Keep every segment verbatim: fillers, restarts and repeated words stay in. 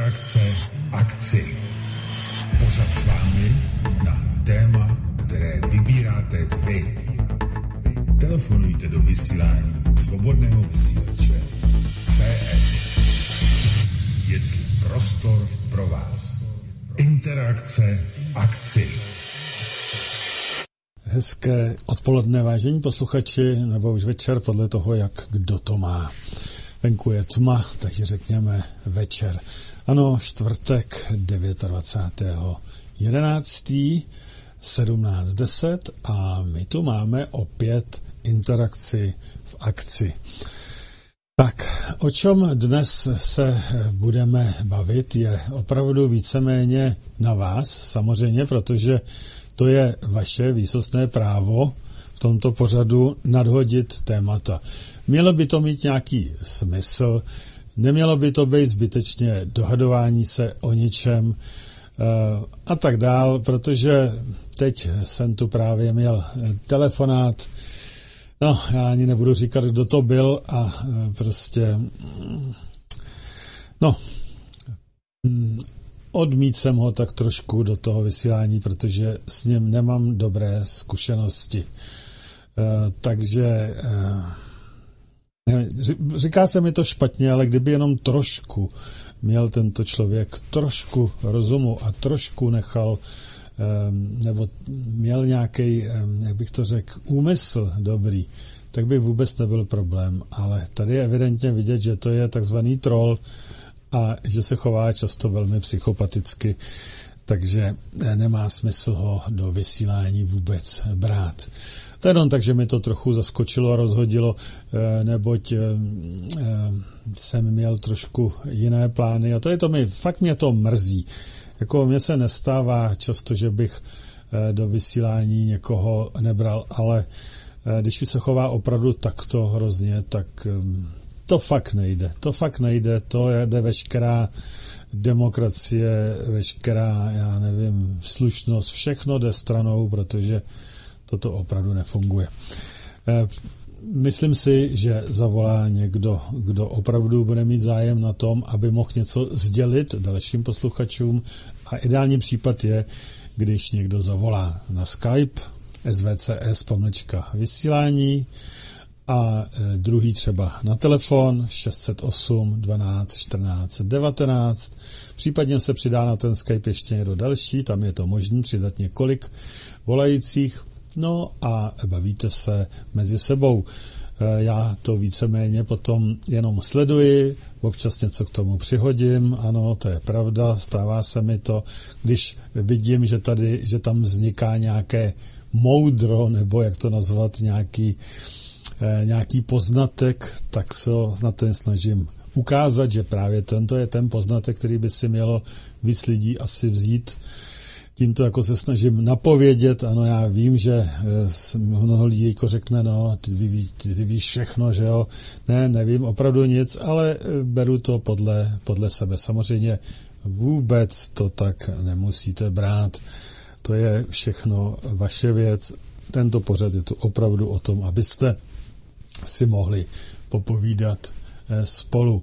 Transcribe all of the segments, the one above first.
Interakce v akci. Pořad s vámi na téma, které vybíráte vy. Telefonujte do vysílání Svobodného vysílače C S. Je tu prostor pro vás. Interakce v akci. Hezké odpoledne, vážení posluchači, nebo už večer, podle toho, jak kdo to má. Venku je tma, takže řekněme večer. Ano, čtvrtek dvacátého devátého jedenáctého sedmnáct deset a my tu máme opět interakci v akci. Tak, o čem dnes se budeme bavit, je opravdu víceméně na vás, samozřejmě, protože to je vaše výsostné právo v tomto pořadu nadhodit témata. Mělo by to mít nějaký smysl, nemělo by to být zbytečně dohadování se o něčem a tak dál, protože teď jsem tu právě měl telefonát, no já ani nebudu říkat, kdo to byl a prostě no odmít jsem ho tak trošku do toho vysílání, protože s ním nemám dobré zkušenosti. Takže říká se mi to špatně, ale kdyby jenom trošku měl tento člověk trošku rozumu a trošku nechal, nebo měl nějaký, jak bych to řekl, úmysl dobrý, tak by vůbec nebyl problém. Ale tady je evidentně vidět, že to je takzvaný troll a že se chová často velmi psychopaticky, takže nemá smysl ho do vysílání vůbec brát. To jenom tak, že mi to trochu zaskočilo a rozhodilo, neboť jsem měl trošku jiné plány a to je to mi, fakt mě to mrzí. Jako mně se nestává často, že bych do vysílání někoho nebral, ale když se chová opravdu takto hrozně, tak to fakt nejde. To fakt nejde, to jde veškerá demokracie, veškerá, já nevím, slušnost, všechno jde stranou, protože toto opravdu nefunguje. Myslím si, že zavolá někdo, kdo opravdu bude mít zájem na tom, aby mohl něco sdělit dalším posluchačům a ideální případ je, když někdo zavolá na Skype S V C S pomlčka vysílání a druhý třeba na telefon šest set osm dvanáct čtrnáct devatenáct, případně se přidá na ten Skype ještě někdo další, tam je to možné přidat několik volajících, no a bavíte se mezi sebou. Já to víceméně potom jenom sleduji, občas něco k tomu přihodím, ano, to je pravda, stává se mi to, když vidím, že tady, že tam vzniká nějaké moudro, nebo jak to nazvat, nějaký nějaký poznatek, tak se na ten snažím ukázat, že právě tento je ten poznatek, který by si mělo víc lidí asi vzít. Tímto jako se snažím napovědět, ano, já vím, že mnoho lidí jako řekne, no, ty, ví, ty, ty víš všechno, že jo, ne, nevím opravdu nic, ale beru to podle, podle sebe. Samozřejmě vůbec to tak nemusíte brát, to je všechno vaše věc. Tento pořad je tu opravdu o tom, abyste si mohli popovídat spolu.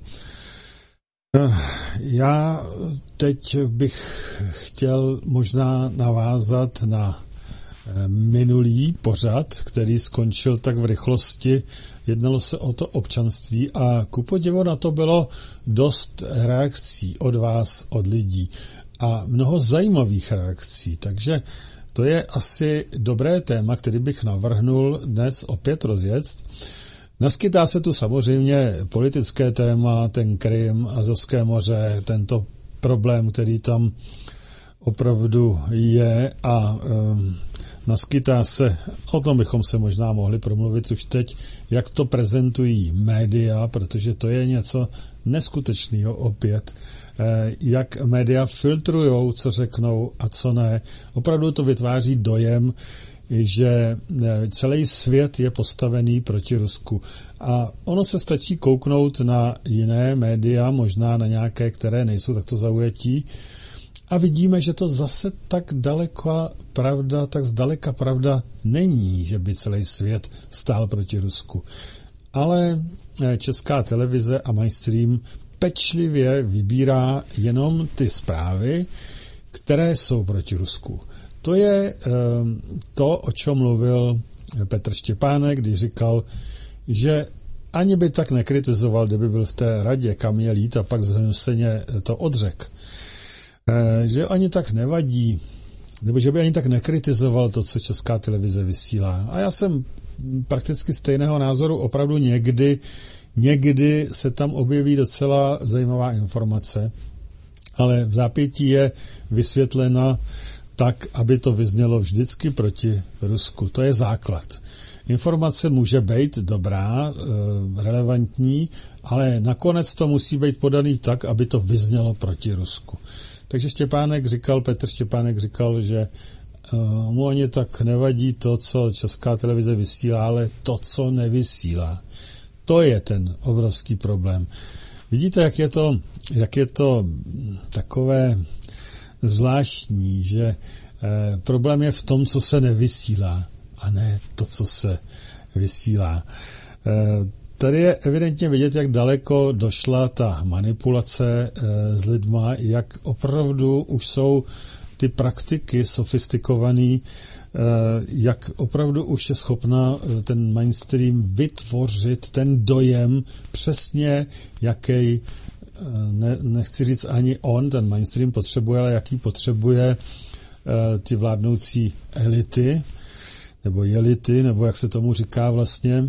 Já teď bych chtěl možná navázat na minulý pořad, který skončil tak v rychlosti. Jednalo se o to občanství a kupodivu na to bylo dost reakcí od vás, od lidí a mnoho zajímavých reakcí, takže to je asi dobré téma, který bych navrhnul dnes opět rozjet. Naskytá se tu samozřejmě politické téma, ten Krym, Azovské moře, tento problém, který tam opravdu je a um, naskytá se, o tom bychom se možná mohli promluvit už teď, jak to prezentují média, protože to je něco neskutečného opět, jak média filtrujou, co řeknou a co ne. Opravdu to vytváří dojem, že celý svět je postavený proti Rusku. A ono se stačí kouknout na jiné média, možná na nějaké, které nejsou takto zaujatí, a vidíme, že to zase tak daleko pravda, tak zdaleka pravda není, že by celý svět stál proti Rusku. Ale Česká televize a mainstream pečlivě vybírá jenom ty zprávy, které jsou proti Rusku. To je to, o čem mluvil Petr Štěpánek, když říkal, že ani by tak nekritizoval, kdyby byl v té radě, kam měl jít a pak zhnuseně to odřek. Že ani tak nevadí, nebo že by ani tak nekritizoval to, co Česká televize vysílá. A já jsem prakticky stejného názoru, opravdu někdy, někdy se tam objeví docela zajímavá informace, ale v zápětí je vysvětlena tak, aby to vyznělo vždycky proti Rusku. To je základ. Informace může být dobrá, relevantní, ale nakonec to musí být podaný tak, aby to vyznělo proti Rusku. Takže Štěpánek říkal, Petr Štěpánek říkal, že mu ani tak nevadí to, co Česká televize vysílá, ale to, co nevysílá. To je ten obrovský problém. Vidíte, jak je to, jak je to takové zvláštní, že eh, problém je v tom, co se nevysílá, a ne to, co se vysílá. Eh, tady je evidentně vidět, jak daleko došla ta manipulace eh, s lidma, jak opravdu už jsou ty praktiky sofistikovaný, eh, jak opravdu už je schopna ten mainstream vytvořit ten dojem přesně, jaký Ne, nechci říct ani on, ten mainstream potřebuje, ale jaký potřebuje uh, ty vládnoucí elity, nebo jelity, nebo jak se tomu říká vlastně,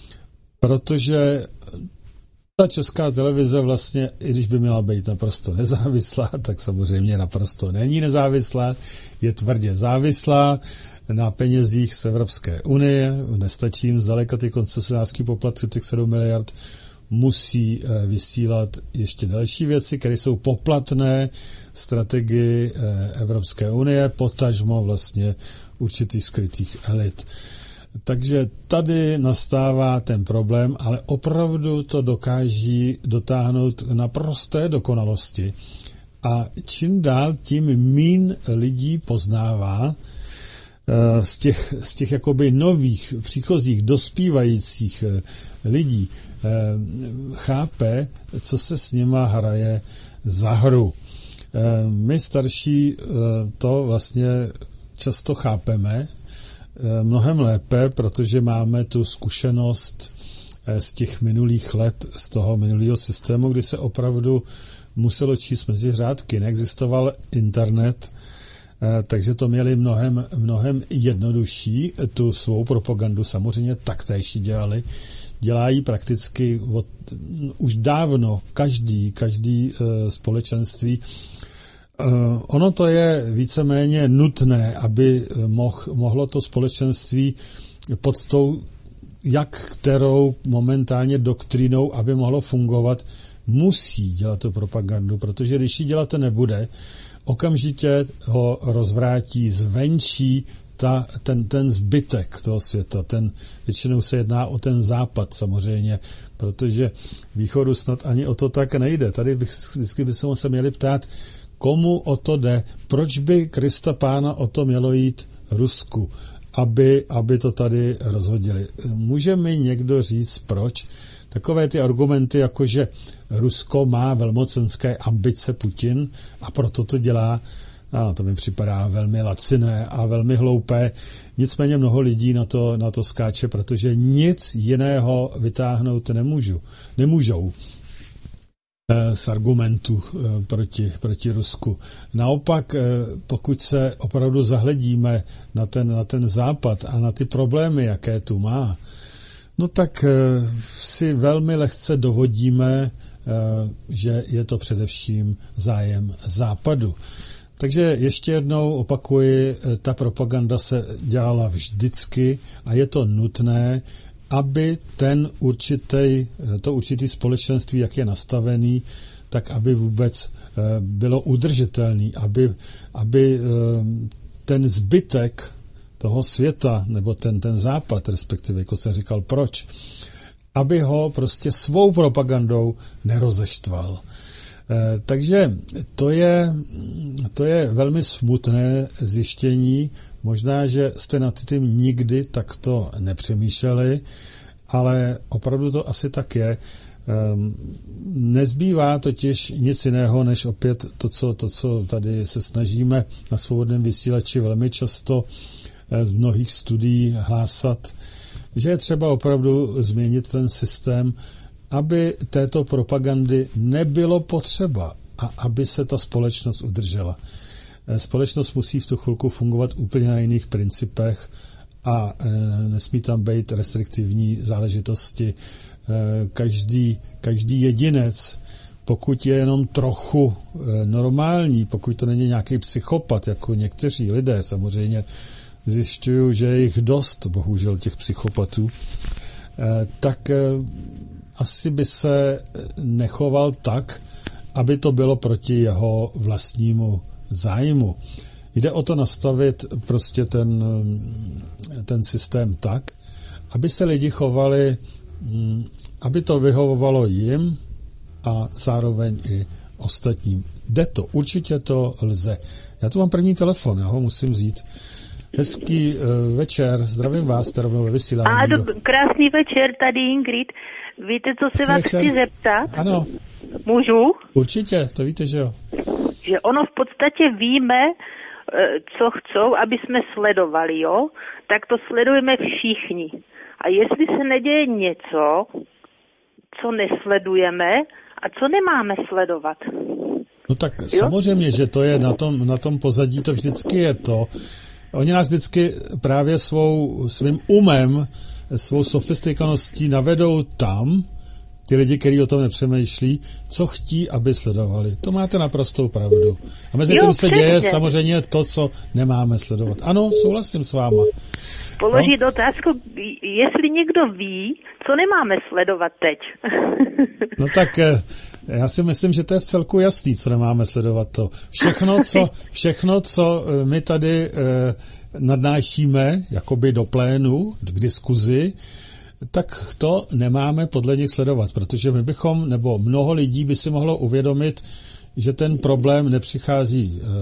protože ta Česká televize vlastně, i když by měla být naprosto nezávislá, tak samozřejmě naprosto není nezávislá, je tvrdě závislá na penězích z Evropské unie, nestačí jim zdaleka ty koncesionářský poplatky, těch sedm miliard, musí vysílat ještě další věci, které jsou poplatné strategii Evropské unie, potažmo vlastně určitých skrytých elit. Takže tady nastává ten problém, ale opravdu to dokáží dotáhnout k naprosté dokonalosti. A čím dál, tím míň lidí poznává z těch, z těch jakoby nových, příchozích, dospívajících lidí, chápe, co se s nima hraje za hru. My starší to vlastně často chápeme mnohem lépe, protože máme tu zkušenost z těch minulých let, z toho minulého systému, kdy se opravdu muselo číst mezi řádky. Neexistoval internet, takže to měli mnohem, mnohem jednodušší. Tu svou propagandu samozřejmě taktéž dělali. Dělají prakticky od, už dávno každý, každý uh, společenství. Uh, ono to je víceméně nutné, aby moh, mohlo to společenství pod tou, jak kterou momentálně doktrínou, aby mohlo fungovat, musí dělat tu propagandu, protože když ji dělat nebude, okamžitě ho rozvrátí zvenčí ta, ten, ten zbytek toho světa. Ten, většinou se jedná o ten západ samozřejmě, protože východu snad ani o to tak nejde. Tady bych, vždycky bychom se měli ptát, komu o to jde, proč by Krista Pána o to mělo jít Rusku, aby, aby to tady rozhodili. Může mi někdo říct, proč? Takové ty argumenty, jako že Rusko má velmocenské ambice Putin a proto to dělá, a to mi připadá velmi laciné a velmi hloupé. Nicméně mnoho lidí na to, na to skáče, protože nic jiného vytáhnout nemůžu, nemůžou z argumentů proti, proti Rusku. Naopak, pokud se opravdu zahledíme na ten, na ten západ a na ty problémy, jaké tu má, no tak si velmi lehce dovodíme, že je to především zájem západu. Takže ještě jednou opakuji, ta propaganda se dělala vždycky a je to nutné, aby ten určitý, to určitý společenství, jak je nastavený, tak aby vůbec bylo udržitelný, aby, aby ten zbytek toho světa, nebo ten, ten západ, respektive, jako jsem říkal, proč, aby ho prostě svou propagandou nerozeštval. E, takže to je, to je velmi smutné zjištění. Možná, že jste nad tím nikdy takto nepřemýšleli, ale opravdu to asi tak je. Um, nezbývá totiž nic jiného, než opět to, co, to, co tady se snažíme na Svobodném vysílači velmi často z mnohých studií hlásat, že je třeba opravdu změnit ten systém, aby této propagandy nebylo potřeba a aby se ta společnost udržela. Společnost musí v tu chvilku fungovat úplně na jiných principech a nesmí tam být restriktivní záležitosti. Každý, každý jedinec, pokud je jenom trochu normální, pokud to není nějaký psychopat, jako někteří lidé, samozřejmě zjišťuju, že je jich dost, bohužel těch psychopatů, tak asi by se nechoval tak, aby to bylo proti jeho vlastnímu zájmu. Jde o to nastavit prostě ten, ten systém tak, aby se lidi chovali, aby to vyhovovalo jim a zároveň i ostatním. Jde to, určitě to lze. Já tu mám první telefon, já ho musím vzít. Hezký uh, večer, zdravím vás, tady ve vysílání. A do, krásný večer, tady Ingrid. Víte, co se vás chci zeptat? Ano. Můžu? Určitě, to víte, že jo. Že ono v podstatě víme, co chcou, aby jsme sledovali, jo? Tak to sledujeme všichni. A jestli se neděje něco, co nesledujeme a co nemáme sledovat. No tak jo? Samozřejmě, že to je na tom, na tom pozadí, to vždycky je to. Oni nás vždycky právě svou, svým umem, svou sofistikovaností navedou tam, ty lidi, kteří o tom nepřemýšlí, co chtí, aby sledovali. To máte naprostou pravdu. A mezi jo, tím se děje samozřejmě to, co nemáme sledovat. Ano, souhlasím s váma. Položit no? otázku, jestli někdo ví, co nemáme sledovat teď. No tak já si myslím, že to je v celku jasný, co nemáme sledovat to. Všechno, co, všechno, co my tady eh, nadnášíme jakoby do plénu, k diskuzi, tak to nemáme podle nich sledovat, protože my bychom, nebo mnoho lidí by si mohlo uvědomit, že ten problém nepřichází eh,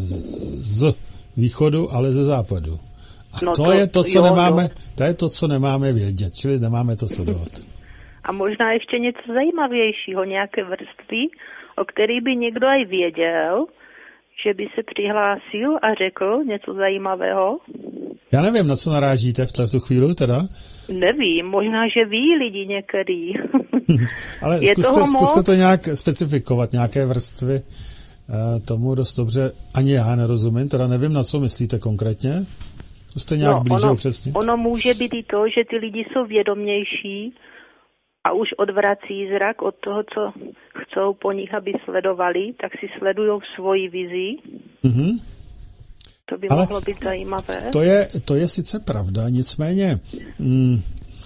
z východu, ale ze západu. A no to, to je to, co jo, nemáme, to. to je to, co nemáme vědět, čili nemáme to sledovat. A možná ještě něco zajímavějšího, nějaké vrstvy, o který by někdo aj věděl, že by se přihlásil a řekl něco zajímavého? Já nevím, na co narážíte v tu chvíli teda? Nevím, možná, že ví lidi některý. Ale zkuste, zkuste to nějak specifikovat, nějaké vrstvy. Tomu dost dobře ani já nerozumím, teda nevím, na co myslíte konkrétně. Zkuste nějak no, blíže ono, upřesnit. Ono může být i to, že ty lidi jsou vědomější a už odvrací zrak od toho, co chcou po nich, aby sledovali, tak si sledují svoji vizi. Mm-hmm. To by Ale mohlo být zajímavé. To je, to je sice pravda, nicméně mm,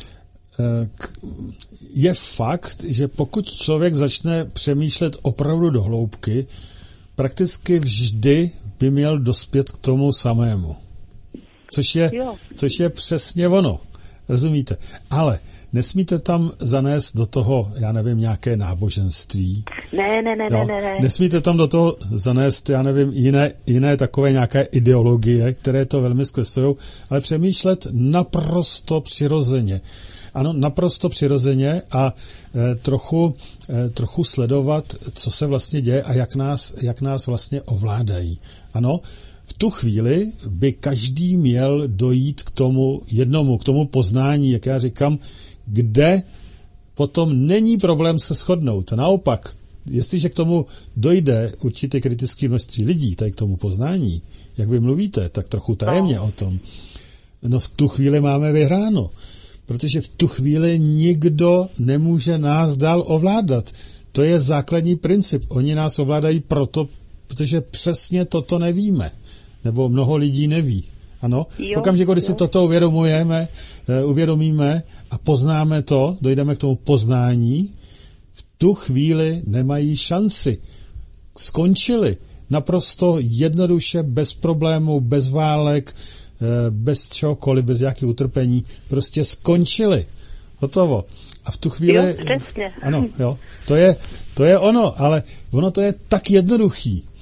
je fakt, že pokud člověk začne přemýšlet opravdu do hloubky, prakticky vždy by měl dospět k tomu samému. Což je, což je přesně ono. Rozumíte? Ale nesmíte tam zanést do toho, já nevím, nějaké náboženství. Ne, ne, ne, no, ne, ne. Nesmíte tam do toho zanést, já nevím, jiné, jiné takové nějaké ideologie, které to velmi zkreslují, ale přemýšlet naprosto přirozeně. Ano, naprosto přirozeně a e, trochu, e, trochu sledovat, co se vlastně děje a jak nás, jak nás vlastně ovládají. Ano, v tu chvíli by každý měl dojít k tomu jednomu, k tomu poznání, jak já říkám, kde potom není problém se shodnout. Naopak, jestliže k tomu dojde určité kritické množství lidí, tady k tomu poznání, jak vy mluvíte, tak trochu tajemně o tom, no v tu chvíli máme vyhráno. Protože v tu chvíli nikdo nemůže nás dál ovládat. To je základní princip. Oni nás ovládají proto, protože přesně toto nevíme. Nebo mnoho lidí neví. Ano? V okamžiku, kdy si toto uvědomujeme, uvědomíme a poznáme to, dojdeme k tomu poznání, v tu chvíli nemají šanci. Skončili. Naprosto jednoduše, bez problémů, bez válek, bez čehokoliv, bez nějakých utrpení, prostě skončili. Hotovo. A v tu chvíli... Jo, přesně. Ano, jo. To je, to je ono, ale ono to je tak jednoduchý.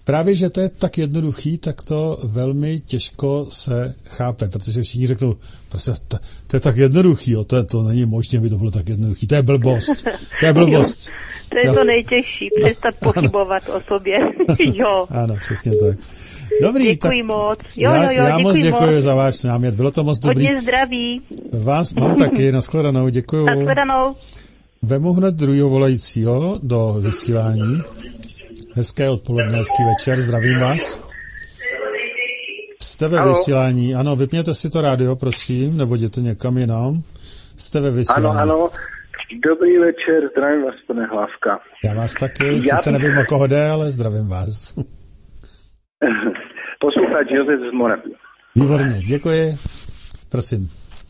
právě, že to je tak jednoduchý, tak to velmi těžko se chápe, protože všichni řeknou, prostě to, to je tak jednoduchý, jo, to, to není možné, aby to bylo tak jednoduchý, to je blbost, to je blbost. To je jo. To nejtěžší, přestat pochybovat o sobě, jo. Ano, přesně tak. Dobrý, děkuji tak moc. Jo, já, jo, jo, já moc děkuji moc. za váš námět, bylo to moc dobrý. Hodně zdraví. Vás mám taky, nashledanou, děkuju. Nashledanou. Vemu hned druhého volajícího do vysílání. Hezké odpoledne, hezký večer, zdravím vás. Jste ve Halo. vysílání, ano, vypněte si to rádio, prosím, nebo jděte někam jinam. Jste ve vysílání. Ano, ano, dobrý večer, zdravím vás, pane Hlávka. Já vás taky, Já sice bych... nevím, o koho jde, ale zdravím vás. Posluchač Josef z Moravy. Výborně, děkuji, prosím.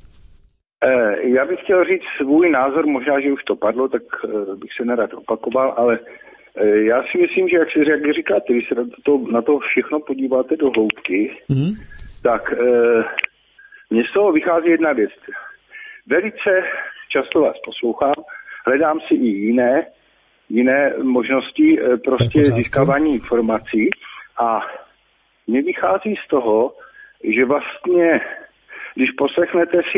Já bych chtěl říct svůj názor, možná, že už to padlo, tak bych se nerad opakoval, ale já si myslím, že jak si jak říkáte, když se na to, na to všechno podíváte do hloubky, mm. tak mně z toho vychází jedna věc. Velice často vás poslouchám, hledám si i jiné, jiné možnosti prostě získávání informací a mně vychází z toho, že vlastně, když poslechnete si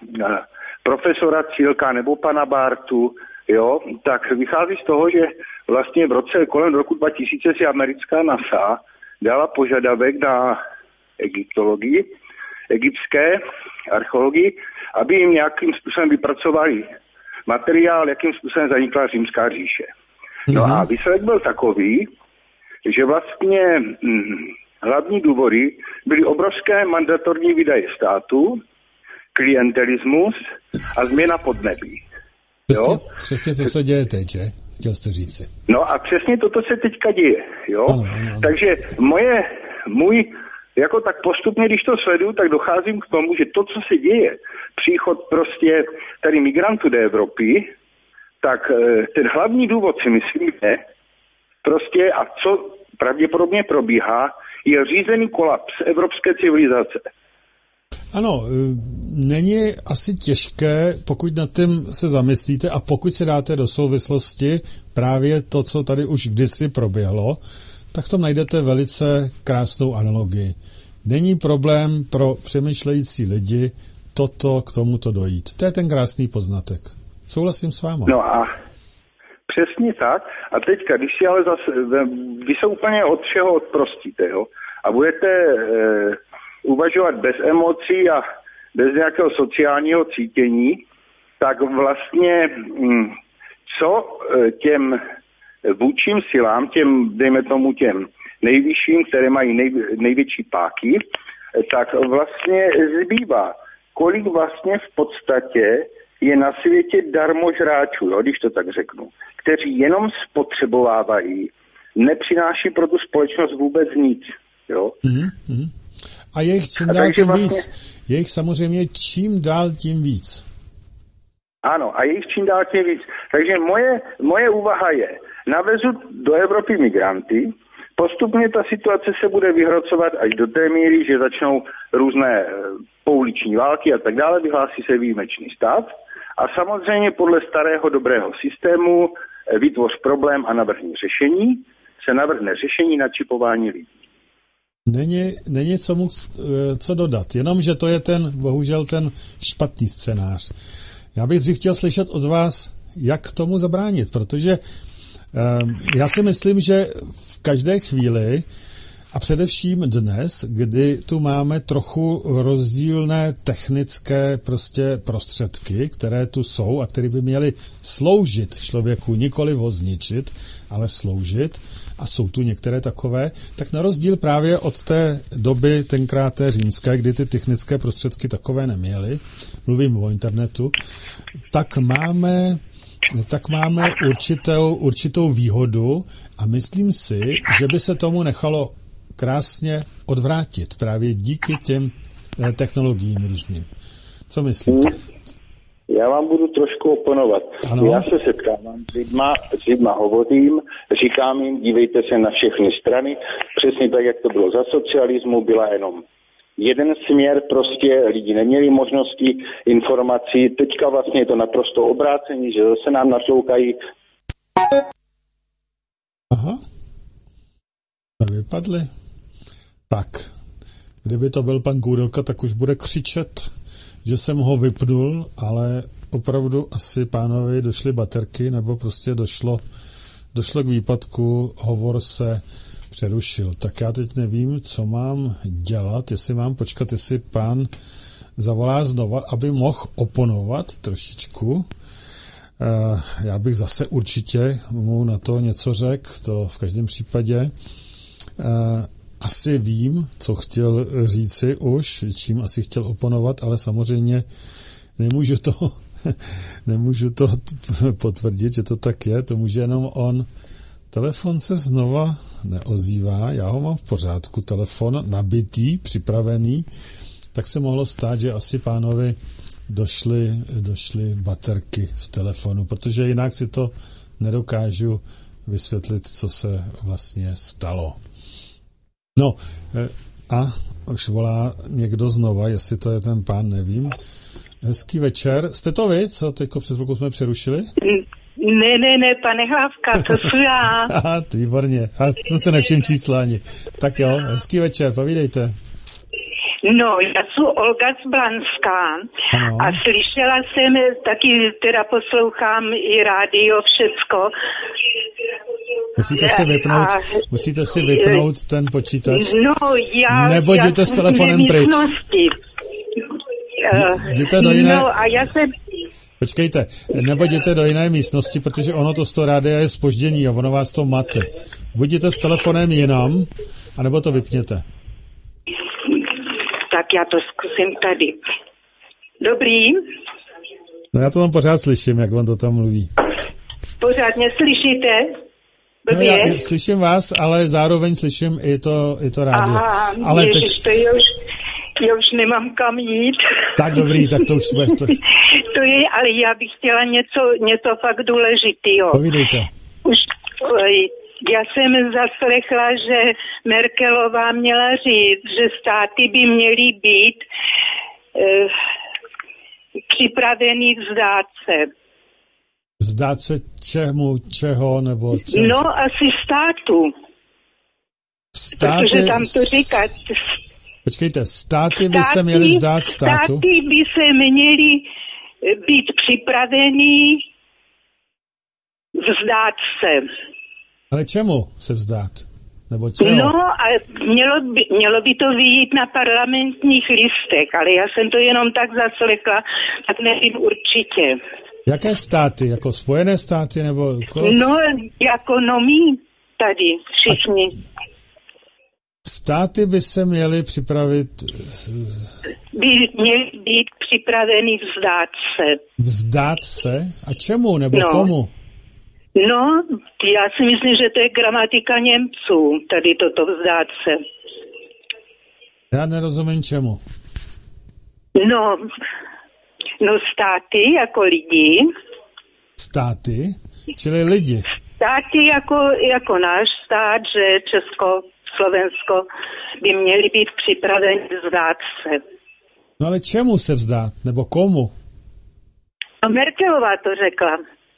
profesora Cílka nebo pana Bartu, jo, tak vychází z toho, že vlastně v roce kolem roku dva tisíce si americká NASA dala požadavek na egyptologii, egyptské archeologii, aby jim nějakým způsobem vypracovali materiál, jakým způsobem zanikla římská říše. No a výsledek byl takový, že vlastně hm, hlavní důvody byly obrovské mandatorní výdaje státu, klientelismus a změna podnebí. Přesně, přesně to se děje teď, že? Chtěl jste říci. No a přesně toto se teďka děje, jo? Ano, ano, ano. Takže moje, můj, jako tak postupně, když to sleduju, tak docházím k tomu, že to, co se děje, příchod prostě tady migrantů do Evropy, tak ten hlavní důvod si myslím je prostě, a co pravděpodobně probíhá, je řízený kolaps evropské civilizace. Ano, není asi těžké, pokud nad tím se zamyslíte a pokud se dáte do souvislosti právě to, co tady už kdysi proběhlo, tak v tom najdete velice krásnou analogii. Není problém pro přemýšlející lidi toto k tomuto dojít. To je ten krásný poznatek. Souhlasím s vámi. No a přesně tak. A teďka, když si ale zase, vy se úplně od všeho odprostíte, jo, a budete eh, uvažovat bez emocí a bez nějakého sociálního cítění, tak vlastně hm, co těm vůdčím silám, těm, dejme tomu těm nejvyšším, které mají nej, největší páky, tak vlastně zbývá, kolik vlastně v podstatě je na světě darmožráčů, jo, když to tak řeknu, kteří jenom spotřebovávají, nepřináší pro tu společnost vůbec nic. Jo? Mm-hmm. A je jich čím dál tím vlastně... víc. Je jich samozřejmě čím dál tím víc. Ano, a je jich čím dál tím víc. Takže moje, moje úvaha je, navezu do Evropy migranty, postupně ta situace se bude vyhrocovat až do té míry, že začnou různé pouliční války a tak dále, vyhlásí se výjimečný stát a samozřejmě podle starého dobrého systému vytvoř problém a navrhni řešení, se navrhne řešení na čipování lidí. Není, není co, mu, co dodat, jenomže to je ten, bohužel ten špatný scénář. Já bych dřív chtěl slyšet od vás, jak tomu zabránit, protože um, já si myslím, že v každé chvíli a především dnes, kdy tu máme trochu rozdílné technické prostě prostředky, které tu jsou a které by měly sloužit člověku, nikoli ho zničit, ale sloužit, a jsou tu některé takové, tak na rozdíl právě od té doby tenkrát té římské, kdy ty technické prostředky takové neměly, mluvím o internetu, tak máme, tak máme určitou, určitou výhodu a myslím si, že by se tomu nechalo krásně odvrátit právě díky těm technologiím různým. Co myslíte? Já vám budu trošku oponovat. Ano. Já se setkávám s lidma, s lidma hovořím, říkám jim, dívejte se na všechny strany, přesně tak, jak to bylo za socialismu, byla jenom jeden směr, prostě lidi neměli možnosti informací, teďka vlastně je to naprosto obrácení, že zase nám naslouchají. Aha. vypadly. Tak, kdyby to byl pan Koudelka, tak už bude křičet, že jsem ho vypnul, ale opravdu asi pánovi došly baterky, nebo prostě došlo, došlo k výpadku, hovor se přerušil. Tak já teď nevím, co mám dělat, jestli mám počkat, jestli pán zavolá znova, aby mohl oponovat trošičku. Já bych zase určitě mu na to něco řekl, to v každém případě. Asi vím, co chtěl říci už, čím asi chtěl oponovat, ale samozřejmě nemůžu to, nemůžu to potvrdit, že to tak je, to může jenom on. Telefon se znova neozývá, já ho mám v pořádku, telefon nabitý, připravený, tak se mohlo stát, že asi pánovi došly, došly baterky v telefonu, protože jinak si to nedokážu vysvětlit, co se vlastně stalo. No a už volá někdo znova, jestli to je ten pán, nevím. Hezký večer. Jste to vy, co teďko před chvilkou jsme přerušili? Ne, ne, ne, pane Hlávka, to jsou já. Aha, výborně. A to se nevšim čísla ani. Tak jo, hezký večer, povídejte. No, já jsem Olga z Blanská ano. A slyšela jsem, taky teda poslouchám i rádio, všecko. Musíte si vypnout, a, musíte si vypnout ten počítač. No, já... Nebo jděte s telefonem pryč. Jděte do jiné... No, a já jsem... Počkejte, nebo jděte do jiné místnosti, protože ono to z toho rádia je zpoždění a ono vás to mate. Buď jděte s telefonem jinam, anebo to vypněte. Tak já to zkusím tady. Dobrý. No já to tam pořád slyším, jak on to tam mluví. Pořád mě slyšíte? No já slyším vás, ale zároveň slyším i to, i to rádio. Aha, ale ježiš, teď... to je už, já už nemám kam jít. Tak dobrý, tak to už bude. To... to je, ale já bych chtěla něco, něco fakt důležitého. Povídejte. Už, já jsem zaslechla, že Merkelová měla říct, že státy by měly být eh, připravený vzdát se. Vzdát se čemu, čeho, nebo čeho? No, asi státu. Státy... Protože tam to říká... Počkejte, státy by státy, se měly vzdát státu? Státy by se měly být připravený vzdát se. Ale čemu se vzdát? Nebo čeho? No, a mělo by, mělo by to vyjít na parlamentních listech, ale já jsem to jenom tak zaslechla, tak nevím určitě. Jaké státy? Jako Spojené státy? Nebo kolik? No, jako no my tady všichni. A státy by se měly připravit... By měly být připraveny vzdát se. Vzdát se? A čemu? Nebo no. komu? No, já si myslím, že to je gramatika Němců, tady toto vzdát se. Já nerozumím čemu. No, no státy jako lidi. Státy? Čili lidi? Státy jako, jako náš stát, že Česko, Slovensko by měli být připraveni vzdát se. No ale čemu se vzdát? Nebo komu? No Merkelová to řekla.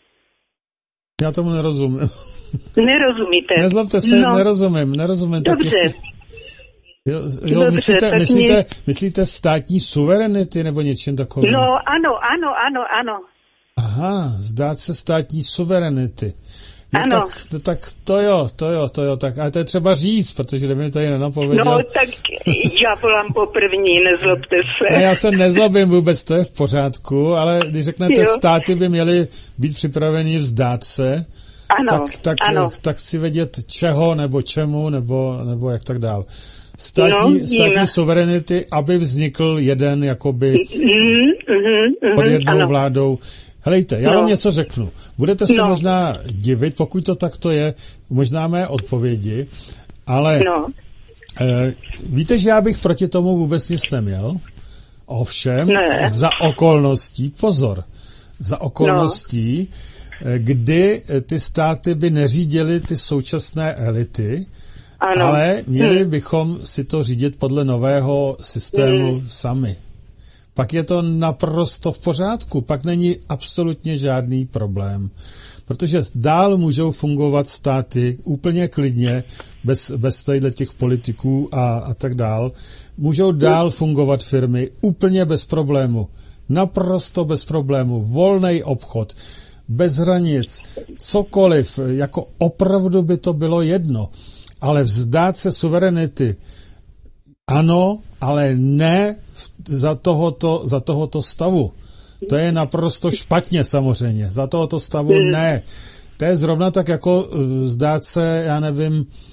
Já tomu nerozumím. Nerozumíte? Nezlobte se, no. nerozumím, nerozumím. Dobře. Tak jestli... Jo, jo Dobře, myslíte, myslíte, mě... myslíte státní suverenity nebo něčím takovým? No ano, ano, ano, ano. Aha, zdát se státní suverenity. Jo, ano. Tak, to, tak to jo, to jo, to jo, tak, ale to je třeba říct, protože kdyby mi tady nenapověděl. No tak já volám po první, nezlobte se. Ne, já se nezlobím vůbec, to je v pořádku, ale když řeknete, jo. státy by měly být připraveni vzdát se, ano, tak, tak, ano. tak chci vědět čeho, nebo čemu, nebo, nebo jak tak dál. Státní, no, státní suverenity, aby vznikl jeden jakoby mm, mm, mm, pod jednou ano. vládou. Helejte, já no. vám něco řeknu. Budete se no. možná divit, pokud to takto je, možná mé odpovědi, ale no. eh, víte, že já bych proti tomu vůbec nic neměl? Ovšem, ne. za okolností, pozor, za okolností, no. eh, kdy ty státy by neřídily ty současné elity, ano. ale měli hmm. bychom si to řídit podle nového systému hmm. sami. Pak je to naprosto v pořádku, pak není absolutně žádný problém. Protože dál můžou fungovat státy úplně klidně, bez, bez tadyhle těch politiků a, a tak dál. Můžou dál fungovat firmy úplně bez problému. Naprosto bez problému. Volný obchod, bez hranic, cokoliv. Jako opravdu by to bylo jedno. Ale vzdát se suverenity, ano, ale ne za tohoto, za tohoto stavu. To je naprosto špatně samozřejmě. Za tohoto stavu ne. To je zrovna tak jako vzdát se, já nevím,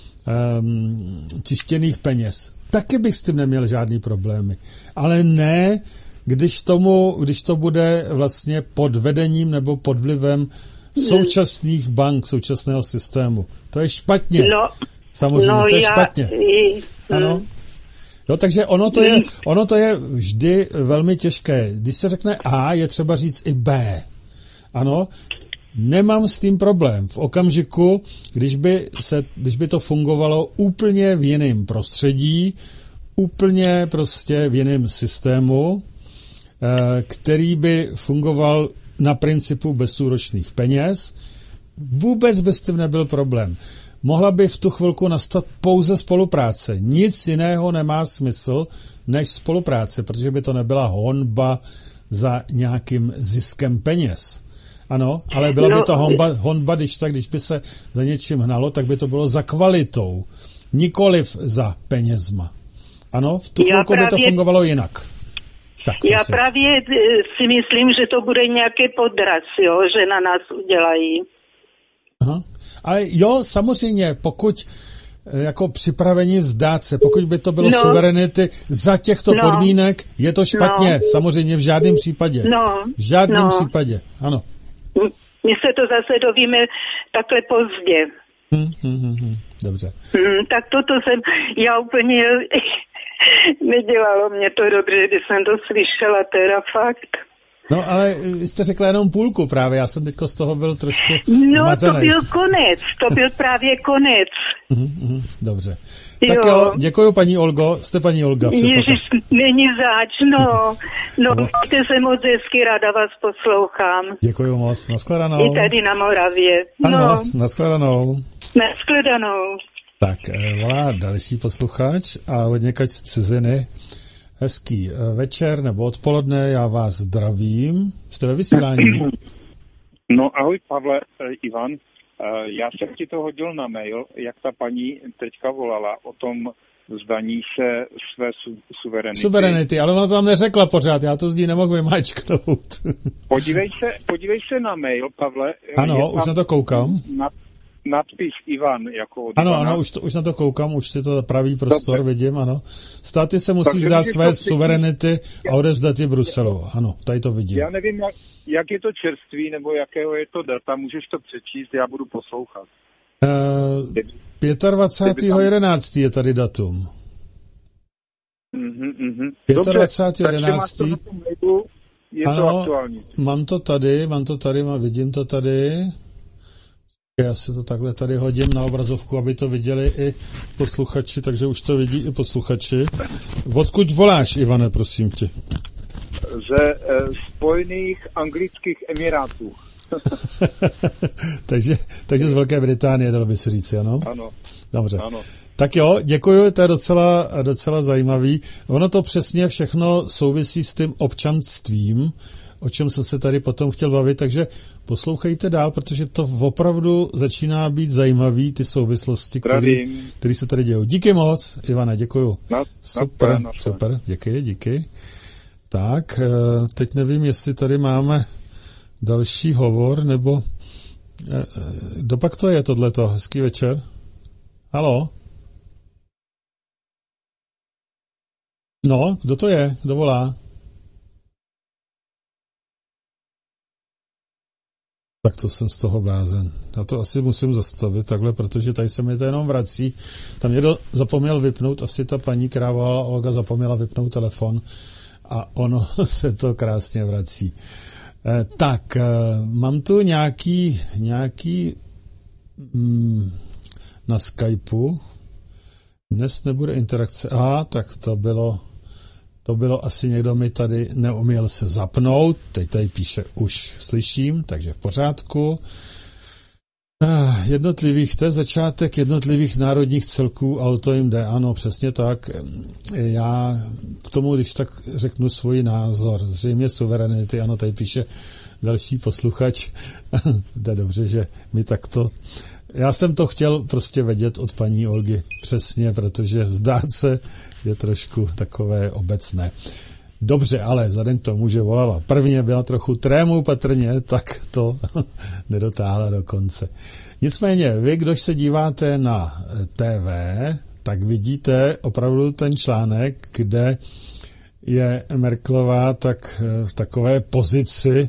um, tištěných peněz. Taky bych s tím neměl žádný problémy. Ale ne, když, tomu, když to bude vlastně pod vedením nebo pod vlivem současných bank, současného systému. To je špatně. No, samozřejmě, no, to je já, špatně. I, ano. No, takže ono to, je, ono to je vždy velmi těžké. Když se řekne A, je třeba říct i B. Ano, nemám s tím problém. V okamžiku, když by, se, když by to fungovalo úplně v jiném prostředí, úplně prostě v jiném systému, který by fungoval na principu bezúročných peněz, vůbec by s tím nebyl problém. Mohla by v tu chvilku nastat pouze spolupráce. Nic jiného nemá smysl než spolupráce, protože by to nebyla honba za nějakým ziskem peněz. Ano, ale byla no, by to honba, honba, když tak, když by se za něčím hnalo, tak by to bylo za kvalitou, nikoliv za penězma. Ano, v tu chvilku právě, by to fungovalo jinak. Tak, já prosím. Právě si myslím, že to bude nějaký podraz, jo, že na nás udělají. Aha. Ale jo, samozřejmě, pokud jako připravení vzdát se, pokud by to bylo no. suverenity za těchto no. podmínek, je to špatně, no. samozřejmě v žádném případě. No. V žádném no. případě, ano. My se to zase dovíme takhle pozdě. Hmm, hmm, hmm, hmm. Dobře. Hmm, tak toto jsem, já úplně, nedělalo mě to dobře, když jsem to slyšela, teda fakt. No, ale jste řekla jenom půlku právě, já jsem teďko z toho byl trošku No, zmatený. To byl konec, to byl právě konec. Mm-hmm, dobře. Jo. Tak jo, děkuji paní Olgo, jste paní Olga. Ježiš, není zač, no. No, mějte se moc hezky, ráda vás poslouchám. Děkuji moc, nashledanou. I tady na Moravě. Ano, no. nashledanou. Nashledanou. Tak, volá další posluchač a odněkač z ciziny. Hezký večer nebo odpoledne, já vás zdravím. Jste ve vysílání? No ahoj Pavle, Ivan. Já jsem ti to hodil na mail, jak ta paní teďka volala o tom zdaní se své su- suverenity. Suverenity, ale ona to tam neřekla pořád, já to z ní nemohu vymáčknout. podívej, se, podívej se na mail, Pavle. Ano, už na to koukám. Na, nadpis Ivan jako od Ano, Ivana. ano, už, to, už na to koukám, už si to pravý prostor Dobře. vidím, ano. Státy se musí Takže vzdát své to, suverenity a odevzdat je Bruselu. Ano, tady to vidím. Já nevím, jak, jak je to čerství, nebo jakého je to data, můžeš to přečíst, já budu poslouchat. Uh, dvacátého pátého jedenáctého je tady datum. Mm-hmm, mm-hmm. dvacátého pátého jedenáctého Je ano, to aktuální. Mám to tady, mám to tady, mám, vidím to tady. Já si to takhle tady hodím na obrazovku, aby to viděli i posluchači, takže už to vidí i posluchači. Odkud voláš, Ivane, prosím tě? Ze e, Spojených anglických emirátů. takže, takže z Velké Británie, dalo by se říct, ano? Ano. Dobře. Ano. Tak jo, děkuju, to je docela, docela zajímavý. Ono to přesně všechno souvisí s tím občanstvím, o čem jsem se tady potom chtěl bavit, takže poslouchejte dál, protože to opravdu začíná být zajímavý, ty souvislosti, které se tady dějou. Díky moc, Ivane, děkuju. Na, super, na, na, super, díky, díky. Tak, teď nevím, jestli tady máme další hovor, nebo kdo pak to je tohleto? Hezký večer. Haló? No, kdo to je? Kdo volá? Tak to jsem z toho blázen. Já to asi musím zastavit takhle, protože tady se mi to jenom vrací. Tam někdo zapomněl vypnout, asi ta paní, která volala Olga, zapomněla vypnout telefon a ono se to krásně vrací. Eh, tak, eh, mám tu nějaký, nějaký mm, na Skypeu. Dnes nebude interakce. Aha, tak to bylo To bylo asi někdo mi tady neuměl se zapnout. Teď tady píše už slyším, takže v pořádku. Jednotlivých, to je začátek jednotlivých národních celků a o to jim jde, ano, přesně tak. Já k tomu, když tak řeknu svůj názor, zřejmě suverenity, ano, tady píše další posluchač, to je dobře, že mi takto, já jsem to chtěl prostě vědět od paní Olgy přesně, protože vzdát se je trošku takové obecné. Dobře, ale vzhledem k tomu, že volala prvně, byla trochu trému patrně, tak to nedotáhla do konce. Nicméně, vy, kdož se díváte na té vé, tak vidíte opravdu ten článek, kde je Merkelová tak v takové pozici,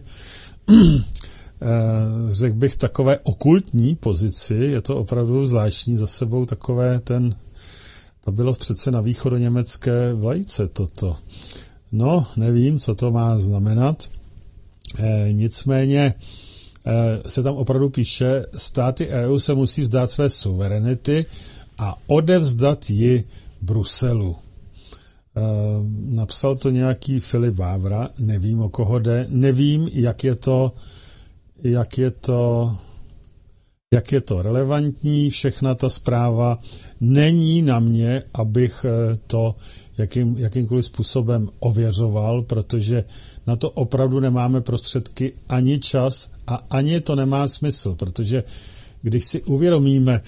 řekl bych takové okultní pozici, je to opravdu zvláštní, za sebou takové ten, to bylo přece na východoněmecké vlajce toto. No, nevím, co to má znamenat. E, nicméně e, se tam opravdu píše, státy E U se musí vzdát své suverenity a odevzdat ji Bruselu. E, napsal to nějaký Filip Vávra, nevím, o koho jde, nevím, jak je to, jak je to, jak je to relevantní, všechna ta zpráva. Není na mě, abych to jakým, jakýmkoliv způsobem ověřoval, protože na to opravdu nemáme prostředky ani čas a ani to nemá smysl, protože když si uvědomíme,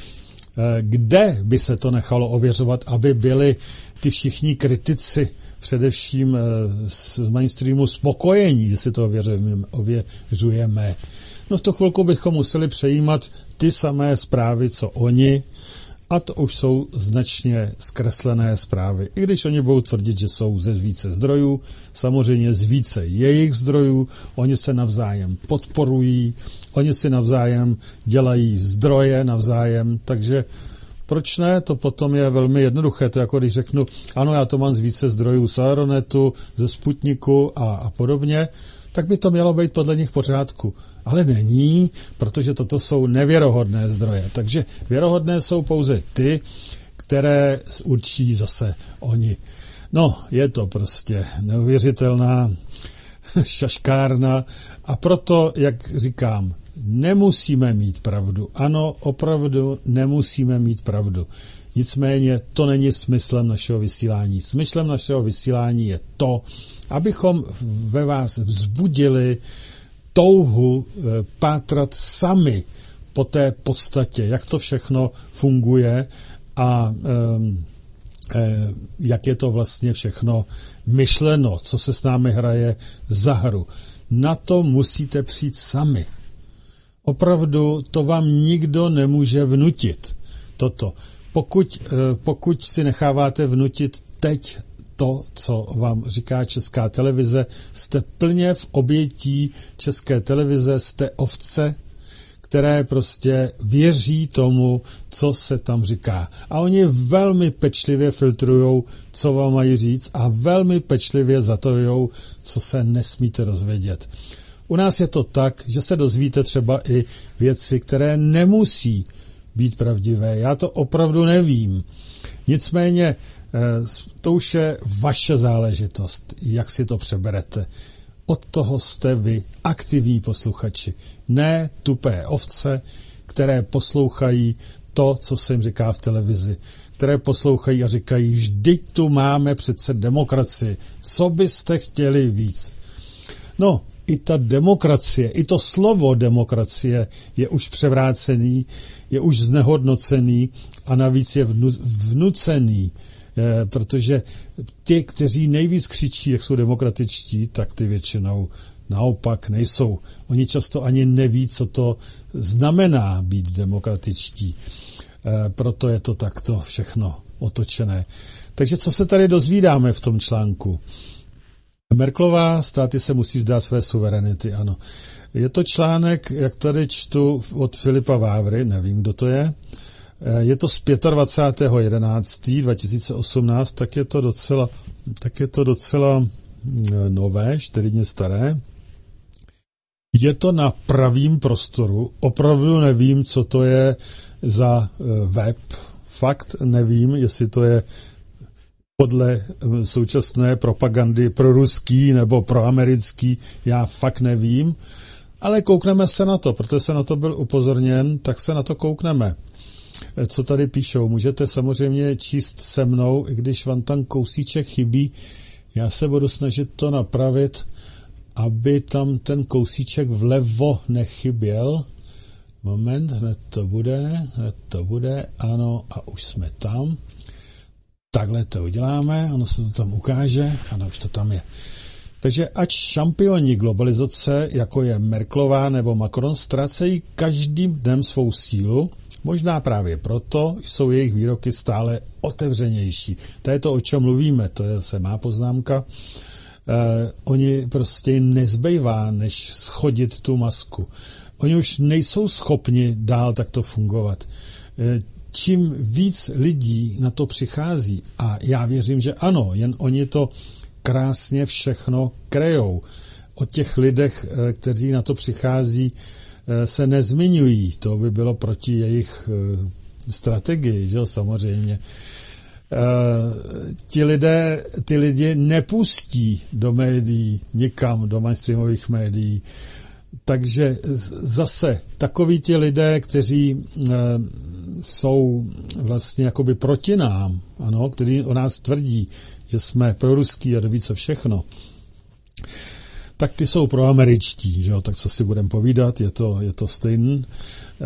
kde by se to nechalo ověřovat, aby byli ty všichni kritici, především z mainstreamu, spokojení, že si to ověřujeme, ověřujeme. No v tu chvilku bychom museli přejímat ty samé zprávy, co oni, a to už jsou značně zkreslené zprávy. I když oni budou tvrdit, že jsou ze více zdrojů, samozřejmě z více jejich zdrojů, oni se navzájem podporují, oni si navzájem dělají zdroje navzájem, takže proč ne? To potom je velmi jednoduché. To jako když řeknu, ano, já to mám z více zdrojů z Aeronetu, ze Sputniku a, a podobně, tak by to mělo být podle nich v pořádku. Ale není, protože toto jsou nevěrohodné zdroje. Takže věrohodné jsou pouze ty, které určí zase oni. No, je to prostě neuvěřitelná šaškárna a proto, jak říkám, nemusíme mít pravdu. Ano, opravdu nemusíme mít pravdu. Nicméně to není smyslem našeho vysílání. Smyslem našeho vysílání je to, abychom ve vás vzbudili touhu pátrat sami po té podstatě, jak to všechno funguje a um, eh, jak je to vlastně všechno myšleno, co se s námi hraje za hru. Na to musíte přijít sami. Opravdu to vám nikdo nemůže vnutit. Toto. Pokud, pokud si necháváte vnutit teď to, co vám říká Česká televize, jste plně v obětí České televize, jste ovce, které prostě věří tomu, co se tam říká. A oni velmi pečlivě filtrujou, co vám mají říct a velmi pečlivě zatajujou, co se nesmíte dozvědět. U nás je to tak, že se dozvíte třeba i věci, které nemusí být pravdivé. Já to opravdu nevím. Nicméně to už je vaše záležitost, jak si to přeberete. Od toho jste vy aktivní posluchači, ne tupé ovce, které poslouchají to, co se jim říká v televizi, které poslouchají a říkají, vždyť tu máme přece demokracii, co byste chtěli víc. No, i ta demokracie, i to slovo demokracie je už převrácený, je už znehodnocený a navíc je vnu, vnucený, eh, protože ti, kteří nejvíc křičí, jak jsou demokratičtí, tak ty většinou naopak nejsou. Oni často ani neví, co to znamená být demokratičtí. Eh, proto je to takto všechno otočené. Takže co se tady dozvídáme v tom článku? Merkelová, státy se musí vzdát své suverenity, ano. Je to článek, jak tady čtu od Filipa Vávry, nevím, kdo to je. Je to z dvacátého pátého jedenáctého dva tisíce osmnáct, tak je to docela, tak je to docela nové, čtyři dny staré. Je to na Pravým prostoru, opravdu nevím, co to je za web, fakt nevím, jestli to je podle současné propagandy proruský nebo proamerický, já fakt nevím. Ale koukneme se na to, protože se na to byl upozorněn, tak se na to koukneme. Co tady píšou? Můžete samozřejmě číst se mnou, i když vám tam kousíček chybí. Já se budu snažit to napravit, aby tam ten kousíček vlevo nechyběl. Moment, hned to bude, hned to bude, ano, a už jsme tam. Takhle to uděláme, ono se to tam ukáže, ano, už to tam je. Takže ať šampioni globalizace, jako je Merkelová nebo Macron, ztrácejí každým dnem svou sílu, možná právě proto jsou jejich výroky stále otevřenější. To je to, o čem mluvíme, to je se má poznámka. Eh, oni prostě nezbývá, než schodit tu masku. Oni už nejsou schopni dál takto fungovat. Eh, čím víc lidí na to přichází, a já věřím, že ano, jen oni to krásně všechno krejou. O těch lidech, kteří na to přichází, se nezmiňují. To by bylo proti jejich strategii, že jo, samozřejmě. Ti lidé, ty lidi nepustí do médií, nikam, do mainstreamových médií. Takže zase takoví ti lidé, kteří jsou vlastně jakoby proti nám, ano, kteří o nás tvrdí, že jsme proruský a ví co všechno, tak ty jsou proameričtí, že jo, tak co si budeme povídat, je to, je to stejný. E,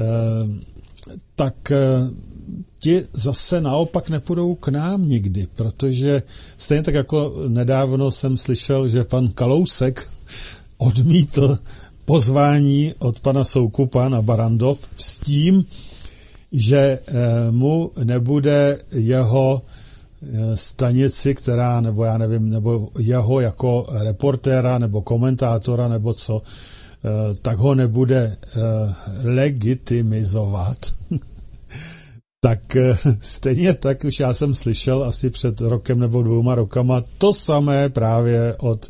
tak e, ti zase naopak nepůjdou k nám nikdy, protože stejně tak jako nedávno jsem slyšel, že pan Kalousek odmítl pozvání od pana Soukupa na Barrandov s tím, že e, mu nebude jeho stanici, která, nebo já nevím, nebo jeho jako reportéra, nebo komentátora, nebo co, tak ho nebude legitimizovat. Tak stejně tak už já jsem slyšel asi před rokem nebo dvouma rokama to samé právě od,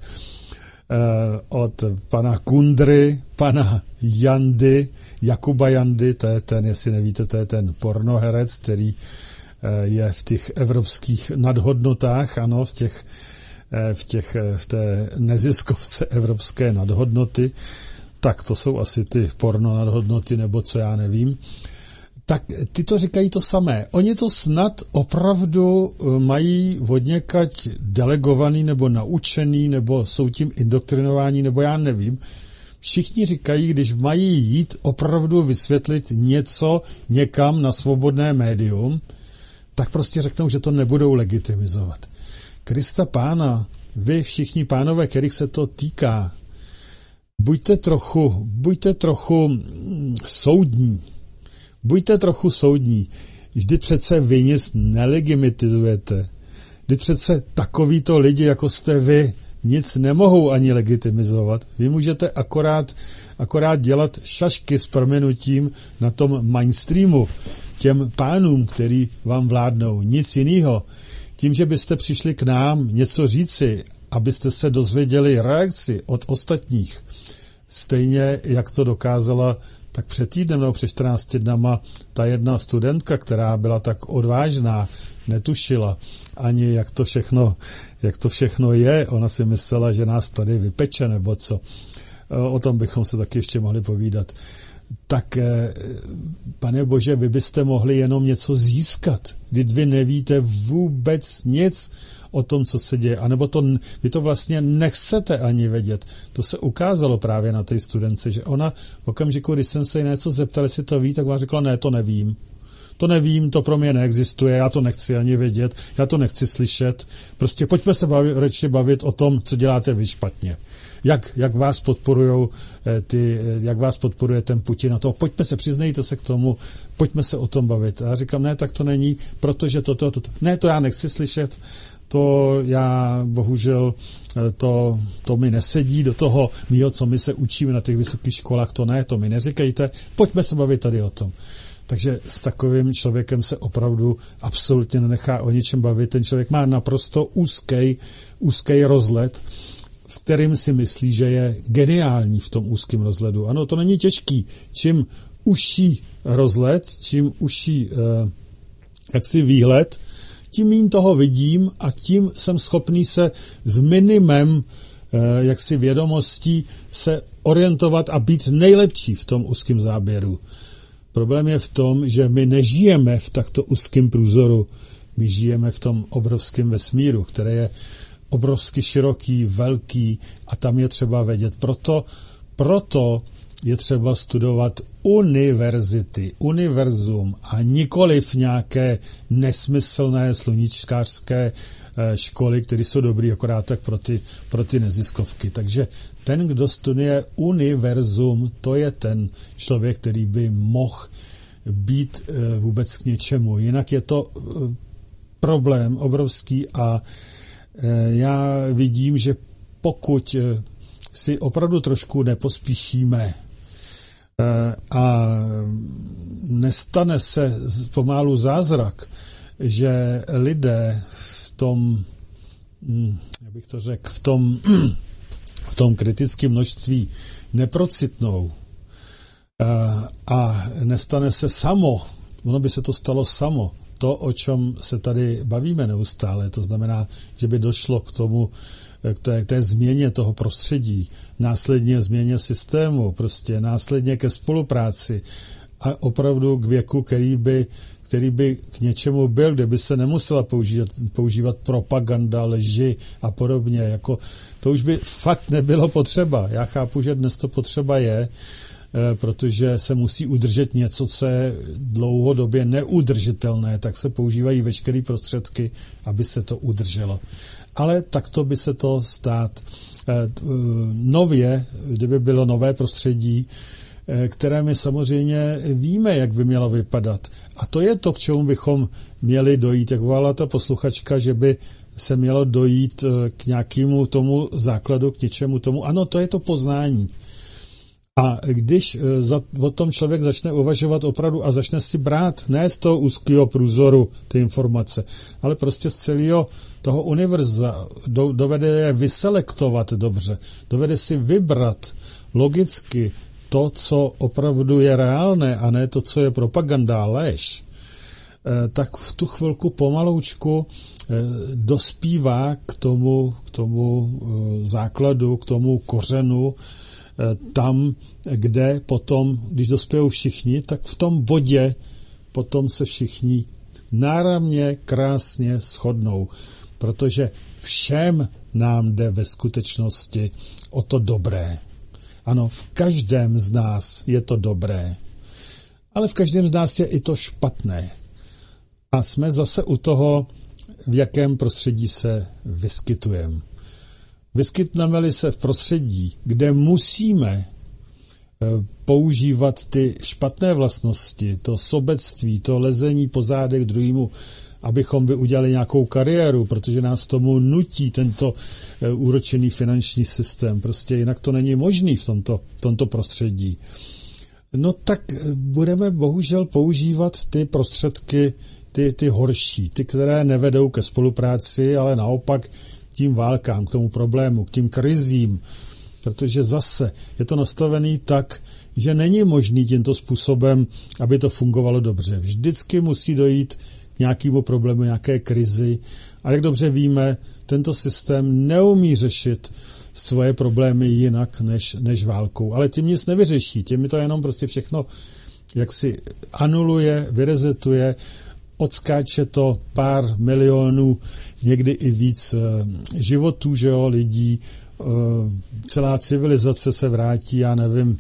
od pana Kundry, pana Jandy, Jakuba Jandy, to je ten, jestli nevíte, to je ten pornoherec, který je v těch evropských nadhodnotách, ano, v těch, v těch, v té neziskovce evropské nadhodnoty, tak to jsou asi ty porno nadhodnoty, nebo co já nevím, tak ty to říkají to samé. Oni to snad opravdu mají odněkať delegovaný, nebo naučený, nebo jsou tím indoktrinováni, nebo já nevím. Všichni říkají, když mají jít opravdu vysvětlit něco někam na svobodné médium, tak prostě řeknou, že to nebudou legitimizovat. Krista pána, vy všichni pánové, kterých se to týká, buďte trochu, buďte trochu soudní. Buďte trochu soudní. Vždyť přece vy nic nelegitimizujete. Vždyť přece takovýto lidi, jako jste vy, nic nemohou ani legitimizovat. Vy můžete akorát, akorát dělat šašky s prominutím na tom mainstreamu, těm pánům, který vám vládnou, nic jiného. Tím, že byste přišli k nám něco říci, abyste se dozvěděli reakci od ostatních, stejně jak to dokázala tak před týdnem nebo před čtrnácti dnama ta jedna studentka, která byla tak odvážná, netušila ani, jak to všechno, jak to všechno je. Ona si myslela, že nás tady vypeče nebo co. O tom bychom se taky ještě mohli povídat. Tak, pane Bože, vy byste mohli jenom něco získat, když vy nevíte vůbec nic o tom, co se děje, anebo to, vy to vlastně nechcete ani vědět. To se ukázalo právě na té studence, že ona v okamžiku, když jsem se jí něco zeptal, jestli to ví, tak vám řekla, ne, to nevím. To nevím, to pro mě neexistuje, já to nechci ani vědět, já to nechci slyšet. Prostě pojďme se bavit, radši bavit o tom, co děláte vy špatně. Jak, jak vás podporujou ty, jak vás podporuje ten Putin a to. Pojďme se, přiznejte se k tomu, pojďme se o tom bavit. A já říkám, ne, tak to není, protože toto, toto. Ne, to já nechci slyšet, to já, bohužel, to, to mi nesedí do toho mýho, co my se učíme na těch vysokých školách, to ne, to mi neříkejte, pojďme se bavit tady o tom. Takže s takovým člověkem se opravdu absolutně nenechá o ničem bavit. Ten člověk má naprosto úzký, úzký rozhled, v kterým si myslí, že je geniální v tom úzkém rozhledu. Ano, to není těžký. Čím užší rozhled, čím užší eh, jaksi výhled, tím méně toho vidím a tím jsem schopný se s minimem eh, jaksi vědomostí se orientovat a být nejlepší v tom úzkém záběru. Problém je v tom, že my nežijeme v takto úzkém průzoru, my žijeme v tom obrovském vesmíru, který je obrovsky široký, velký a tam je třeba vědět. Proto, proto je třeba studovat univerzity, univerzum a nikoliv nějaké nesmyslné sluníčkářské školy, které jsou dobrý akorát tak pro ty, pro ty neziskovky. Takže ten, kdo studuje univerzum, to je ten člověk, který by mohl být vůbec k něčemu. Jinak je to problém obrovský a já vidím, že pokud si opravdu trošku nepospíšíme a nestane se pomalu zázrak, že lidé v tom, jak bych to řekl, v tom, v tom kritickém množství neprocitnou a nestane se samo, ono by se to stalo samo, to, o čem se tady bavíme neustále, to znamená, že by došlo k tomu, k té, k té změně toho prostředí, následně změně systému, prostě následně ke spolupráci a opravdu k věku, který by, který by k něčemu byl, kde by se nemusela používat, používat propaganda, lži a podobně. Jako, to už by fakt nebylo potřeba. Já chápu, že dnes to potřeba je, protože se musí udržet něco, co je dlouhodobě neudržitelné, tak se používají veškeré prostředky, aby se to udrželo. Ale takto by se to stát nově, kdyby bylo nové prostředí, které my samozřejmě víme, jak by mělo vypadat. A to je to, k čemu bychom měli dojít. Jak volala ta posluchačka, že by se mělo dojít k nějakému tomu základu, k něčemu tomu. Ano, to je to poznání. A když za, o tom člověk začne uvažovat opravdu a začne si brát ne z toho úzkého průzoru ty informace, ale prostě z celého toho univerza, do, dovede je vyselektovat dobře, dovede si vybrat logicky to, co opravdu je reálné a ne to, co je propaganda a lež, tak v tu chvilku pomaloučku dospívá k tomu, k tomu základu, k tomu kořenu, tam, kde potom, když dospějou všichni, tak v tom bodě potom se všichni náramně, krásně shodnou, protože všem nám jde ve skutečnosti o to dobré. Ano, v každém z nás je to dobré, ale v každém z nás je i to špatné. A jsme zase u toho, v jakém prostředí se vyskytujeme. Vyskytneme-li se v prostředí, kde musíme používat ty špatné vlastnosti, to sobectví, to lezení po zádech druhýmu, abychom by udělali nějakou kariéru, protože nás tomu nutí tento úročený finanční systém. Prostě jinak to není možný v tomto, v tomto prostředí. No tak budeme bohužel používat ty prostředky, ty, ty horší, ty, které nevedou ke spolupráci, ale naopak k tím válkám, k tomu problému, k tím krizím, protože zase je to nastavený tak, že není možný tímto způsobem, aby to fungovalo dobře. Vždycky musí dojít k nějakému problému, nějaké krizi. A jak dobře víme, tento systém neumí řešit svoje problémy jinak než, než válkou. Ale tím nic nevyřeší, tím to jenom prostě všechno jaksi anuluje, vyrezetuje, odskáče to pár milionů, někdy i víc životů, že jo, lidí, celá civilizace se vrátí, já nevím,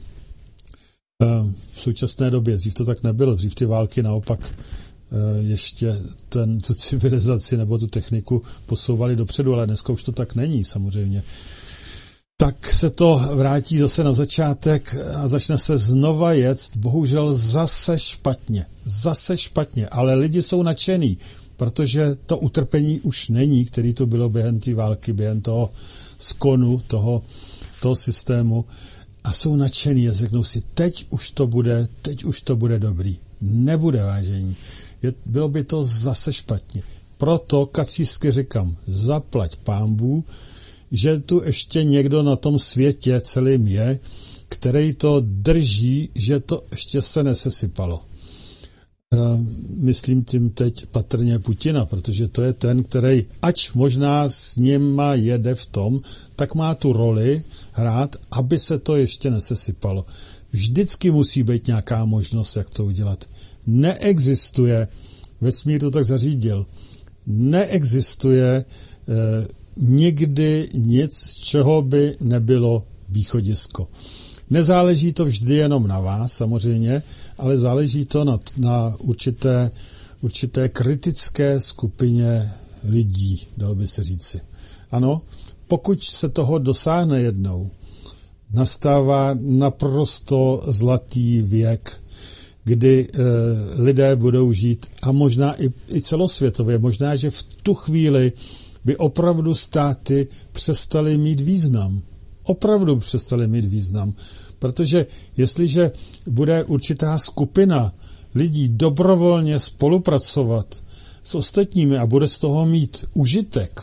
v současné době, dřív to tak nebylo, dřív ty války naopak ještě ten, tu civilizaci nebo tu techniku posouvali dopředu, ale dneska už to tak není samozřejmě. Tak se to vrátí zase na začátek a začne se znova jet, bohužel zase špatně, zase špatně, ale lidi jsou nadšený, protože to utrpení už není, který to bylo během té války, během toho skonu, toho, toho systému a jsou nadšený a řeknou si, teď už to bude, teď už to bude dobrý. Nebude, vážení. Je, bylo by to zase špatně. Proto kacířsky říkám, zaplať pánbů, že tu ještě někdo na tom světě celým je, který to drží, že to ještě se nesesypalo. myslím tím teď patrně Putina, protože to je ten, který, ač možná s nima jede v tom, tak má tu roli hrát, aby se to ještě nesesypalo. Vždycky musí být nějaká možnost, jak to udělat. Neexistuje, vesmír to tak zařídil, neexistuje eh, nikdy nic, z čeho by nebylo východisko. Nezáleží to vždy jenom na vás, samozřejmě, ale záleží to na, na určité, určité kritické skupině lidí, dalo by se říci. Ano, pokud se toho dosáhne jednou, nastává naprosto zlatý věk, kdy e, lidé budou žít, a možná i, i celosvětově, možná, že v tu chvíli by opravdu státy přestaly mít význam. Opravdu přestaly mít význam. Protože jestliže bude určitá skupina lidí dobrovolně spolupracovat s ostatními a bude z toho mít užitek,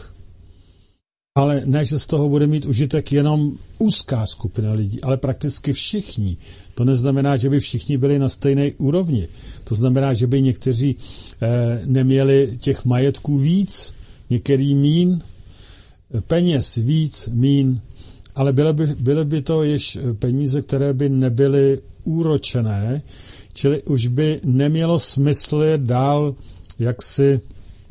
ale ne, že z toho bude mít užitek jenom úzká skupina lidí, ale prakticky všichni. To neznamená, že by všichni byli na stejné úrovni. To znamená, že by někteří eh, neměli těch majetků víc, některý mín, peněz víc, mín, ale byly by, byly by to již peníze, které by nebyly úročené, čili už by nemělo smysl dál jaksi,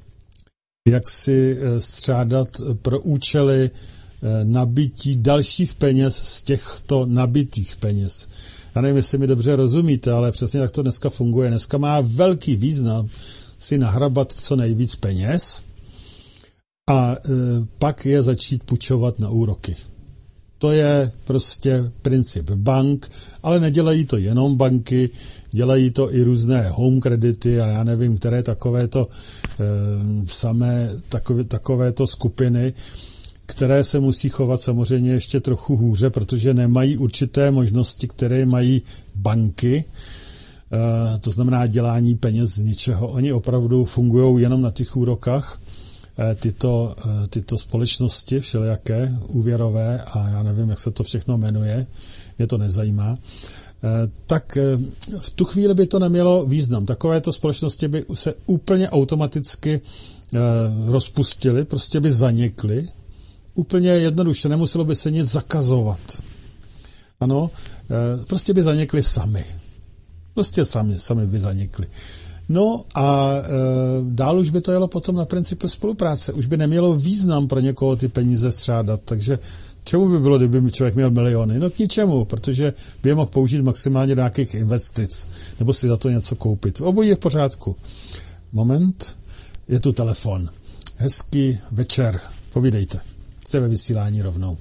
jaksi střádat pro účely nabití dalších peněz z těchto nabitých peněz. Já nevím, jestli mi dobře rozumíte, ale přesně tak to dneska funguje. Dneska má velký význam si nahrabat co nejvíc peněz a e, pak je začít půjčovat na úroky. To je prostě princip bank, ale nedělají to jenom banky, dělají to i různé home kredity a já nevím, které takovéto e, samé takové, takovéto skupiny, které se musí chovat samozřejmě ještě trochu hůře, protože nemají určité možnosti, které mají banky, e, to znamená dělání peněz z ničeho. Oni opravdu fungují jenom na těch úrokách, tyto, tyto společnosti všelijaké, úvěrové a já nevím, jak se to všechno jmenuje, mě to nezajímá, tak v tu chvíli by to nemělo význam. Takovéto společnosti by se úplně automaticky rozpustily, prostě by zanikly, úplně jednoduše, nemuselo by se nic zakazovat. Ano, prostě by zanikly sami. Prostě sami, sami by zanikly. No a e, dál už by to jelo potom na principu spolupráce. Už by nemělo význam pro někoho ty peníze střádat. Takže čemu by bylo, kdyby člověk měl miliony? No k ničemu, protože by je mohl použít maximálně do nějakých investic. Nebo si za to něco koupit. Obojí je v pořádku. Moment, je tu telefon. Hezký večer. Povídejte. Jste ve vysílání rovnou.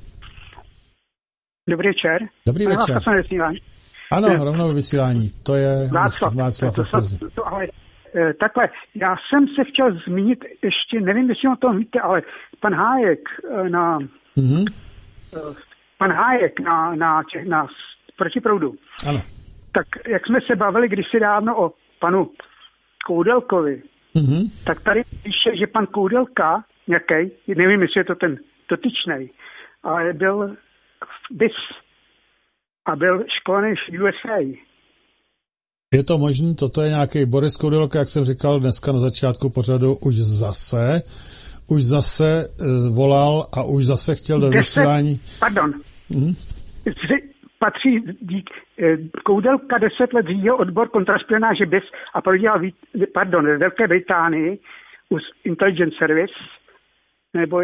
Dobrý večer. Dobrý ano, večer. Ano, ne. Rovnou vysílání. To je Václav. Václav to, to, to, ale, e, takhle, já jsem se chtěl zmínit ještě, nevím, jestli o tom víte, ale pan Hájek na mm-hmm. e, pan Hájek na, na, těch, na Protiproudu. Ano. Tak jak jsme se bavili kdysi dávno o panu Koudelkovi, mm-hmm. tak tady píše, že pan Koudelka, nějaký, nevím, jestli je to ten dotyčnej, ale byl B I S a byl školený v U S A. Je to možné, toto je nějaký Boris Koudelka, jak jsem říkal dneska na začátku pořadu, už zase, už zase uh, volal a už zase chtěl do vysílání. Pardon. Hmm? Patří, dík, Koudelka deset let řídil odbor kontraspionáže B I S a prodělal, pardon, ve Velké Británii u Intelligence Service nebo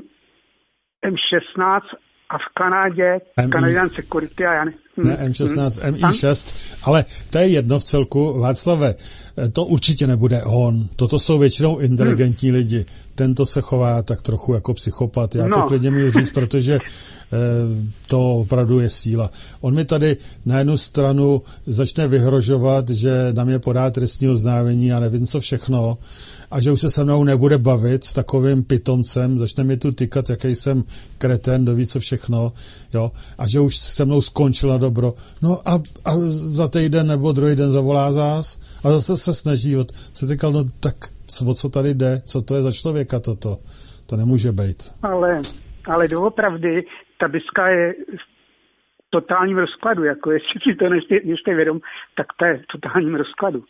M šestnáct a v Kanadě, Canadian Security a já ne... Ne, M šestnáct, M I šest, ale to je jedno v celku. Václave, to určitě nebude on. Toto jsou většinou inteligentní hmm. lidi. Tento se chová tak trochu jako psychopat. Já no. to klidně můžu říct, protože eh, to opravdu je síla. On mi tady na jednu stranu začne vyhrožovat, že na mě podá trestní oznámení a nevím co všechno a že už se se mnou nebude bavit s takovým pitomcem, začne mi tu tykat, jaký jsem kreten, doví co všechno, jo, a že už se mnou skončila dobro. No a, a za týden nebo druhý den zavolá zás a zase se snaží. Od, se říkal, no tak o co tady jde? Co to je za člověka toto? To nemůže být. Ale, ale doopravdy ta biska je v totálním rozkladu. Jako jestli si to nejste, nejste vědom, tak to je v totálním rozkladu.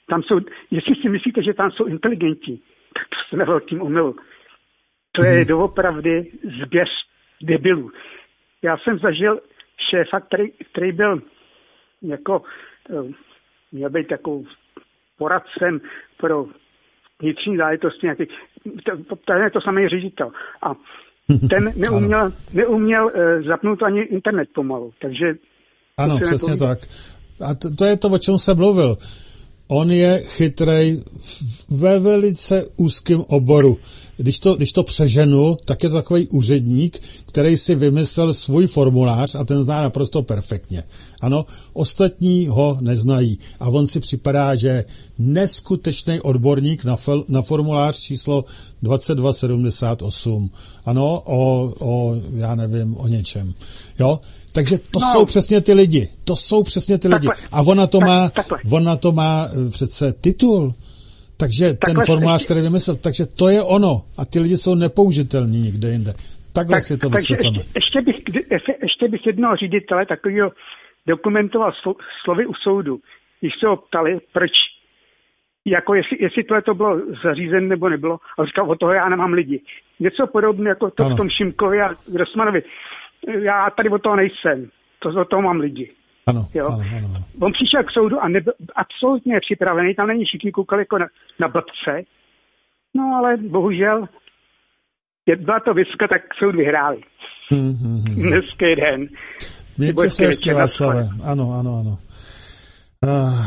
tam jsou, jestli si myslíte, že tam jsou inteligentní, tak to jste ve velkým omylu. To je doopravdy zběř debilů. Já jsem zažil šéfa, který, který byl jako, měl být takovou poradcem pro vnitřní záležitosti, nějaký, to, to je to samý ředitel. A ten neuměl, neuměl uh, zapnout ani internet pomalu, takže... Ano, přesně tak. A to, to je to, o čem jsem mluvil. On je chytrej ve velice úzkém oboru. Když to, když to přeženu, tak je to takový úředník, který si vymyslel svůj formulář a ten zná naprosto perfektně. Ano, ostatní ho neznají. A on si připadá, že je neskutečný odborník na, fel, na formulář číslo dvacet dva sedmdesát osm. Ano, o, o, já nevím, o něčem. Jo? Takže to no. jsou přesně ty lidi. To jsou přesně ty takhle. lidi. A ona to má, ona to má přece titul. Takže takhle ten formulář, který vymyslel, takže to je ono. A ty lidi jsou nepoužitelní nikde jinde. Takhle tak, si to vysvětlíme. Ještě, ještě, bych, ještě bych jednoho ředitele takového dokumentoval slovy u soudu. Když se ho ptali, proč, jako jestli, jestli tohle to bylo zařízené nebo nebylo, a říkal, o toho já nemám lidi. Něco podobné jako to ano. v tom Šimkovi a Grossmanovi. Já tady o toho nejsem, to o toho mám lidi. Ano, jo? ano, ano. On přišel k soudu a nebyl absolutně připravený, tam není všichni koukali jako na, na blbce. No ale bohužel, byla to viska, tak soud vyhráli. Hmm, hmm, hmm. Dneska den. Mějte se hezky, Václave. Ano, ano, ano. Uh,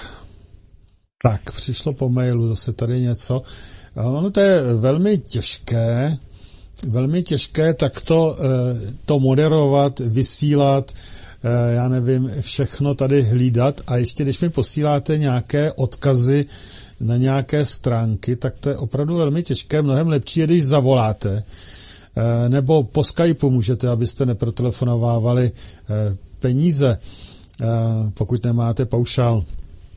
tak, přišlo po mailu zase tady něco. Ono to je velmi těžké, velmi těžké takto to moderovat, vysílat, já nevím, všechno tady hlídat a ještě když mi posíláte nějaké odkazy na nějaké stránky, tak to je opravdu velmi těžké, mnohem lepší je, když zavoláte, nebo po Skypeu můžete, abyste neprotelefonovávali peníze, pokud nemáte paušál.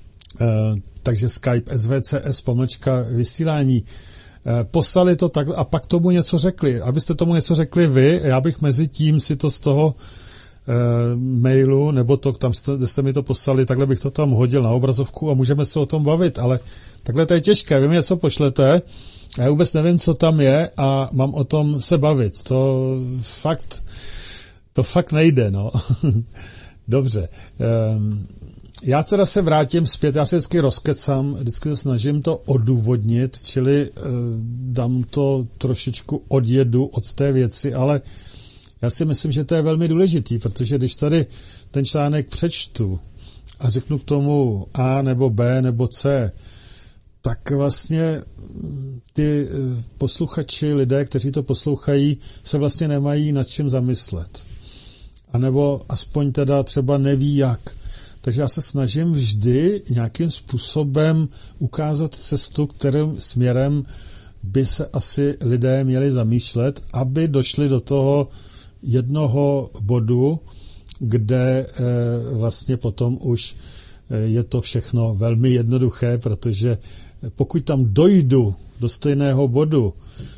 Takže Skype svcs pomlčka vysílání. Poslali to tak a pak tomu něco řekli. Abyste tomu něco řekli vy, já bych mezi tím si to z toho e, mailu, nebo to, tam jste, kde jste mi to poslali, takhle bych to tam hodil na obrazovku a můžeme se o tom bavit, ale takhle to je těžké. Vy mi něco pošlete, já vůbec nevím, co tam je a mám o tom se bavit. To fakt, to fakt nejde, no. Dobře. Ehm, Já teda se vrátím zpět, já se vždycky rozkecám, vždycky se snažím to odůvodnit, čili e, dám to trošičku odjedu od té věci, ale já si myslím, že to je velmi důležitý, protože když tady ten článek přečtu a řeknu k tomu A nebo B nebo C, tak vlastně ty posluchači, lidé, kteří to poslouchají, se vlastně nemají nad čím zamyslet. A nebo aspoň teda třeba neví jak. Takže já se snažím vždy nějakým způsobem ukázat cestu, kterým směrem by se asi lidé měli zamýšlet, aby došli do toho jednoho bodu, kde eh, vlastně potom už je to všechno velmi jednoduché, protože pokud tam dojdu do stejného bodu,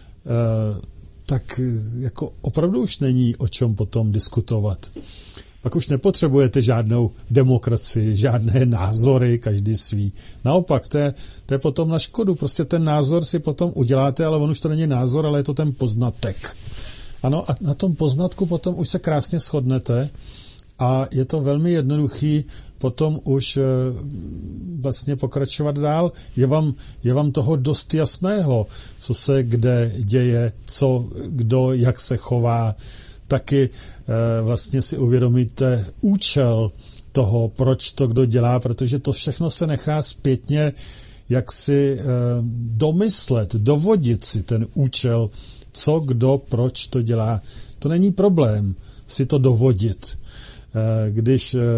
eh, tak jako opravdu už není o čem potom diskutovat. Pak už nepotřebujete žádnou demokracii, žádné názory, každý svý. Naopak, to je, to je potom na škodu. Prostě ten názor si potom uděláte, ale on už to není názor, ale je to ten poznatek. Ano, a na tom poznatku potom už se krásně shodnete a je to velmi jednoduchý potom už e, vlastně pokračovat dál. Je vám, je vám toho dost jasného, co se kde děje, co, kdo, jak se chová. Taky e, vlastně si uvědomíte účel toho, proč to kdo dělá, protože to všechno se nechá zpětně jak si e, domyslet, dovodit si ten účel, co, kdo, proč to dělá. To není problém si to dovodit, e, když, e,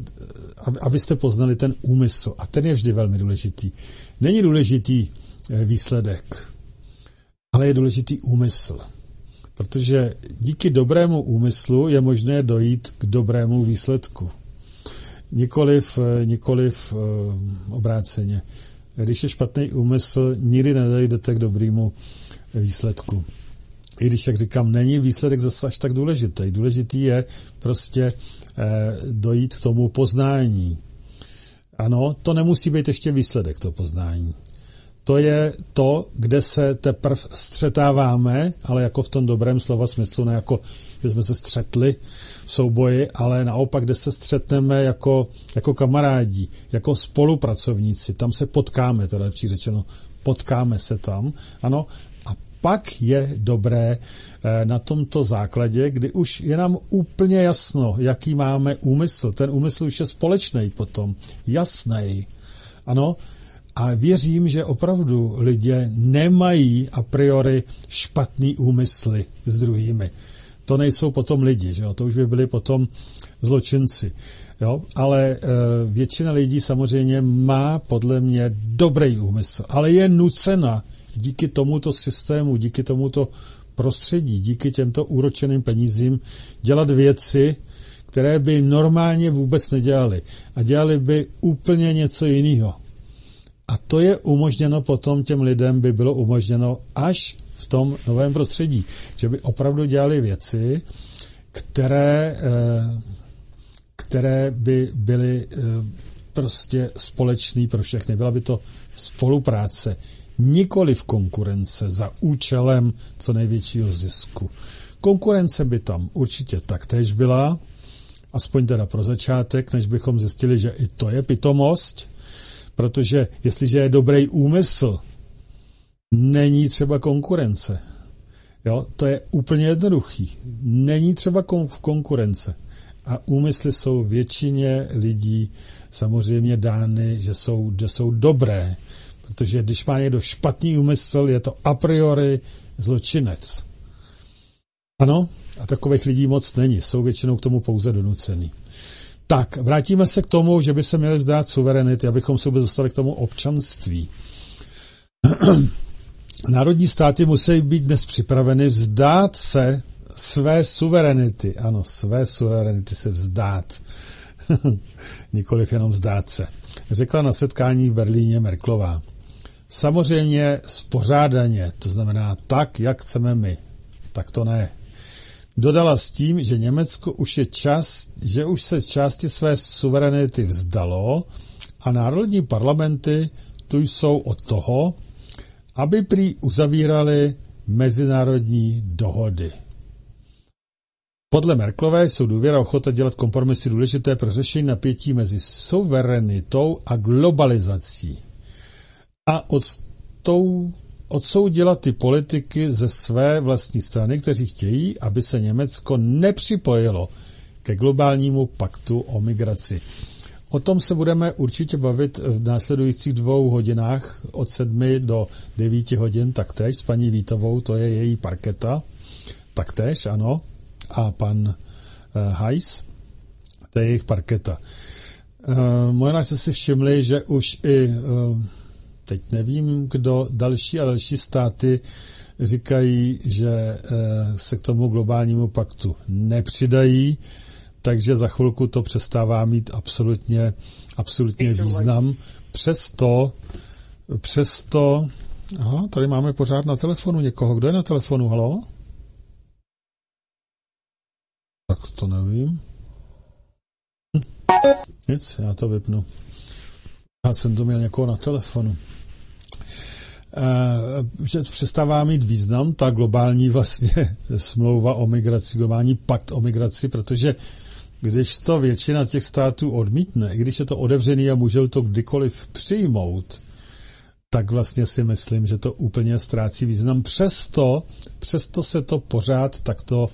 abyste poznali ten úmysl. A ten je vždy velmi důležitý. Není důležitý e, výsledek, ale je důležitý úmysl. Protože díky dobrému úmyslu je možné dojít k dobrému výsledku. Nikoliv, nikoliv obráceně. Když je špatný úmysl, nikdy nedojdete k dobrému výsledku. I když, jak říkám, není výsledek zase až tak důležitý. Důležitý je prostě dojít k tomu poznání. Ano, to nemusí být ještě výsledek, to poznání. To je to, kde se teprve střetáváme, ale jako v tom dobrém slova smyslu, ne jako, že jsme se střetli v souboji, ale naopak, kde se střetneme jako, jako kamarádi, jako spolupracovníci. Tam se potkáme, teda lepší řečeno, potkáme se tam, ano, a pak je dobré na tomto základě, kdy už je nám úplně jasno, jaký máme úmysl. Ten úmysl už je společný potom, jasnej, ano. A věřím, že opravdu lidé nemají a priori špatný úmysly s druhými. To nejsou potom lidi, že jo? To už by byli potom zločinci. Jo? Ale e, většina lidí samozřejmě má podle mě dobrý úmysl, ale je nucena díky tomuto systému, díky tomuto prostředí, díky těmto úročeným penězím dělat věci, které by normálně vůbec nedělali. A dělali by úplně něco jiného. A to je umožněno potom těm lidem, by bylo umožněno až v tom novém prostředí, že by opravdu dělali věci, které, které by byly prostě společné pro všechny. Byla by to spolupráce, nikoli v konkurence za účelem co největšího zisku. Konkurence by tam určitě taktéž byla, aspoň teda pro začátek, než bychom zjistili, že i to je pitomost, protože jestliže je dobrý úmysl, není třeba konkurence. Jo, to je úplně jednoduchý. Není třeba konkurence. A úmysly jsou většině lidí samozřejmě dány, že jsou, že jsou dobré. Protože když má někdo špatný úmysl, je to a priori zločinec. Ano, a takových lidí moc není. Jsou většinou k tomu pouze donucený. Tak, vrátíme se k tomu, že by se měli zdát suverenity, abychom se vůbec dostali k tomu občanství. Národní státy musí být dnes připraveny vzdát se své suverenity. Ano, své suverenity se vzdát. Nikoliv jenom vzdát se. Řekla na setkání v Berlíně Merkelová. Samozřejmě spořádaně, to znamená tak, jak chceme my. Tak to ne. Dodala s tím, že Německo už je čas, že už se části své suverenity vzdalo a národní parlamenty tu jsou od toho, aby prý uzavírali mezinárodní dohody. Podle Merkelové jsou důvěra a ochota dělat kompromisy důležité pro řešení napětí mezi suverenitou a globalizací. A od tou odsoudila ty politiky ze své vlastní strany, kteří chtějí, aby se Německo nepřipojilo ke globálnímu paktu o migraci. O tom se budeme určitě bavit v následujících dvou hodinách od sedmi do devíti hodin taktéž s paní Vítovou, to je její parketa, taktéž, ano, a pan uh, Hajs, to je jejich parketa. Uh, možná jste si všimli, že už i uh, teď nevím, kdo další a další státy říkají, že se k tomu globálnímu paktu nepřidají, takže za chvilku to přestává mít absolutně, absolutně význam. Přesto, přesto, aha, tady máme pořád na telefonu někoho. Kdo je na telefonu, halo? Tak to nevím. Hm. Nic, já to vypnu. Já jsem to měl někoho na telefonu. Uh, že přestává mít význam ta globální vlastně smlouva o migraci, globální pakt o migraci, protože když to většina těch států odmítne, i když je to otevřený a můžou to kdykoliv přijmout, tak vlastně si myslím, že to úplně ztrácí význam. Přesto, přesto se to pořád takto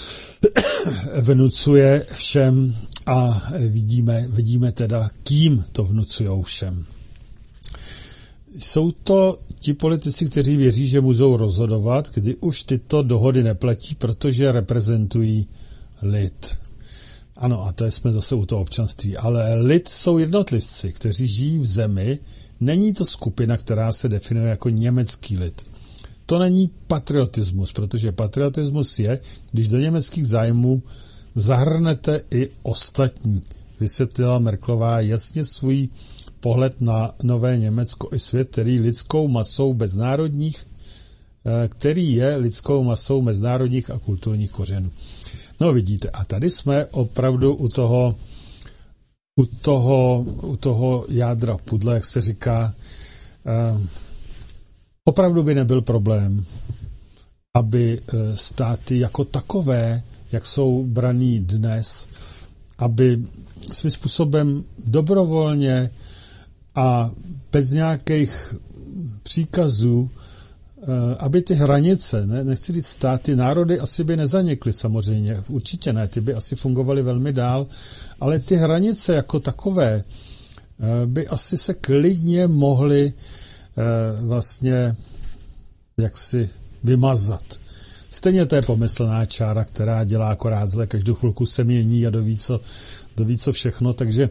vnucuje všem a vidíme, vidíme teda, kým to vnucujou všem. Jsou to ti politici, kteří věří, že můžou rozhodovat, kdy už tyto dohody neplatí, protože reprezentují lid. Ano, a to jsme zase u toho občanství. Ale lid jsou jednotlivci, kteří žijí v zemi. Není to skupina, která se definuje jako německý lid. To není patriotismus, protože patriotismus je, když do německých zájmů zahrnete i ostatní. Vysvětlila Merkelová jasně svůj pohled na nové Německo i svět, který lidskou masou beznárodních, který je lidskou masou mezinárodních a kulturních kořenů. No vidíte, a tady jsme opravdu u toho u toho, u toho jádra pudle, jak se říká, eh, opravdu by nebyl problém, aby eh, státy jako takové, jak jsou braný dnes, aby svým způsobem dobrovolně a bez nějakých příkazů, aby ty hranice, ne, nechci říct státy, národy asi by nezanikly samozřejmě, určitě ne, ty by asi fungovaly velmi dál, ale ty hranice jako takové by asi se klidně mohly vlastně jaksi vymazat. Stejně to je pomyslná čára, která dělá akorát zle, každou chvilku se mění a doví co, doví co všechno, takže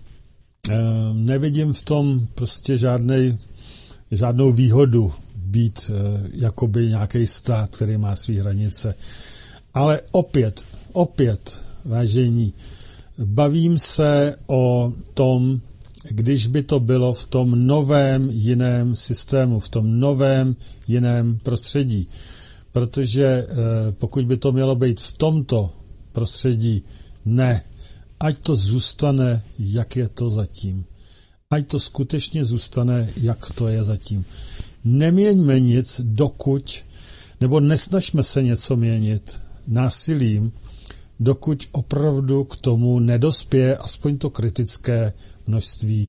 nevidím v tom prostě žádnej, žádnou výhodu být e, jakoby nějaký stát, který má své hranice. Ale opět, opět, vážení, bavím se o tom, když by to bylo v tom novém jiném systému, v tom novém jiném prostředí. Protože e, pokud by to mělo být v tomto prostředí, ne, ať to zůstane, jak je to zatím. Ať to skutečně zůstane, jak to je zatím. Neměňme nic, dokud, nebo nesnažme se něco měnit násilím, dokud opravdu k tomu nedospěje aspoň to kritické množství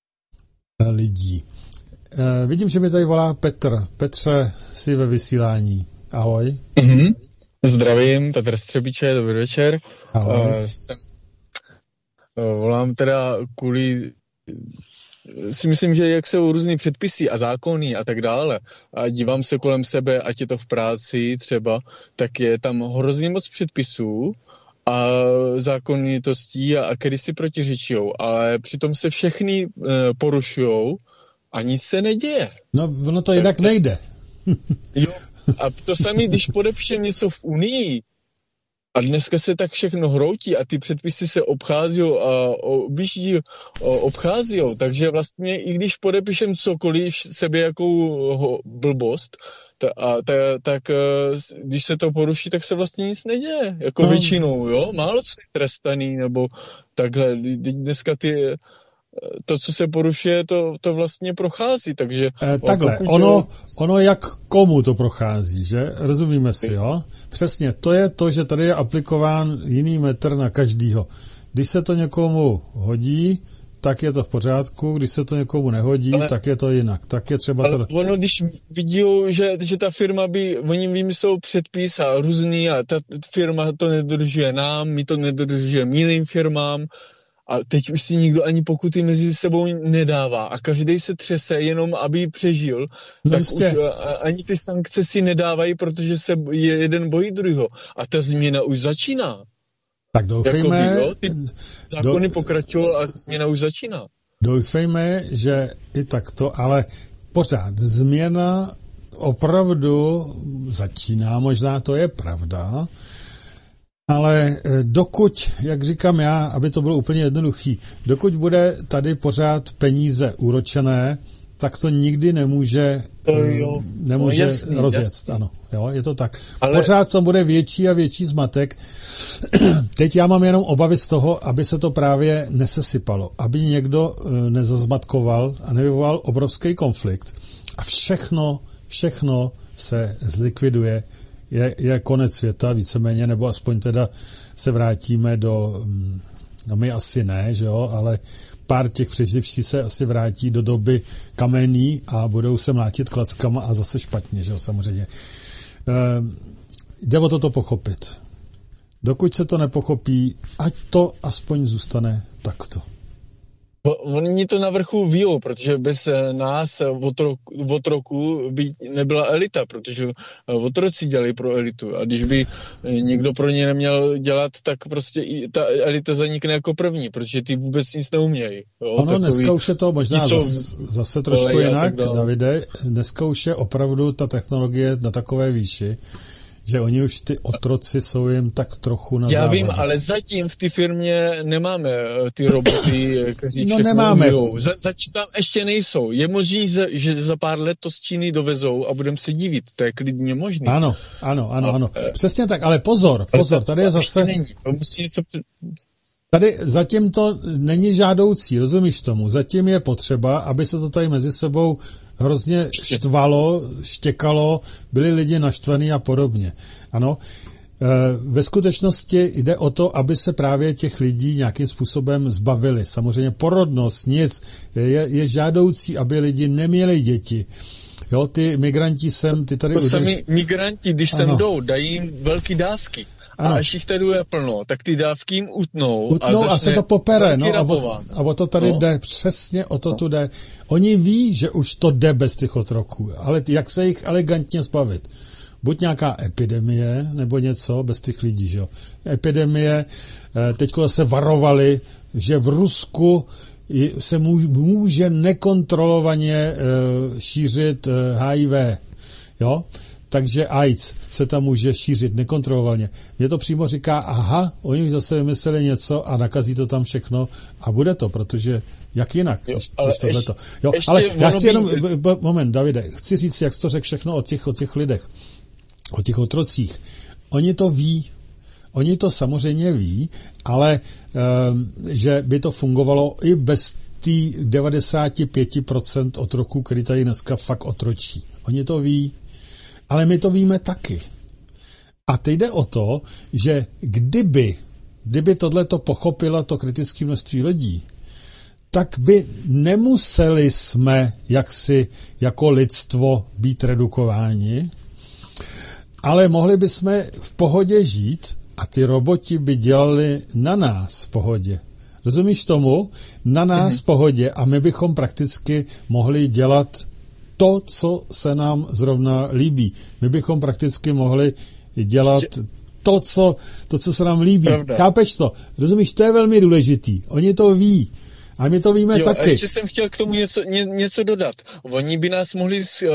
lidí. E, vidím, že mi tady volá Petr. Petře, jsi ve vysílání. Ahoj. Mm-hmm. Zdravím, Petr Střebíče, dobrý večer. Ahoj. Uh, jsem, uh, volám teda kvůli si myslím, že jak jsou různý předpisy a zákony a tak dále a dívám se kolem sebe, ať je to v práci třeba, tak je tam hrozně moc předpisů a zákonitostí a, a který si protiřečijou, ale přitom se všechny e, porušujou a nic se neděje. No, ono to jinak nejde. Jo, a to samé, když podepíšem něco v Unii, a dneska se tak všechno hroutí a ty předpisy se obchází a objíždí, obchází. Takže vlastně i když podepíšem cokoliv sebe jakou blbost, ta, a, ta, tak když se to poruší, tak se vlastně nic neděje. Jako no. Většinou, jo? Málo co je trestaný, nebo takhle. Dneska ty... to, co se porušuje, to, to vlastně prochází, takže... Eh, takhle, ono, ono jak komu to prochází, že? Rozumíme si, jo? Přesně, to je to, že tady je aplikován jiný metr na každýho. Když se to někomu hodí, tak je to v pořádku, když se to někomu nehodí, ale, tak je to jinak. Tak je třeba ale to... ono, když vidí, že, že ta firma by, oni vymyslou předpis a různý a ta firma to nedodržuje nám, my to nedodržujeme jiným firmám, a teď už si nikdo ani pokuty mezi sebou nedává a každý se třese jenom, aby přežil, no tak jistě. Už ani ty sankce si nedávají, protože se jeden bojí druhého. A ta změna už začíná. Tak doufejme... Jakoby, jo, ty zákony do... pokračují a změna už začíná. Doufejme, že i takto, ale pořád změna opravdu začíná, možná to je pravda, ale dokud, jak říkám já, aby to bylo úplně jednoduchý, dokud bude tady pořád peníze úročené, tak to nikdy nemůže, jo, nemůže no jasný, rozjet. Jasný. Ano, jo, je to tak. Ale... Pořád to bude větší a větší zmatek. Teď já mám jenom obavy z toho, aby se to právě nesesypalo, aby někdo nezazmatkoval a nevyvolal obrovský konflikt a všechno, všechno se zlikviduje. Je, je konec světa víceméně, nebo aspoň teda se vrátíme do, no my asi ne, že jo, ale pár těch přeživší se asi vrátí do doby kamenný a budou se mlátit klackama a zase špatně, že jo, samozřejmě. E, jde o toto pochopit. Dokud se to nepochopí, ať to aspoň zůstane takto. Oni to na vrchu víjou, protože bez nás od roku by nebyla elita, protože otroci dělají pro elitu a když by někdo pro ně neměl dělat, tak prostě i ta elita zanikne jako první, protože ty vůbec nic neumějí. Jo? Ono Takový, dneska už je to možná co, zase, zase trošku jinak, Davide, dneska už je opravdu ta technologie na takové výši, že oni už ty otroci jsou jim tak trochu na Já závadě. vím, ale zatím v té firmě nemáme ty roboty, kteří no všechno nemáme. Za, zatím tam ještě nejsou. Je možný, že za pár let to z Číny dovezou a budeme se divit. To je klidně možný. Ano, ano, ano, ano. Přesně tak, ale pozor, pozor, tady je zase... To musí něco... Tady zatím to není žádoucí, rozumíš tomu? Zatím je potřeba, aby se to tady mezi sebou hrozně štvalo, štěkalo, byli lidi naštvaní a podobně. Ano, ve skutečnosti jde o to, aby se právě těch lidí nějakým způsobem zbavili. Samozřejmě porodnost, nic. Je, je žádoucí, aby lidi neměli děti. Jo, ty migranti sem, ty tady... To udrž... sami migranti, když ano. sem jdou, dají jim velké dávky. Ano. A až jich tady je plno, tak ty dávky jim utnou. Utnou a, a se to popere. No, a, o, a o to tady no. jde, přesně o to no. tu jde. Oni ví, že už to jde bez těch otroků, ale jak se jich elegantně zbavit? Buď nějaká epidemie, nebo něco bez těch lidí, že jo. Epidemie, teďko se varovali, že v Rusku se může nekontrolovaně šířit H I V, jo. Takže AIDS se tam může šířit nekontrolovaně. Mně to přímo říká, aha, oni už zase vymysleli něco a nakazí to tam všechno a bude to, protože jak jinak, jo, když, ale když tohleto. ještě, Jo, ještě ale já si by... jenom, moment, Davide, chci říct, jak jsi to řekl všechno o těch, o těch lidech, o těch otrocích. Oni to ví, oni to samozřejmě ví, ale um, že by to fungovalo i bez tý devadesát pět procent otroků, který tady dneska fakt otročí. Oni to ví. Ale my to víme taky. A teď jde o to, že kdyby, kdyby tohleto pochopilo to kritické množství lidí, tak by nemuseli jsme jaksi jako lidstvo být redukováni, ale mohli bychom v pohodě žít a ty roboti by dělali na nás v pohodě. Rozumíš tomu? Na nás v mm-hmm. pohodě a my bychom prakticky mohli dělat to, co se nám zrovna líbí. My bychom prakticky mohli dělat to, co, to, co se nám líbí. Pravda. Chápeš to? Rozumíš, to je velmi důležitý. Oni to ví. A my to víme jo, taky. A ještě jsem chtěl k tomu něco, ně, něco dodat. Oni by nás mohli uh,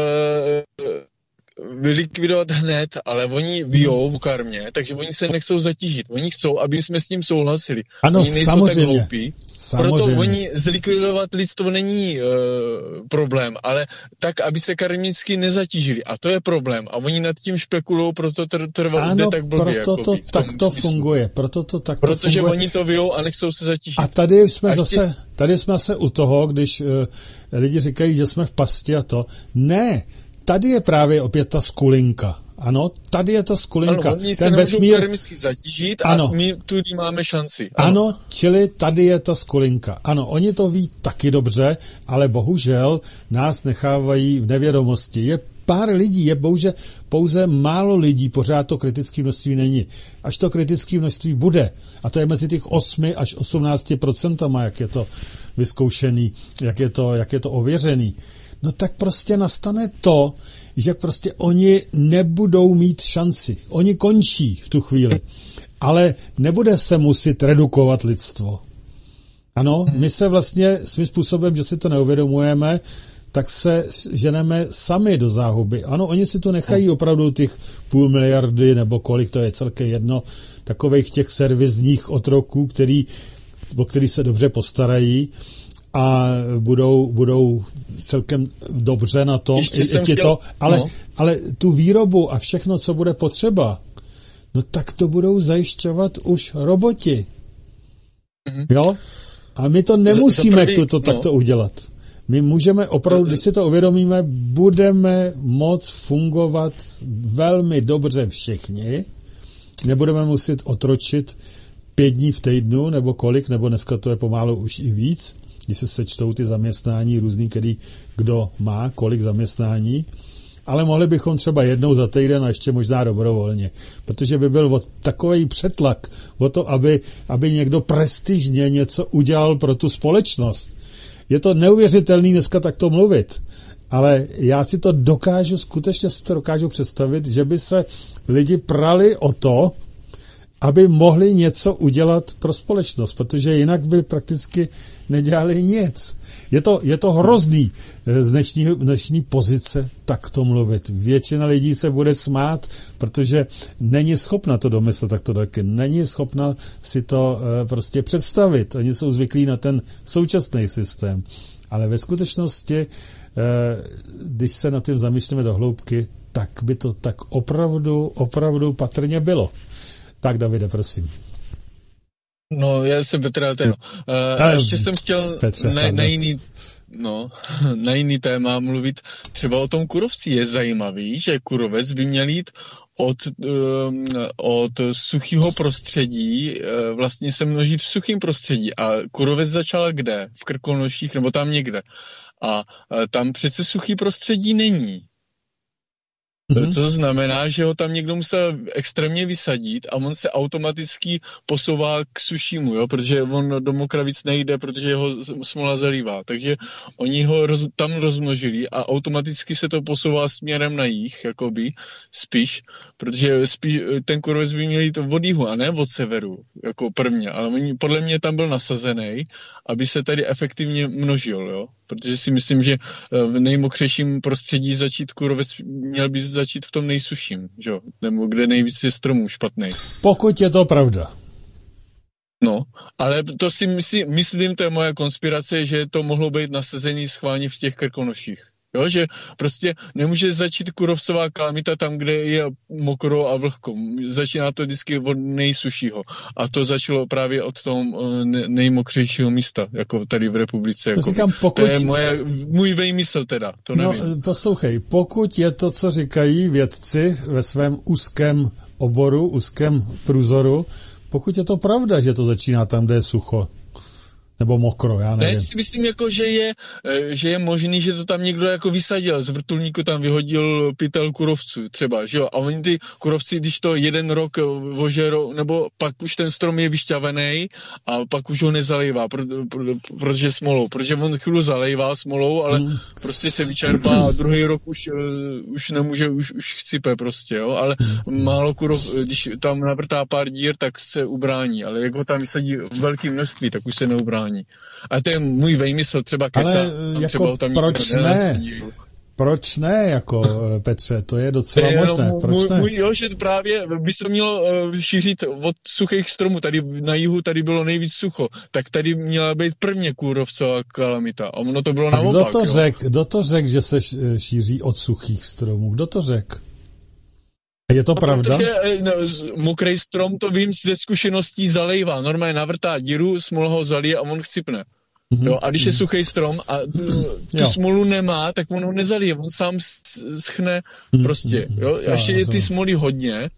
vylikvidovat hned, ale oni bijou v karmě, takže oni se nechcou zatížit. Oni chcou, aby jsme s tím souhlasili. Ano, oni nejsou samozřejmě. tak hloupí. Samozřejmě. Proto oni zlikvidovat lidstvo není uh, problém, ale tak, aby se karmicky nezatížili. A to je problém. A oni nad tím špekulují, proto tr- trvalo jde tak blbě. Proto jako to by, tak to funguje. Proto to tak Protože funguje. oni to bijou a nechcou se zatížit. A tady jsme, a zase, ještě... tady jsme zase u toho, když uh, lidi říkají, že jsme v pasti a to. Ne, tady je právě opět ta skulinka. Ano, tady je ta skulinka. Ano, oni se ten vesmír karmicky zatížit a ano. my tudy máme šanci. Ano. ano, čili tady je ta skulinka. Ano, oni to ví taky dobře, ale bohužel nás nechávají v nevědomosti. Je pár lidí, je bohužel pouze málo lidí, pořád to kritické množství není. Až to kritické množství bude, a to je mezi těch osmi až osmnácti procentama, jak je to vyzkoušený, jak je to, jak je to ověřený, no tak prostě nastane to, že prostě oni nebudou mít šanci. Oni končí v tu chvíli. Ale nebude se muset redukovat lidstvo. Ano, my se vlastně svým způsobem, že si to neuvědomujeme, tak se ženeme sami do záhuby. Ano, oni si to nechají opravdu těch půl miliardy, nebo kolik to je celkem jedno, takových těch servisních otroků, který, o který se dobře postarají, a budou, budou celkem dobře na tom, i, i ti to, ale, no. ale tu výrobu a všechno, co bude potřeba, no tak to budou zajišťovat už roboti. Mm-hmm. Jo? A my to nemusíme první, to, to no. takto udělat. My můžeme opravdu, když si to uvědomíme, budeme moct fungovat velmi dobře všichni, nebudeme muset otročit pět dní v týdnu, nebo kolik, nebo dneska to je pomalu už i víc, když se sečtou ty zaměstnání různý, který kdo má, kolik zaměstnání, ale mohli bychom třeba jednou za týden a ještě možná dobrovolně, protože by byl takový přetlak o to, aby, aby někdo prestižně něco udělal pro tu společnost. Je to neuvěřitelný dneska takto mluvit, ale já si to dokážu, skutečně si to dokážu představit, že by se lidi prali o to, aby mohli něco udělat pro společnost, protože jinak by prakticky nedělali nic. Je to, je to hrozný z dnešní, dnešní pozice takto mluvit. Většina lidí se bude smát, protože není schopna to domyslet takto taky. Není schopna si to e, prostě představit. Oni jsou zvyklí na ten současný systém. Ale ve skutečnosti, e, když se nad tím zamýšlíme do hloubky, tak by to tak opravdu, opravdu patrně bylo. Tak, Davide, prosím. no, já jsem Petr, ten, uh, a ještě jsem chtěl Petře, na, na jiný, no, na jiný téma mluvit, třeba o tom kurovci. Je zajímavý, že kurovec by měl jít od, um, od suchého prostředí uh, vlastně se množit v suchém prostředí. A kurovec začal kde? V Krkonoších nebo tam někde. A uh, tam přece suchý prostředí není. Mm-hmm. To znamená, že ho tam někdo musel extrémně vysadit a on se automaticky posouvá k sušímu, jo? Protože on do Mokravic nejde, protože ho smola zalívá. Takže oni ho roz, tam rozmnožili a automaticky se to posouvá směrem na jih, jakoby, spíš, protože spíš, ten kurovec by měl jít od jihu a ne od severu, jako prvně. Ale oni, podle mě tam byl nasazený, aby se tady efektivně množil, jo? Protože si myslím, že v nejmokřejším prostředí začít kurovec měl by začít v tom nejsuším, že jo? Nebo kde nejvíc je stromů špatnej. Pokud je to pravda. No, ale to si myslím, myslím, to je moje konspirace, že to mohlo být nasazení schválně v těch Krkonoších. Jo, že prostě nemůže začít kurovcová kalamita tam, kde je mokro a vlhko. Začíná to vždycky od nejsušího. A to začalo právě od toho nejmokřejšího místa, jako tady v republice. Jako říkám, pokud... To je moje, můj vejmysl teda, to nevím. No, poslouchej, pokud je to, co říkají vědci ve svém úzkém oboru, úzkém průzoru, pokud je to pravda, že to začíná tam, kde je sucho, nebo mokro, já nevím. Já si myslím, jako, že, je, že je možný, že to tam někdo jako vysadil. Z vrtulníku tam vyhodil pytel kurovců třeba, že jo? A oni ty kurovci, když to jeden rok ožerou, nebo pak už ten strom je vyšťavený a pak už ho nezalejvá, pro, pro, protože smolou. Protože on chvíli zalejvá smolou, ale mm. prostě se vyčerpá a druhý rok už, uh, už nemůže, už, už chcipe prostě, jo? Ale mm. málo kurov, když tam navrtá pár dír, tak se ubrání, ale jak ho tam vysadí velké množství, tak už se neubrání. A to je můj vejmysl, třeba kesa. Ale jako třeba tam proč ne? Nenasadí. Proč ne, jako Petře, to je docela je, možné, proč můj, ne? Můj, jo, že právě by se mělo uh, šířit od suchých stromů, tady na jihu tady bylo nejvíc sucho, tak tady měla být prvně kůrovcová kalamita a ono to bylo a naopak. Kdo to řek, kdo to řek, že se šíří od suchých stromů, kdo to řek? Je to no, pravda? Protože no, mokrý strom, to vím ze zkušeností, zalejvá. Normálně navrtá díru, smol ho zalije a on chcipne. Mm-hmm. Jo, a když je suchý strom a tu, tu smolu nemá, tak on ho nezalije. On sám schne prostě. Jo? A ještě je ty smoly hodně.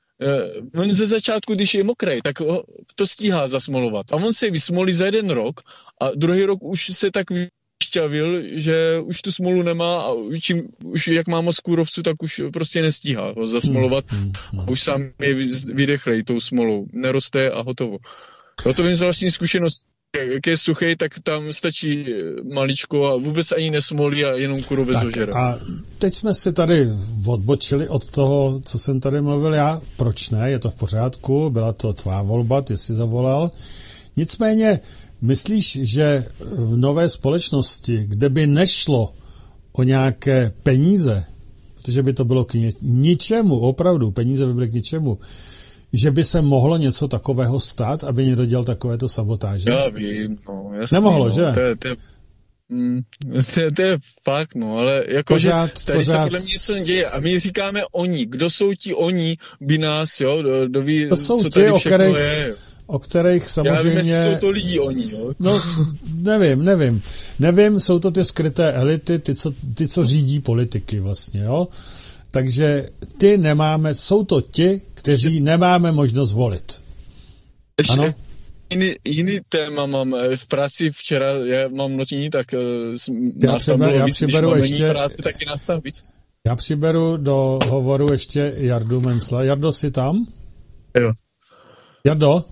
Uh, on ze začátku, když je mokrý, tak ho, to stíhá zasmolovat. A on se vysmolí za jeden rok a druhý rok už se tak šťavil, že už tu smolu nemá a čím, už jak má moc kůrovců, tak už prostě nestíhá ho zasmolovat a už sám je vydechlej tou smolou. Neroste a hotovo. No to vím z vlastní zkušenost. Jak je suchý, tak tam stačí maličko a vůbec ani nesmolí a jenom kurovec ožere. A teď jsme si tady odbočili od toho, co jsem tady mluvil já. Proč ne? Je to v pořádku, byla to tvá volba, ty jsi zavolal. Nicméně myslíš, že v nové společnosti, kde by nešlo o nějaké peníze, protože by to bylo k ničemu, opravdu, peníze by byly k ničemu, že by se mohlo něco takového stát, aby někdo dělal takovéto sabotáže? Já vím, no, jasný. Nemohlo, no, že? To je, to je, mm, to, to je fakt, no, ale jakože tady pořád. Se podle mě něco děje a my říkáme oni. Kdo jsou ti oni, by nás, jo, do, ví, to jsou co ti, tady o všechno kterých, je. O kterých samozřejmě... Já vím, jestli jsou to lidi oni, jo. No, nevím, nevím. Nevím, jsou to ty skryté elity, ty, co, ty, co řídí politiky vlastně, jo. Takže ty nemáme, jsou to ti, kteří Ještě... nemáme možnost volit. Ještě ano? Jiný, jiný téma mám v práci včera, já mám notní, tak já nás tam bylo víc, když mám ještě... práci, taky nás tam víc. Já přiberu do hovoru ještě Jardu Mencla. Jardo, jsi tam? Jo. Jardo?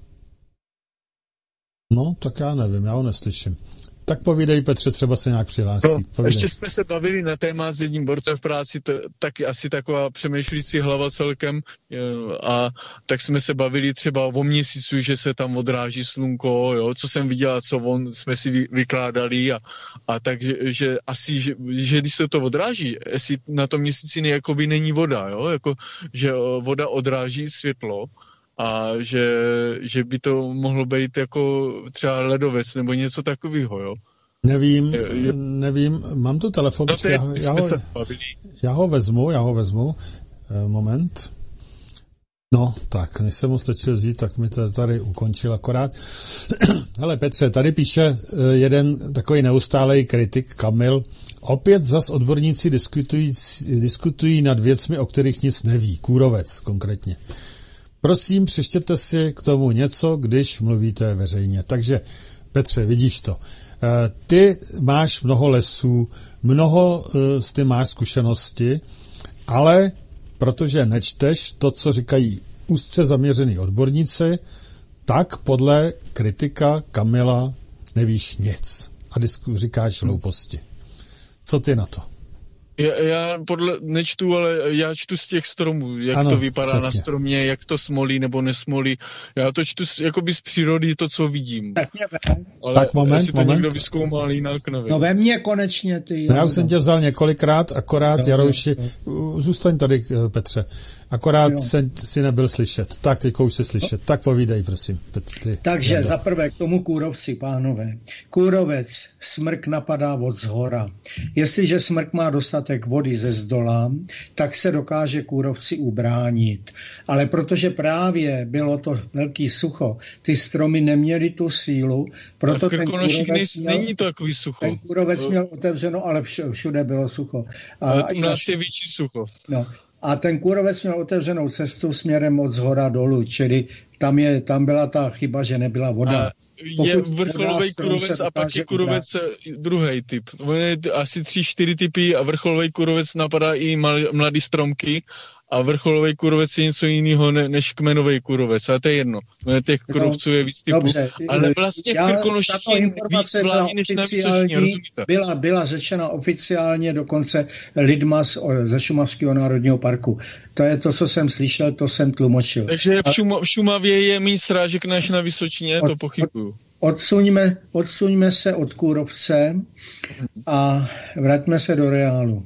No, tak já nevím, já ho neslyším. Tak povídej, Petře, třeba se nějak přihlásí. No, ještě jsme se bavili na téma s jedním borcem v práci, to, taky asi taková přemýšlící hlava celkem, a tak jsme se bavili třeba o měsícu, že se tam odráží slunko, jo, co jsem viděl, co on, jsme si vy, vykládali a, a takže že asi, že, že když se to odráží, jestli na tom měsíci jakoby není voda, jo, jako, že voda odráží světlo, a že, že by to mohlo být jako třeba ledovec nebo něco takového, jo? Nevím, je, nevím, mám tu telefon, no, já, já, ho, já ho vezmu, já ho vezmu, moment. No, tak, než jsem mu stačil vzít, tak mi to tady ukončil akorát. Hele, Petře, tady píše jeden takový neustálej kritik, Kamil. Opět zas odborníci diskutují, diskutují nad věcmi, o kterých nic neví. Kůrovec konkrétně. Prosím, přečtěte si k tomu něco, když mluvíte veřejně. Takže, Petře, vidíš to. Ty máš mnoho lesů, mnoho s tím máš zkušenosti, ale protože nečteš to, co říkají úzce zaměřený odborníci, tak podle kritika Kamila nevíš nic a disku, říkáš hlouposti. Co ty na to? Já, já podle, nečtu, ale já čtu z těch stromů, jak ano, to vypadá přesně. Na stromě, jak to smolí nebo nesmolí. Já to čtu jakoby z přírody, to, co vidím. Tak, ale tak moment, jestli to moment. někdo vyzkoumal jinak, nevím. No ve mně konečně ty. No, já už jsem tě vzal několikrát, akorát no, Jarouši, no. Zůstaň tady, Petře. Akorát jsem si nebyl slyšet. Tak, teďko už se slyšet. No. Tak povídej, prosím. Ty, Takže za prvé k tomu kůrovci, pánové. Kůrovec, smrk napadá od zhora. Jestliže smrk má dostatek vody ze zdola, tak se dokáže kůrovci ubránit. Ale protože právě bylo to velký sucho, ty stromy neměly tu sílu, proto ten kůrovec měl, není to takový sucho. Ten kůrovec měl otevřeno, ale všude bylo sucho. A ale u nás je větší sucho. No. A ten kůrovec měl otevřenou cestu směrem od zhora dolů, čili tam, je, tam byla ta chyba, že nebyla voda. A je vrcholový kůrovec a pak je kůrovec druhý typ. Je asi tři, čtyři typy a vrcholový kůrovec napadá i mladý stromky a vrcholový kůrovec je něco jiného ne, než kmenový kůrovec. A to je jedno. Těch kůrovců je víc typů. Dobře, ale vlastně v Krkonoších je víc vládí než na Vysočině, rozumíte? Byla, byla řečena oficiálně dokonce lidma z, ze Šumavského národního parku. To je to, co jsem slyšel, to jsem tlumočil. Takže v, Šuma, v Šumavě je méně srážek než na Vysočině, od, to pochybuju. Od, odsuňme, odsuňme se od kůrovce a vraťme se do reálu.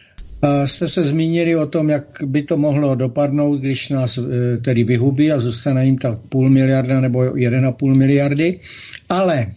Jste se zmínili o tom, jak by to mohlo dopadnout, když nás tedy vyhubí a zůstane jim tak půl miliarda nebo jeden a půl miliardy, ale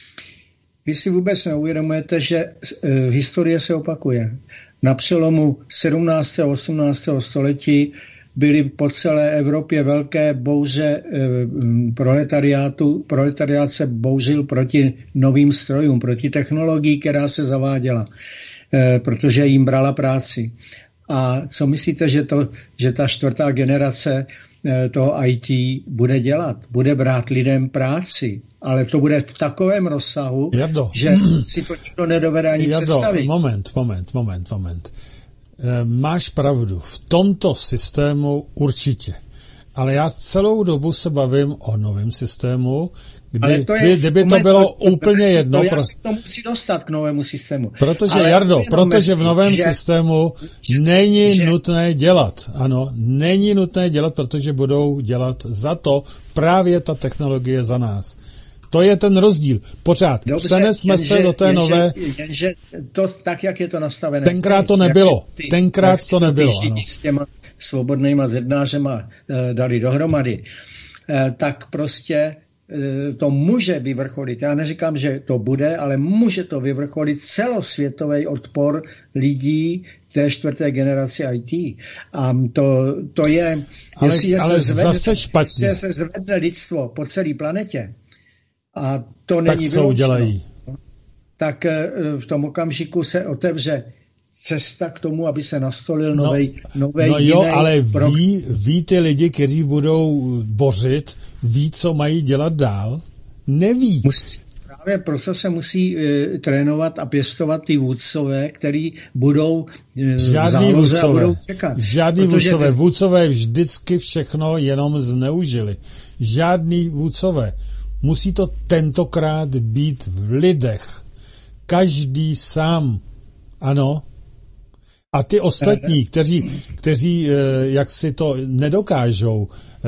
vy si vůbec neuvědomujete, že historie se opakuje. Na přelomu sedmnáctého a osmnáctého století byly po celé Evropě velké bouře proletariátu. Proletariát se bouřil proti novým strojům, proti technologii, která se zaváděla, protože jim brala práci. A co myslíte, že, to, že ta čtvrtá generace toho í té bude dělat? Bude brát lidem práci, ale to bude v takovém rozsahu, Jardo. že si to nikdo nedovede ani Jardo, představit. moment, moment, moment, moment. E, máš pravdu, v tomto systému určitě. Ale já celou dobu se bavím o novém systému, kdy, to je, kdyby moment, to bylo to, úplně jedno. To já si k tomu musí dostat k novému systému. Protože, ale Jardo, protože v novém že, systému že, není že, nutné dělat. Ano, není nutné dělat, protože budou dělat za to právě ta technologie za nás. To je ten rozdíl. Pořád. Přenesme se do té jenže, nové... Jenže to tak, jak je to nastavené. Tenkrát to nebylo. Ty, Tenkrát to nebylo. Ano. S těma svobodnýma zednářema e, dali dohromady. E, tak prostě e, to může vyvrcholit. Já neříkám, že to bude, ale může to vyvrcholit celosvětový odpor lidí té čtvrté generaci í té. A to, to je... Ale, jestli ale se zvedne, zase špatně. Jestli se zvedne lidstvo po celé planetě, a to není tak co udělají? Tak v tom okamžiku se otevře cesta k tomu, aby se nastolil no, novej, novej no jo, ale pro... ví, ví ty lidi, kteří budou bořit, ví, co mají dělat dál? Neví. Musí, právě proto se musí uh, trénovat a pěstovat ty vůdcové, který budou uh, žádný vůdcové, budou čekat. Žádný Protože vůdcové. Ty... Vůdcové vždycky všechno jenom zneužili. Žádný vůdcové. Musí to tentokrát být v lidech. Každý sám. Ano. A ty ostatní, kteří, kteří jak si to nedokážou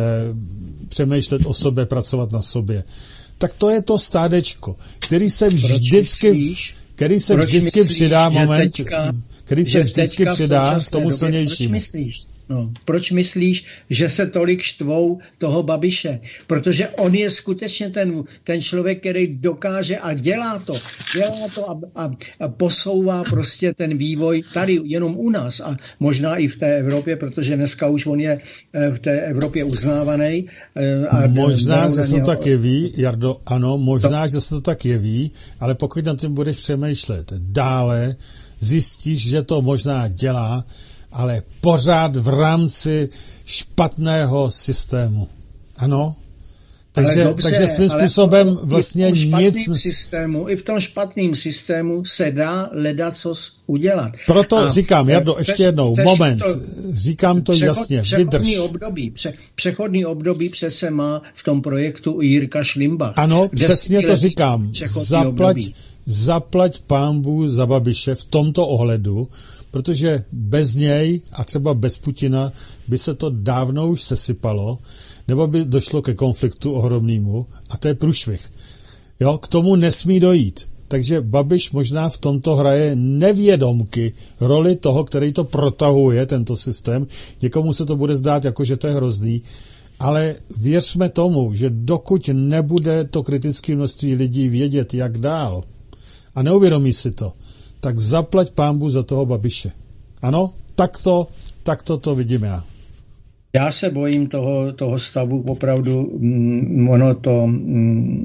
přemýšlet o sobě, pracovat na sobě, tak to je to stádečko, který se vždycky, který se vždycky myslíš, přidá moment, teďka, který se vždycky přidá k tomu silnějšímu. No, proč myslíš, že se tolik štvou toho Babiše? Protože on je skutečně ten, ten člověk, který dokáže a dělá to. Dělá to a, a, a posouvá prostě ten vývoj tady jenom u nás a možná i v té Evropě, protože dneska už on je v té Evropě uznávaný. A možná, že se to tak jeví, Jardo, ano, možná, to... že se to tak jeví, ale pokud na tím budeš přemýšlet dále, zjistíš, že to možná dělá, ale pořád v rámci špatného systému. Ano? Takže, dobře, takže svým způsobem vlastně i v nic... Systému, I v tom špatném systému se dá ledacos udělat. Proto a říkám, Jardo, ještě přes, jednou, přes moment, to, říkám to přechod, jasně, přechodný vydrž. Období, pře, přechodný období přece má v tom projektu Jirka Šlimbach. Ano, přesně to říkám. Zaplať, zaplať pánbů za Babiše v tomto ohledu, protože bez něj a třeba bez Putina by se to dávno už sesypalo, nebo by došlo ke konfliktu ohromnému a to je průšvih. Jo, k tomu nesmí dojít. Takže Babiš možná v tomto hraje nevědomky roli toho, který to protahuje, tento systém. Někomu se to bude zdát, jako že to je hrozný, ale věřme tomu, že dokud nebude to kritické množství lidí vědět, jak dál, a neuvědomí si to, tak zaplať pánbu za toho Babiše. Ano, takto, takto to vidím já. Já se bojím toho, toho stavu, opravdu mm, ono to mm,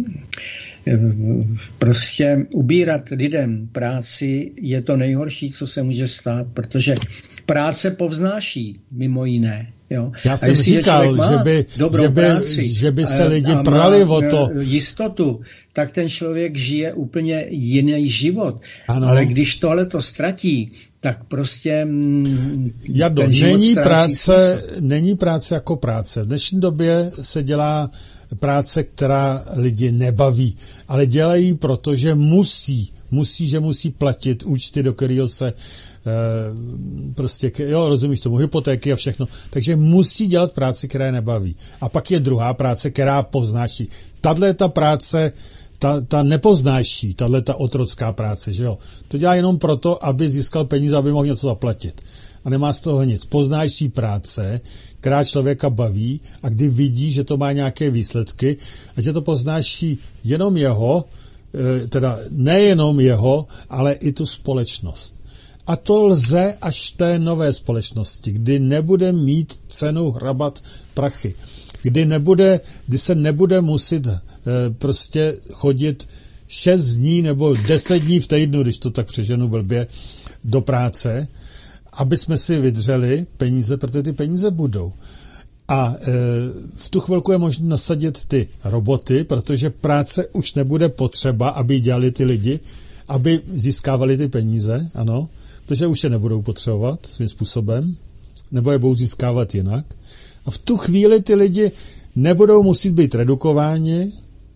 prostě ubírat lidem práci je to nejhorší, co se může stát, protože práce povznáší, mimo jiné. Jo. Já jsem říkal, že by, že, by, práci, že by se lidi prali o to. Jistotu, tak ten člověk žije úplně jiný život. Ano. Ale když tohle to ztratí, tak prostě Jardo, ten život není práce, smysl. není práce jako práce. V dnešní době se dělá práce, která lidi nebaví, ale dělají, protože musí, musí, že musí platit účty, do kterého se eh, prostě, jo, rozumíš tomu, hypotéky a všechno. Takže musí dělat práci, která je nebaví. A pak je druhá práce, která poznáší. Tahle ta práce, ta, ta nepoznáší, tahle ta otrocká práce, že jo. To dělá jenom proto, aby získal peníze, aby mohl něco zaplatit. A nemá z toho nic. Poznáší práce, která člověka baví a kdy vidí, že to má nějaké výsledky a že to poznáší jenom jeho, teda nejenom jeho, ale i tu společnost. A to lze až v té nové společnosti, kdy nebude mít cenu hrabat prachy, kdy, nebude, kdy se nebude muset e, prostě chodit šest dní nebo deset dní v týdnu, když to tak přeženu blbě, do práce, aby jsme si vydřeli peníze, protože ty peníze budou. A e, v tu chvilku je možné nasadit ty roboty, protože práce už nebude potřeba, aby dělali ty lidi, aby získávali ty peníze, ano, protože už je nebudou potřebovat svým způsobem, nebo je budou získávat jinak. A v tu chvíli ty lidi nebudou muset být redukováni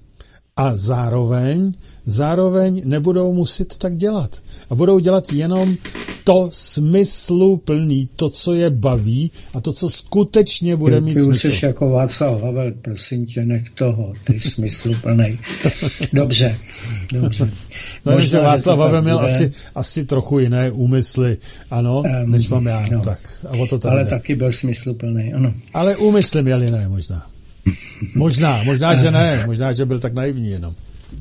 a zároveň, zároveň nebudou muset tak dělat. A budou dělat jenom to smysluplný, to, co je baví a to, co skutečně bude ty, mít ty smysl. Ty už jsi jako Václav Havel, prosím tě, nech toho, ty smysluplnej. Dobře, dobře. No, Možná, že Václav Havel měl asi, asi trochu jiné úmysly, ano, um, než mám já. No. Tak, a o to ale jde. Taky byl smysluplný, ano. Ale úmysly měl jiné možná. Možná, možná, že ne, možná, že byl tak naivní jenom.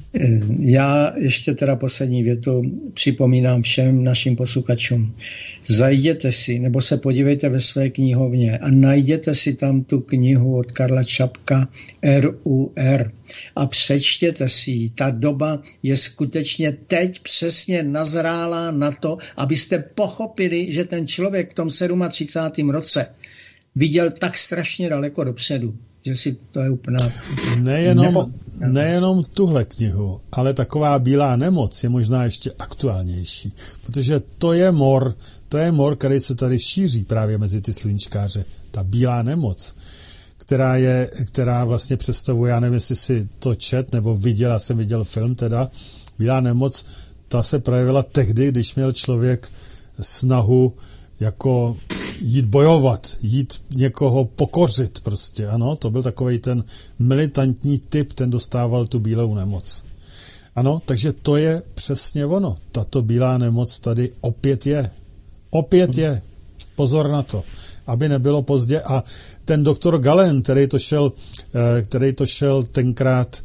Já ještě teda poslední větu připomínám všem našim posluchačům. Zajděte si, nebo se podívejte ve své knihovně a najděte si tam tu knihu od Karla Čapka R U R a přečtěte si ji. Ta doba je skutečně teď přesně nazrálá na to, abyste pochopili, že ten člověk v tom třicátém sedmém roce viděl tak strašně daleko dopředu, že si to je úplná... Nejenom, nebo... nejenom tuhle knihu, ale taková bílá nemoc je možná ještě aktuálnější, protože to je mor, to je mor, který se tady šíří právě mezi ty sluníčkáře. Ta bílá nemoc, která je, která vlastně představuje, já nevím, jestli si to čet, nebo viděl, já jsem viděl film teda, bílá nemoc, ta se projevila tehdy, když měl člověk snahu jako jít bojovat, jít někoho pokořit prostě, ano, to byl takovej ten militantní typ, ten dostával tu bílou nemoc. Ano, takže to je přesně ono. Tato bílá nemoc tady opět je. Opět je. Pozor na to. aby nebylo pozdě. A ten doktor Galen, který to šel, který to šel tenkrát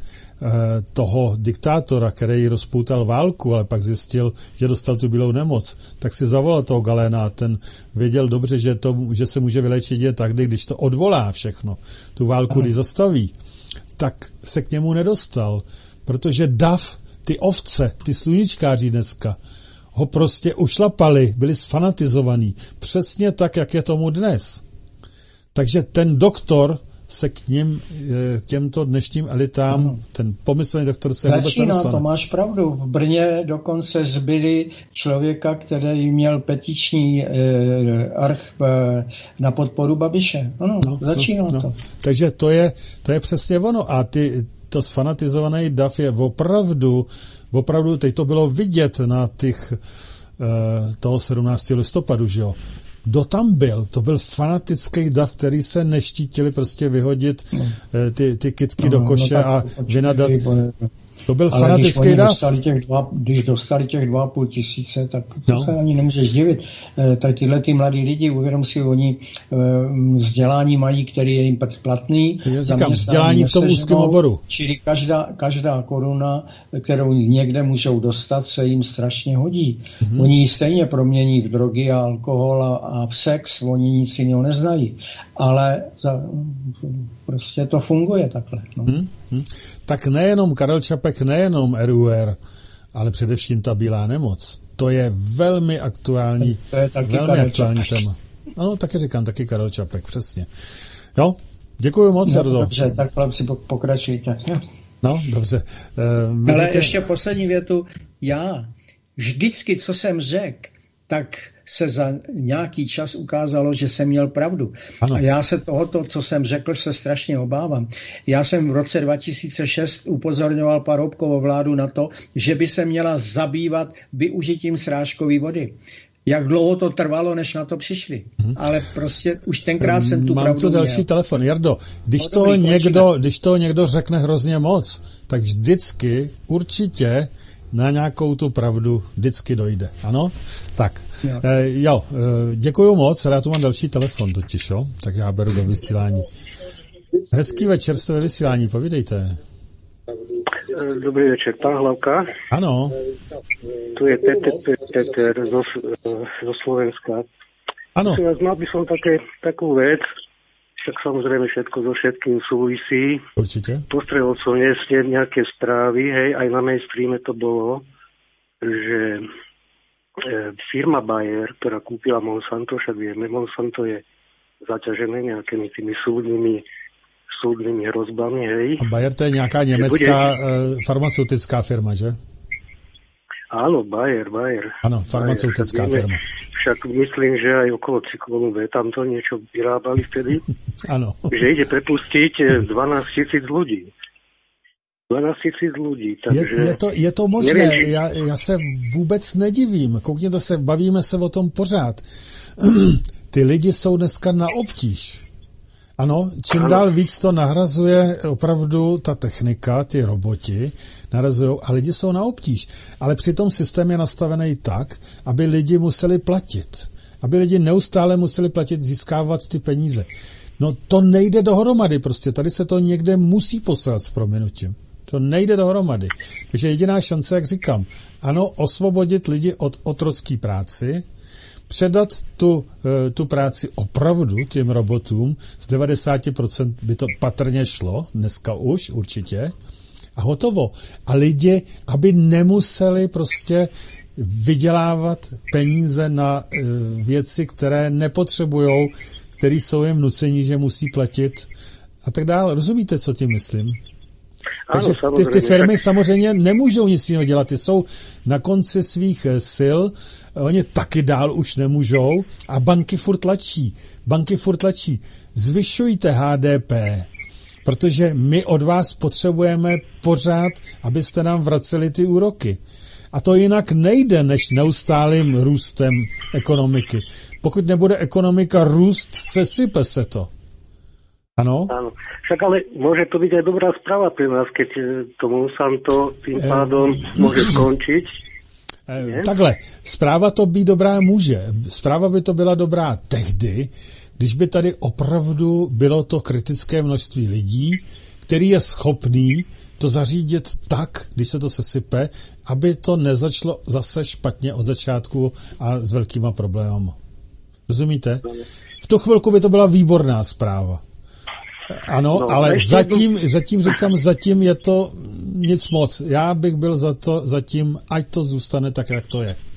toho diktátora, který rozpoutal válku, ale pak zjistil, že dostal tu bílou nemoc, tak si zavolal toho Galena a ten věděl dobře, že, to, že se může vylečit je tak, když to odvolá všechno, tu válku, když zastaví, tak se k němu nedostal, protože dav, ty ovce, ty sluníčkáři dneska, ho prostě ušlapali, byli sfanatizovaní, přesně tak, jak je tomu dnes. Takže ten doktor se k ním, těmto dnešním elitám, no. ten pomyslný doktor se Začíná, vůbec nedostane. to máš pravdu. V Brně dokonce zbyli člověka, který měl petiční eh, arch eh, na podporu Babiše. Ano, no, začíná no, to. No. Takže to je, to je přesně ono. A ty, to sfanatizovaný dav je opravdu, opravdu, teď to bylo vidět na těch eh, toho sedmnáctého listopadu, že jo. Kdo tam byl? To byl fanatický dav, který se neštítili prostě vyhodit no. ty, ty kytky no, do koše no, a vynadat. To byl ale fanatický dav. Dostali těch dva, když dostali těch dva a půl tisíce, tak to no. se ani nemůžeš divit. E, tak tyhle ty mladí lidi, uvědom si, oni e, vzdělání mají, který je jim platný. Já říkám, vzdělání v tom úzkém oboru. Čili každá, každá koruna, kterou někde můžou dostat, se jim strašně hodí. Mm-hmm. Oni ji stejně promění v drogy a alkohol a, a v sex, oni nic jiného neznají. Ale za, prostě to funguje takhle. No. Mm-hmm. Tak nejenom Karel Čapek, nejenom R U R, ale především ta bílá nemoc. To je velmi aktuální, to je taky velmi Karel aktuální Čapek. téma. Ano, taky říkám, taky Karel Čapek, přesně. Jo, děkuji moc, no, Jardo. Dobře, tak si pokračujte. Jo. No, dobře. E, ale tě... ještě poslední větu. Já vždycky, co jsem řekl, tak se za nějaký čas ukázalo, že jsem měl pravdu. Ano. A já se tohoto, co jsem řekl, se strašně obávám. Já jsem v roce dva tisíce šest upozorňoval Paroubkovu vládu na to, že by se měla zabývat využitím srážkové vody. Jak dlouho to trvalo, než na to přišli. Hmm. Ale prostě už tenkrát jsem tu Mám pravdu tu další měl. telefon. Jardo, když, no, to dobrý, někdo, když to někdo řekne hrozně moc, tak vždycky určitě na nějakou tu pravdu vždycky dojde. Ano? Tak. Jo, e, jo e, děkuju moc, ale já tu mám další telefon totiž, jo? Tak já beru do vysílání. Hezký večer, jste ve vysílání, povídejte. Dobrý večer, pán Hlavka. Ano. Tu je Peter zo, zo Slovenska. Ano. Mal by som také, takú vec, však samozrejme všetko so všetkým súvisí. Určite. Postrelil som dnes nejaké správy, hej, aj na mainstreame to bolo, že firma Bayer, ktorá kúpila Monsanto, však vieme, Monsanto je zaťažené nejakými tými súdnymi, súdnymi hrozbami, hej. A Bayer to je nejaká nemecká bude... farmaceutická firma, že? Áno, Bayer, Bayer. Áno, farmaceutická Bayer, firma. Však myslím, že aj okolo cyklónu B tam to niečo vyrábali vtedy. Áno. Že ide prepustiť dvanásť tisíc ľudí. dvanásť tisíc ľudí. Takže je, je, to, je to možné, nevím, já, já se vůbec nedivím. Koukněte se, bavíme se o tom pořád. Ty lidi jsou dneska na obtíž. Ano, čím ano. dál víc to nahrazuje opravdu ta technika, ty roboti, nahrazují a lidi jsou na obtíž. Ale přitom systém je nastavený tak, aby lidi museli platit. Aby lidi neustále museli platit, získávat ty peníze. No to nejde dohromady prostě. Tady se to někde musí poslat s prominutím. To nejde dohromady. Takže jediná šance, jak říkám, ano, osvobodit lidi od otrocké práci, předat tu, tu práci opravdu těm robotům, z devadesát procent by to patrně šlo, dneska už určitě, a hotovo. A lidi, aby nemuseli prostě vydělávat peníze na věci, které nepotřebujou, které jsou jim nucení, že musí platit a tak dále. Rozumíte, co tím myslím? Takže ty, ty firmy samozřejmě nemůžou nic jiného dělat, ty jsou na konci svých sil, oni taky dál už nemůžou a banky furt tlačí, banky furt tlačí, zvyšujte H D P, protože my od vás potřebujeme pořád, abyste nám vraceli ty úroky. A to jinak nejde než neustálým růstem ekonomiky. Pokud nebude ekonomika růst, sesype se to. Áno? Áno. Však ale môže to byť aj dobrá správa pre nás, keď to Monsanto tým pádom e... môže skončiť. E, takhle, zpráva to být dobrá může. Zpráva by to byla dobrá tehdy, když by tady opravdu bylo to kritické množství lidí, který je schopný to zařídit tak, když se to sesype, aby to nezačalo zase špatně od začátku a s velkýma problémy. Rozumíte? V tu chvilku by to byla výborná zpráva. Ano, no, ale zatím, zatím říkám, zatím je to nic moc. Já bych byl za to, zatím, ať to zůstane tak, jak to je.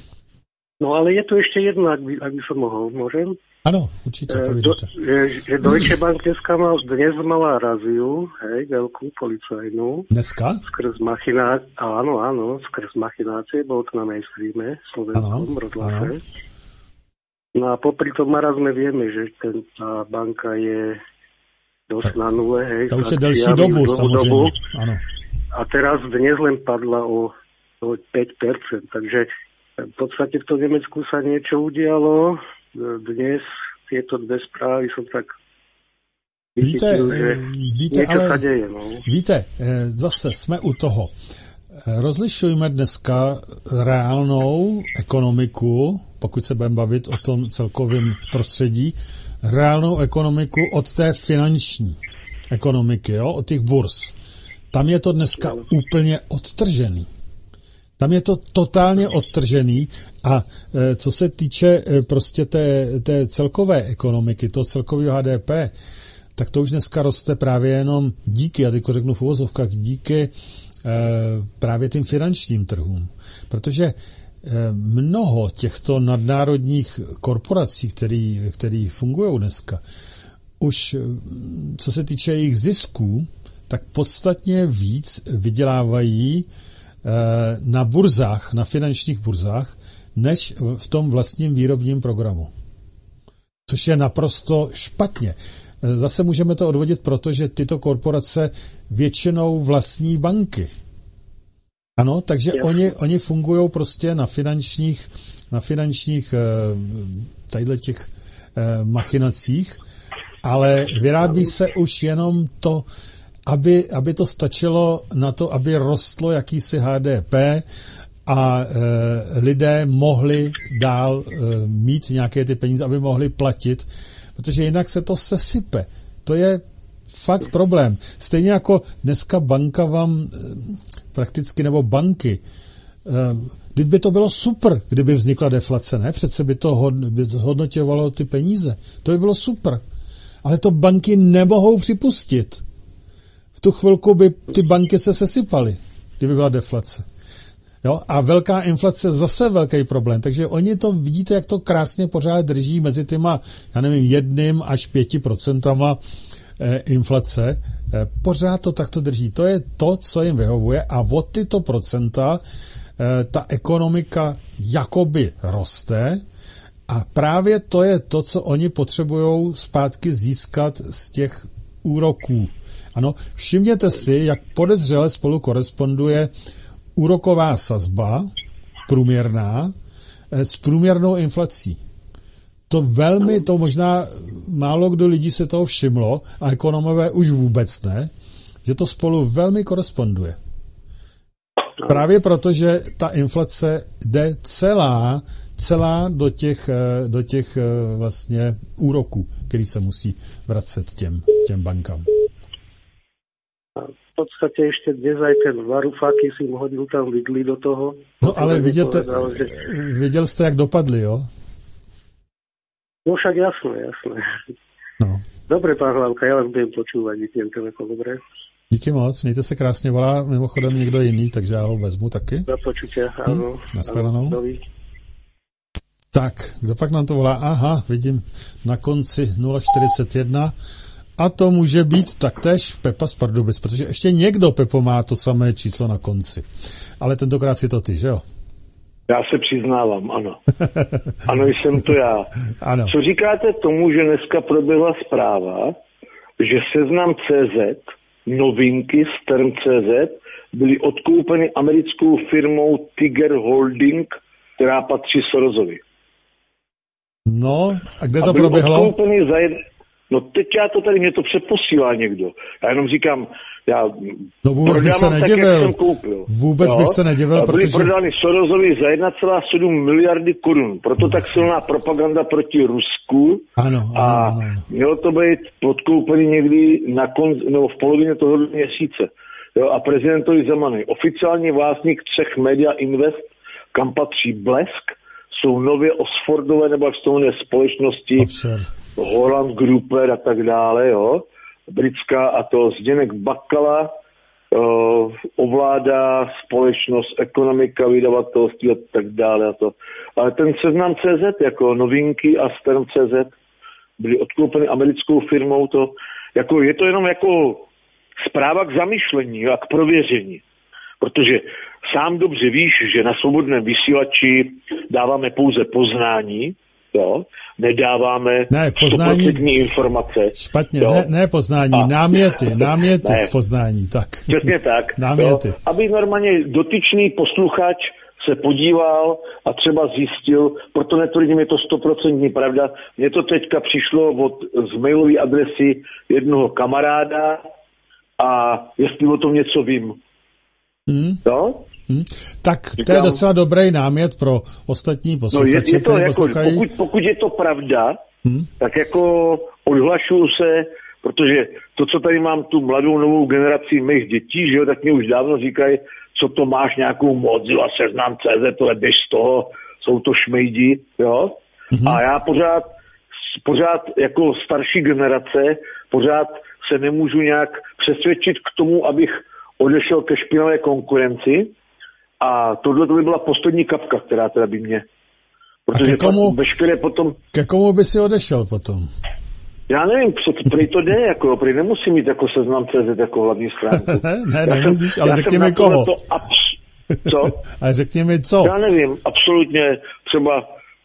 No ale je tu ještě jedna, ak by, ak by som mohol, môžem? Ano, určitě, povídejte. Že Deutsche Bank dneska mal, dnes mala raziu, hej, veľkú policajnú. Dneska? Skrz machinácie, áno, áno, skrz machinácie, bolo to na mainstreame, slovenskom rozhlase. No a popri tom marazme vieme, že ten, tá banka je dosť na nule, hej. To už je delší dobu, samozřejmě, dobu. Ano. A teraz dnes len padla o, o päť percent, takže v podstate v tom Nemecku sa niečo udialo. Dnes tieto dve správy som tak víte, že víte, niečo ale, sa deje. No. Víte, zase jsme u toho. Rozlišujeme dneska reálnou ekonomiku, pokud se budeme bavit o tom celkovém prostředí, reálnou ekonomiku od té finanční ekonomiky, jo, od těch burz. Tam je to dneska úplně odtržený. Tam je to totálně odtržený a e, co se týče e, prostě té, té celkové ekonomiky, toho celkového H D P, tak to už dneska roste právě jenom díky, já teďko řeknu v uvozovkách, díky e, právě tím finančním trhům. Protože e, mnoho těchto nadnárodních korporací, který, který fungují dneska, už co se týče jejich zisků, tak podstatně víc vydělávají na burzách, na finančních burzách, než v tom vlastním výrobním programu. Což je naprosto špatně. Zase můžeme to odvodit, protože tyto korporace většinou vlastní banky. Ano, takže oni, oni fungují prostě na finančních, na finančních tadyhle těch machinacích, ale vyrábí se už jenom to, Aby, aby to stačilo na to, aby rostlo jakýsi H D P a e, lidé mohli dál e, mít nějaké ty peníze, aby mohli platit, protože jinak se to sesype. To je fakt problém. Stejně jako dneska banka vám e, prakticky, nebo banky, e, kdyby to bylo super, kdyby vznikla deflace, ne? Přece by to hodnotěvalo ty peníze. To by bylo super. Ale to banky nemohou připustit. V tu chvilku by ty banky se sesypaly, kdyby byla deflace. Jo? A velká inflace zase velký problém. Takže oni to vidíte, jak to krásně pořád drží mezi těma, já nevím, jedním až pěti procentama eh, inflace. Eh, pořád to takto drží. To je to, co jim vyhovuje a od tyto procenta eh, ta ekonomika jakoby roste a právě to je to, co oni potřebují zpátky získat z těch úroků. Ano, všimněte si, jak podezřele spolu koresponduje úroková sazba průměrná s průměrnou inflací. To velmi, to možná málo kdo lidí se toho všimlo, a ekonomové už vůbec ne, že to spolu velmi koresponduje. Právě proto, že ta inflace jde celá, celá do těch, do těch vlastně úroků, který se musí vracet těm, těm bankám. V podstate ešte dnes aj ten Varoufakis si hodil tam vidli do toho. No ale vidíte, povedal, že... viděl jste, jak dopadli, jo? No však jasné, jasné. No. Dobre, pán Hlavka, ja vás budem počúvať, díky telefon, dobre? Díky moc, mějte se krásně, volá mimochodem někdo jiný, takže já ho vezmu taky. Za počutia, áno. Hm, nashledanou. Tak, kdo pak nám to volá? Aha, vidím na konci nula čtyřicet jedna. A to může být taktéž Pepa z Pardubic, protože ještě někdo, Pepo, má to samé číslo na konci. Ale tentokrát si to ty, že jo? Já se přiznávám, ano. Ano, jsem to já. Ano. Co říkáte tomu, že dneska proběhla zpráva, že Seznam tečka cé zet, novinky z Term tečka cé zet byly odkoupeny americkou firmou Tiger Holding, která patří Sorosovi. No, a kde a to proběhlo? Odkoupeny za jed... No teď já to tady, mě to přeposílá někdo. Já jenom říkám, Já no vůbec bych se nedivil. Vůbec no, bych se nedivil, protože... Byly prodány Sorosovi za jedna celá sedm miliardy korun. Proto tak silná propaganda proti Rusku. Ano, ano, a ano. mělo to být podkoupený někdy na konc, nebo v polovině toho měsíce. Jo, a prezidentovi Zemany. Oficiální vlastník třech Media Invest, kam patří Blesk, jsou nově Osfordové nebo jak se to jmenuje společnosti, Holland Grouper a tak dále, jo. Britská a to Zdeněk Bakala uh, ovládá společnost, ekonomika, vydavatelství a tak dále a to. Ale ten Seznam C Z jako novinky a Stern C Z byly odkoupeny americkou firmou, to jako, je to jenom jako zpráva k zamyšlení a k prověření. Protože sám dobře víš, že na svobodném vysílači dáváme pouze poznání, jo, nedáváme ne, poznání, stoprocentní informace. Špatně, ne, ne poznání, a, náměty, náměty ne, k poznání, tak. Přesně tak. Náměty. Jo, aby normálně dotyčný posluchač se podíval a třeba zjistil, proto netvrdím, je to stoprocentní pravda, mně to teďka přišlo od, z mailové adresy jednoho kamaráda a jestli o tom něco vím. Hmm. Jo? Hmm. Tak to Říkám, je docela dobrý námět pro ostatní posluchače, no je, je to jako, posluchají. Pokud, pokud je to pravda, hmm. tak jako odhlašuju se, protože to, co tady mám tu mladou novou generaci mých dětí, že jo, tak mě už dávno říkají, co to máš nějakou Mozilu a Seznam C Z, tohle běž z toho, jsou to šmejdi, jo. Hmm. A já pořád, pořád jako starší generace, pořád se nemůžu nějak přesvědčit k tomu, abych odešel ke špinavé konkurenci. A tohle to by byla poslední kapka, která teda by mě... Protože ke komu, veškeré potom... Ke komu by si odešel potom? Já nevím, prej to jde, jako, prej nemusím mít jako Seznam C Z jako hlavní stránku. ne, nemusíš, ale řekni mi koho. Abs- co? Ale řekni mi co. Já nevím, absolutně třeba...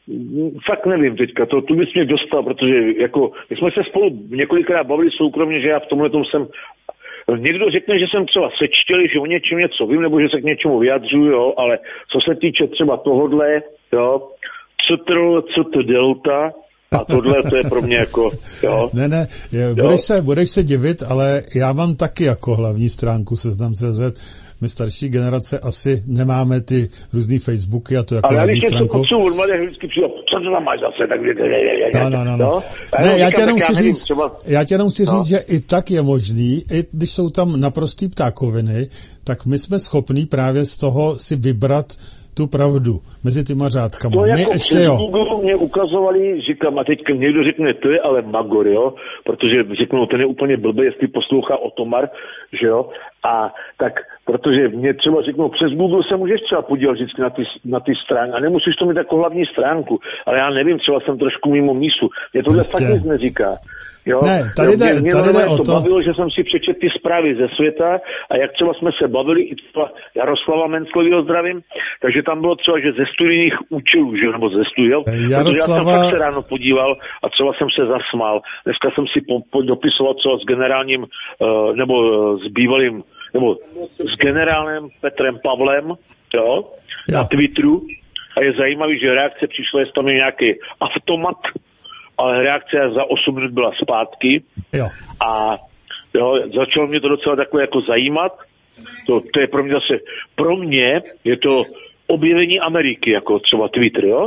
Fakt nevím teďka, to, tu bys mě dostal, protože jako, my jsme se spolu několikrát bavili soukromně, že já v tomhle tom jsem... Někdo řekne, že jsem třeba sečtělý, že o něčem něco vím, nebo že se k něčemu vyjadřuju, jo, ale co se týče třeba tohodle, jo, ctr, ctr delta, a tohle to je pro mě jako, jo. Ne, ne, budeš se, budeš se divit, ale já mám taky jako hlavní stránku Seznam C Z. My starší generace asi nemáme ty různý Facebooky a to jako ale hlavní stránku. Ale já když něco vždycky přijde, co to tam máš zase, tak no, no, no, no. Ne, já tě jenom chci říct, já tě jenom chci říct, že i tak je možný, i když jsou tam naprostý ptákoviny, tak my jsme schopní právě z toho si vybrat tu pravdu mezi těma řádkama. To my jako ještě jo. Google mě ukazovali, říkám, a teďka někdo řekne, to je ale magor, jo, protože řeknou, ten je úplně blbý, jestli poslouchá Otomar, že jo, a tak, protože mě třeba řeknou, přes Google se můžeš třeba podívat vždycky na ty, na ty stránky a nemusíš to mít jako hlavní stránku, ale já nevím, třeba jsem trošku mimo mísu, mě tohle fakt nic neříká. Jo? Ne, tady jde, mě, tady jde mě o to to... bavilo, že jsem si přečetl ty zprávy ze světa a jak třeba jsme se bavili, i třeba Jaroslava Menclovýho zdravím, takže tam bylo třeba, že ze studijních účelů, že, nebo ze studií, Jaroslava... protože já jsem fakt se ráno podíval a třeba jsem se zasmál. Dneska jsem si po, po, dopisoval třeba s generálním, uh, nebo uh, s bývalým, nebo s generálem Petrem Pavlem, jo, jo, na Twitteru a je zajímavý, že reakce přišla, jestli tam je nějaký automat, ale reakce za osm minut byla zpátky. Jo. A jo, začalo mě to docela takové jako zajímat. To, to je pro mě zase, pro mě je to objevení Ameriky, jako třeba Twitter, jo?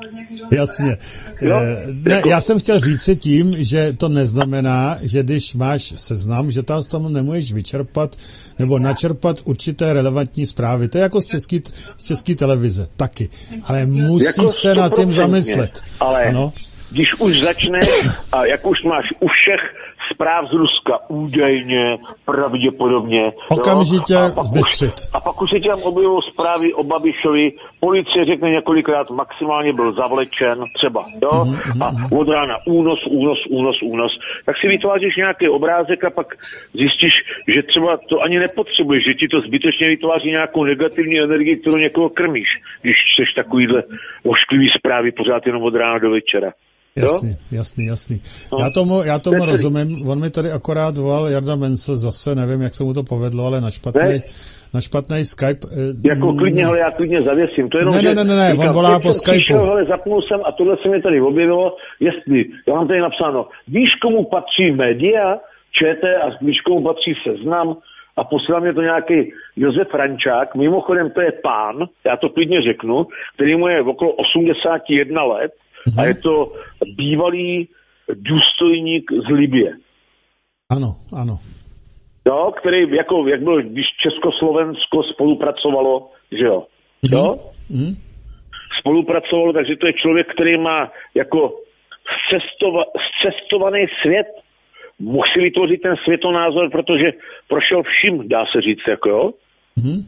Jasně. Jo? Ne, jako... Já jsem chtěl říct si tím, že to neznamená, že když máš seznam, že tam z toho nemůžeš vyčerpat nebo načerpat určité relevantní zprávy. To je jako z české z český televize, taky. Ale musíš jako se nad tím zamyslet. Ale ano? Když už začne a jak už máš u všech zpráv z Ruska údajně, pravděpodobně. Okamžitě zbystřit. A pak už se tam objevují zprávy o Babišovi, policie řekne několikrát, maximálně byl zavlečen, třeba, jo, mm-hmm. a od rána únos, únos, únos, únos. Tak si vytváříš nějaký obrázek a pak zjistíš, že třeba to ani nepotřebuješ, že ti to zbytečně vytváří nějakou negativní energii, kterou někoho krmíš, když chceš takovýhle ošklivý zprávy pořád jenom od rána do večera. Jasný, jasný, jasný. No. Já tomu, já tomu rozumím. On mi tady akorát volal Jarda Mencl, zase nevím, jak se mu to povedlo, ale na špatný, na špatný Skype. Jako klidně, ale já klidně zavěsím. To jenom, ne, ne, ne, ne, ne, on volá po Skypeu. Přišel, ale zapnul jsem a tohle se mi tady objevilo, jestli, já mám tady napsáno, víš, komu patří média, ČT a víš, komu patří Seznam, a posílá mě to nějaký Josef Frančák, mimochodem to je pán, já to klidně řeknu, který mu je okolo osmdesát jedna let mm-hmm. a je to bývalý důstojník z Libye. Ano, ano. Jo, který, jako, jak bylo, když Československo spolupracovalo, že jo, mm-hmm. jo? Mm-hmm. Spolupracovalo, takže to je člověk, který má jako zcestova, zcestovaný svět, musí vytvořit ten světonázor, protože prošel vším, dá se říct, jako jo. Mm-hmm.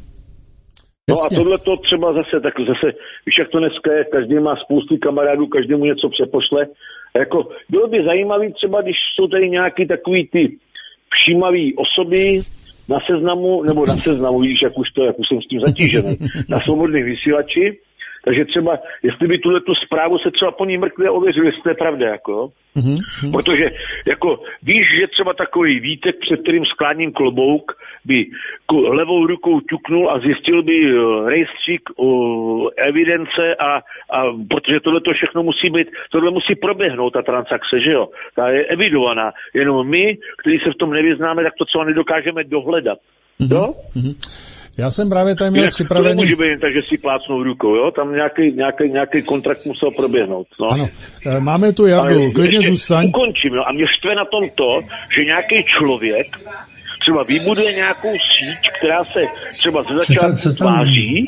No a tohle to třeba zase, tak zase, víš, jak to dneska je, každý má spousty kamarádů, každému něco přepošle. Jako, bylo by zajímavý třeba, když jsou tady nějaký takový ty všímavý osoby na seznamu, nebo na seznamu, víš, jak už to, jak už jsem s tím zatížený, na svobodným vysílači. Takže třeba, jestli by tuhle tu zprávu se třeba po ní mrkli a ověřili, jestli to je pravda, jako. Mm-hmm. Protože, jako, víš, že třeba takový Vítek, před kterým skláním klobouk, by levou rukou ťuknul a zjistil by rejstřík uh, evidence a, a protože tohle to všechno musí být, tohle musí proběhnout, ta transakce, že jo? Ta je evidovaná. Jenom my, kteří se v tom nevyznáme, tak to třeba nedokážeme dohledat. Mm-hmm. Jo? Mm-hmm. Já jsem právě tady měl připravený... To nemůže být tak, že si plácnou rukou, jo? Tam nějaký, nějaký, nějaký kontrakt musel proběhnout. No. Ano. Máme tu Jardu, klidně zůstaň. Ukončím, jo? A mě štve na tom to, že nějaký člověk třeba vybuduje nějakou síť, která se třeba ze začátku tváří.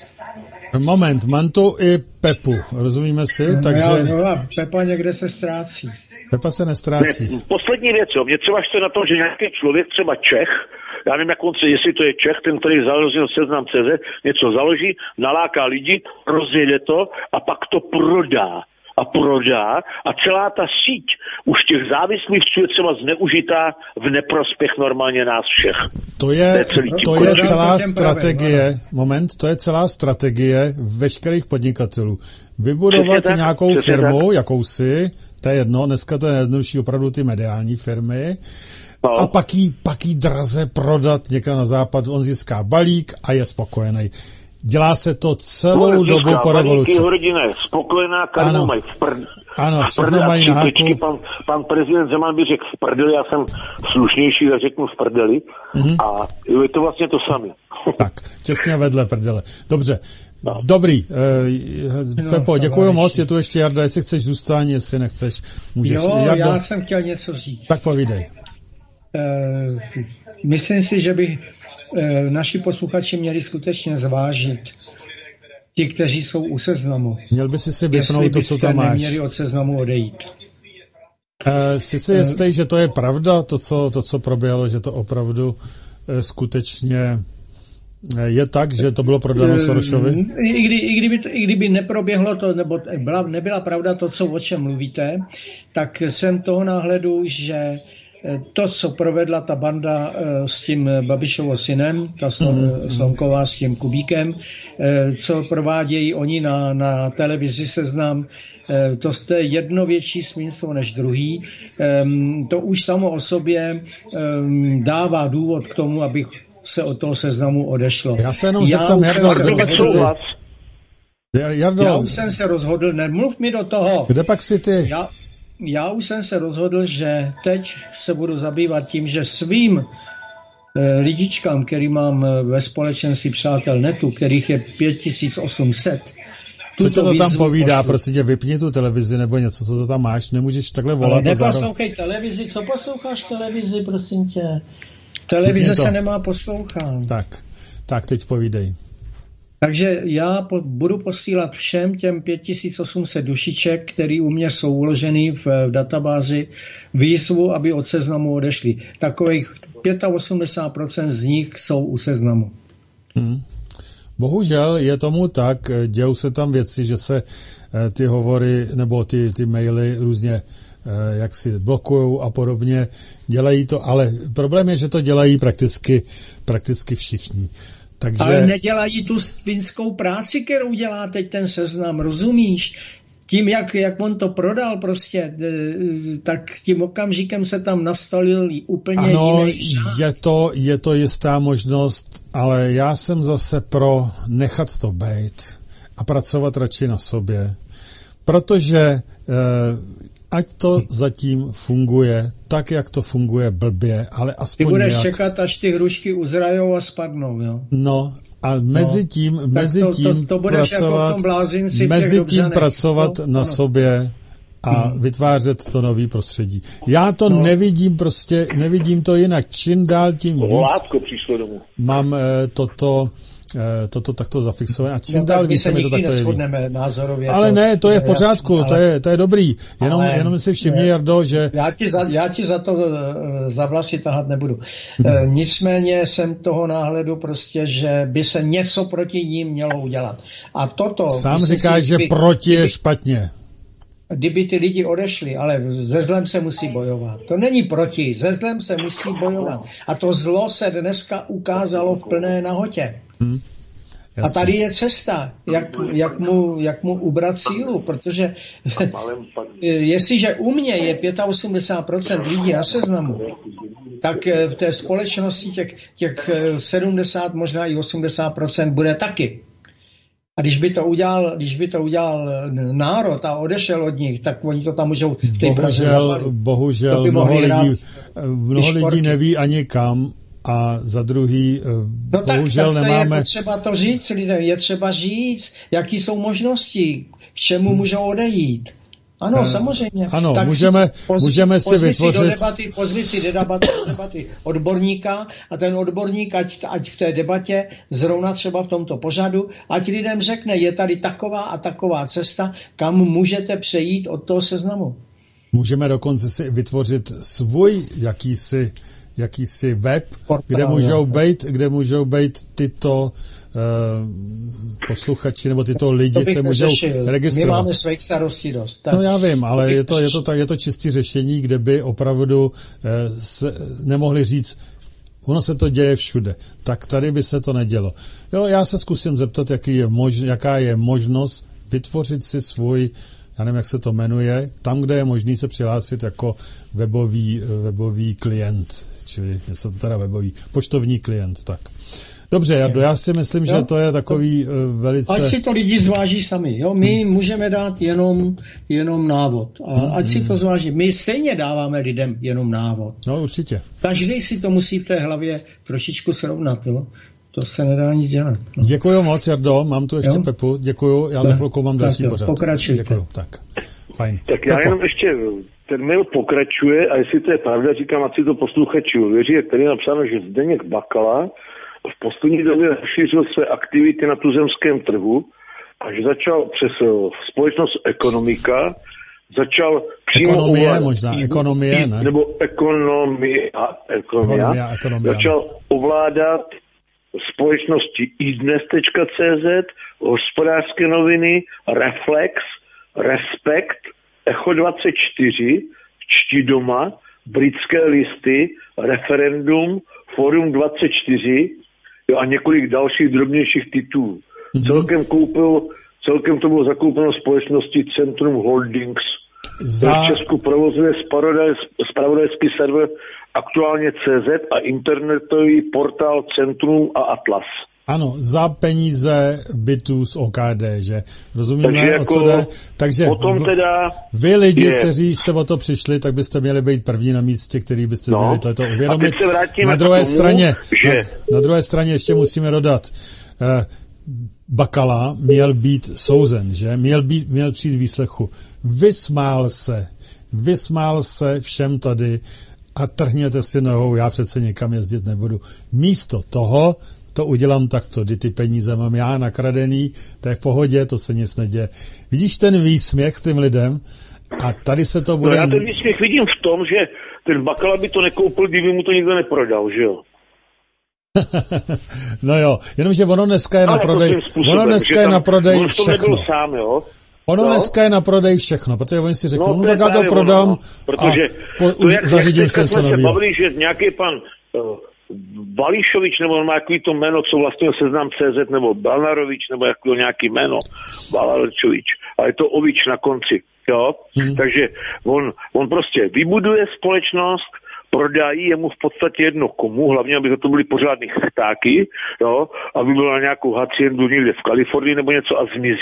Moment, mám tu i Pepu, rozumíme si? No, takže... já, no, Pepa někde se ztrácí. Pepa se nestrácí. Ne, poslední věc, jo. Mě třeba štve na tom, že nějaký člověk, třeba Čech, já nevím, jak on se, jestli to je Čech, ten, který založil Seznam tečka cé zet, něco založí, naláká lidi, rozjede to a pak to prodá. A prodá a celá ta síť už těch závislých je třeba zneužitá v neprospěch normálně nás všech. To je, to je celá strategie, moment, to je celá strategie veškerých podnikatelů. Vybudovat tak, nějakou firmu, tak. jakousi, to je jedno, dneska to je jednodušší opravdu ty mediální firmy, no. A pak jí, pak jí draze prodat někam na západ, on získá balík a je spokojený. Dělá se to celou no, dobu po revoluci. Rodina je spokojená, karmu mají v prd... Ano, všechno mají na háku. Pan, pan prezident Zeman by řekl v prdeli, já jsem slušnější, tak řeknu v prdeli. Mm-hmm. A je to vlastně to samé. Tak, čestně vedle prdele. Dobře, no. Dobrý. Uh, Pepo, děkuji no, moc, je tu ještě Jarda, jestli chceš zůstat, jestli nechceš, můžeš. Jo, Jardo, já jsem chtěl něco říct. Tak povídej. Uh, myslím si, že by uh, naši posluchači měli skutečně zvážit ti, kteří jsou u seznamu. Měl by si si vypnout to, co tam máš. Jestli neměli od seznamu odejít. Uh, jsi si jistý, uh, že to je pravda, to co, to, co proběhlo, že to opravdu uh, skutečně je tak, že to bylo prodáno Sorošovi? I, kdy, i, kdyby, to, I kdyby neproběhlo to, nebo byla, nebyla pravda to, co o čem mluvíte, tak jsem toho náhledu, že to, co provedla ta banda uh, s tím Babišovo synem, ta mm. Slonková s tím Kubíkem, uh, co provádějí oni na, na televizi Seznam, uh, to, to je jedno větší smínstvo než druhý. Um, to už samo o sobě um, dává důvod k tomu, abych se od toho Seznamu odešlo. Já se jenom zeptám, Jardo, Jardo, já už jsem se rozhodl, nemluv mi do toho. Kde pak si ty? Já, Já už jsem se rozhodl, že teď se budu zabývat tím, že svým e, lidičkám, který mám ve společenství přátel netu, kterých je pět tisíc osm set. Co tě to tam povídá? Pošlu. Prosím tě, vypni tu televizi nebo něco, co to tam máš, nemůžeš takhle volat. Ale neposlouchej zároveň... televizi, co posloucháš televizi, prosím tě? Televize se nemá poslouchat. Tak, tak teď povídej. Takže já po, budu posílat všem těm pět tisíc osm set dušiček, který u mě jsou uložený v, v databázi, výzvu, aby od Seznamu odešli. Takových osmdesát pět procent z nich jsou u Seznamu. Hmm. Bohužel je tomu tak, dějou se tam věci, že se ty hovory nebo ty, ty maily různě jak si blokujou a podobně. Dělají to, ale problém je, že to dělají prakticky, prakticky všichni. Takže... Ale nedělají tu svinskou práci, kterou dělá teď ten Seznam, rozumíš? Tím, jak, jak on to prodal prostě, tak tím okamžikem se tam nastavil úplně ano, jiný řád. je to, je to jistá možnost, ale já jsem zase pro nechat to bejt a pracovat radši na sobě. Protože eh, ať to zatím funguje tak, jak to funguje blbě, ale aspoň Ty budeš nějak... čekat, až ty hrušky uzrajou a spadnou, jo? No, a mezi tím, no, mezi to, tím to, to budeš pracovat, jako v tom blázinci mezi tím pracovat no, na no. sobě a hmm. vytvářet to nový prostředí. Já to no. nevidím prostě, nevidím to jinak. Čím dál tím víc Látko přišlo domů. mám eh, toto eh, toto takto zafixované a čím no, dál víc se mi to takto jeví. Názorově, ale to, ne, to je v pořádku, jasný, ale, to, je, to je dobrý. Jenom, ale, jenom si všimni, Jardo, že... Já ti za, já ti za to za vlasy tahat nebudu. Hmm. Nicméně jsem toho náhledu prostě, že by se něco proti ním mělo udělat. A toto... Sám říkáš, že proti je špatně. Kdyby ty lidi odešli, ale ze zlem se musí bojovat. To není proti, ze zlem se musí bojovat. A to zlo se dneska ukázalo v plné nahotě. Hmm. A tady je cesta, jak, jak, mu, jak mu ubrat sílu, protože jestliže u mě je osmdesát pět procent lidí na seznamu, tak v té společnosti těch, těch sedmdesát, možná i osmdesát procent bude taky. A když by to udělal, když by to udělal národ a odešel od nich, tak oni to tam můžou v té Praze Bohužel, bohužel mnoho lidí, mnoho lidí neví ani kam a za druhý no bohužel tak, tak nemáme... je třeba to říct lidem, je třeba říct, jaký jsou možnosti, k čemu hmm. můžou odejít. Ano, eh, samozřejmě. Ano, tak můžeme si, pozvi, můžeme si pozvi vytvořit... Si do debaty, pozvi si do debaty, do debaty odborníka a ten odborník, ať, ať v té debatě, zrovna třeba v tomto pořadu, ať lidem řekne, je tady taková a taková cesta, kam můžete přejít od toho seznamu. Můžeme dokonce si vytvořit svůj jakýsi, jakýsi web, Portál, kde můžou být, kde můžou být tyto uh, posluchači nebo tyto lidi se můžou neřešil. registrovat. My máme svých starostí dost. Tak. No já vím, ale je to, je to tak, je to čistý řešení, kde by opravdu uh, se nemohli říct, ono se to děje všude, tak tady by se to nedělo. Jo, já se zkusím zeptat, jaký je mož, jaká je možnost vytvořit si svůj, já nevím, jak se to jmenuje, tam, kde je možný se přihlásit jako webový, webový klient, čili něco teda webový, poštovní klient, tak. Dobře, Jardo, já si myslím, jo? že to je takový uh, velice... Ať si to lidi zváží sami, jo? My hmm. můžeme dát jenom, jenom návod. A hmm. ať si to zváží. My stejně dáváme lidem jenom návod. No, určitě. Každý si to musí v té hlavě trošičku srovnat, jo? To se nedá nic dělat. No. Děkuju moc, Jardo, mám tu ještě jo? Pepu, děkuju, já tak, za chvilku mám další pořad. Pokračujte. Děkuju, tak, fajn. Tak já Pepo. jenom ještě, ten mail pokračuje a jestli to je pravda, říkám, ať si to posluchači uvěří, je tady napsáno, že Zdeněk Bakala v poslední době rozšířil své aktivity na tuzemském trhu a že začal přes společnost Ekonomika, začal přímo ekonomie, ovládat, možná, ekonomie, ne? Nebo ekonomia, ekonomia, ekonomia, ekonomia začal ovládat společnosti idnes tečka cé zet, Hospodářské noviny, Reflex, Respekt, Echo dvacet čtyři, Čti doma, Britské listy, Referendum, Forum dvacet čtyři jo, a několik dalších drobnějších titulů. Mm-hmm. Celkem koupil, celkem to bylo zakoupeno společností Centrum Holdings. Za... V Česku provozuje zpravodajský server Aktuálně tečka cé zet a internetový portál Centrum a Atlas. Ano, za peníze bytů z ó ká dé, že rozumíme, takže jako, o co jde. Takže potom teda vy lidi, je... kteří jste o to přišli, tak byste měli být první na místě, který byste no. měli toto uvědomit. Na druhé tomu, straně, že... na, na druhé straně ještě musíme dodat, eh, Bakala měl být souzen, že? Měl, být, měl přijít výslechu. Vysmál se, vysmál se všem tady a trhněte si nohou, já přece někam jezdit nebudu. Místo toho to udělám takto, kdy ty peníze mám já nakradený, to je v pohodě, to se nic neděje. Vidíš ten výsměch tím lidem a tady se to bude... No já ten výsměch vidím v tom, že ten Bakala by to nekoupil, kdyby mu to nikdo neprodal, že jo? No jo, jenomže ono dneska je na prodej, ono dneska je na prodej všechno. Sám, jo? Ono no. dneska je na prodej všechno, protože oni si řeknou, no, no tak já to prodám ono, protože a po, to, jak, zařídím se něco nového. Bavili, že nějaký pan uh, Bališovič, nebo on má jaký to jméno, co vlastně seznam tečka cé zet, nebo Balnarovič, nebo jaký nějaký jméno, Balarčovič, ale je to Ovič na konci, jo? Hmm. Takže on, on prostě vybuduje společnost, prodají, je mu v podstatě jedno komu, hlavně, aby to byly pořádný chtáky, jo, aby bylo na nějakou haciendu někde v Kalifornii nebo něco a zmizí.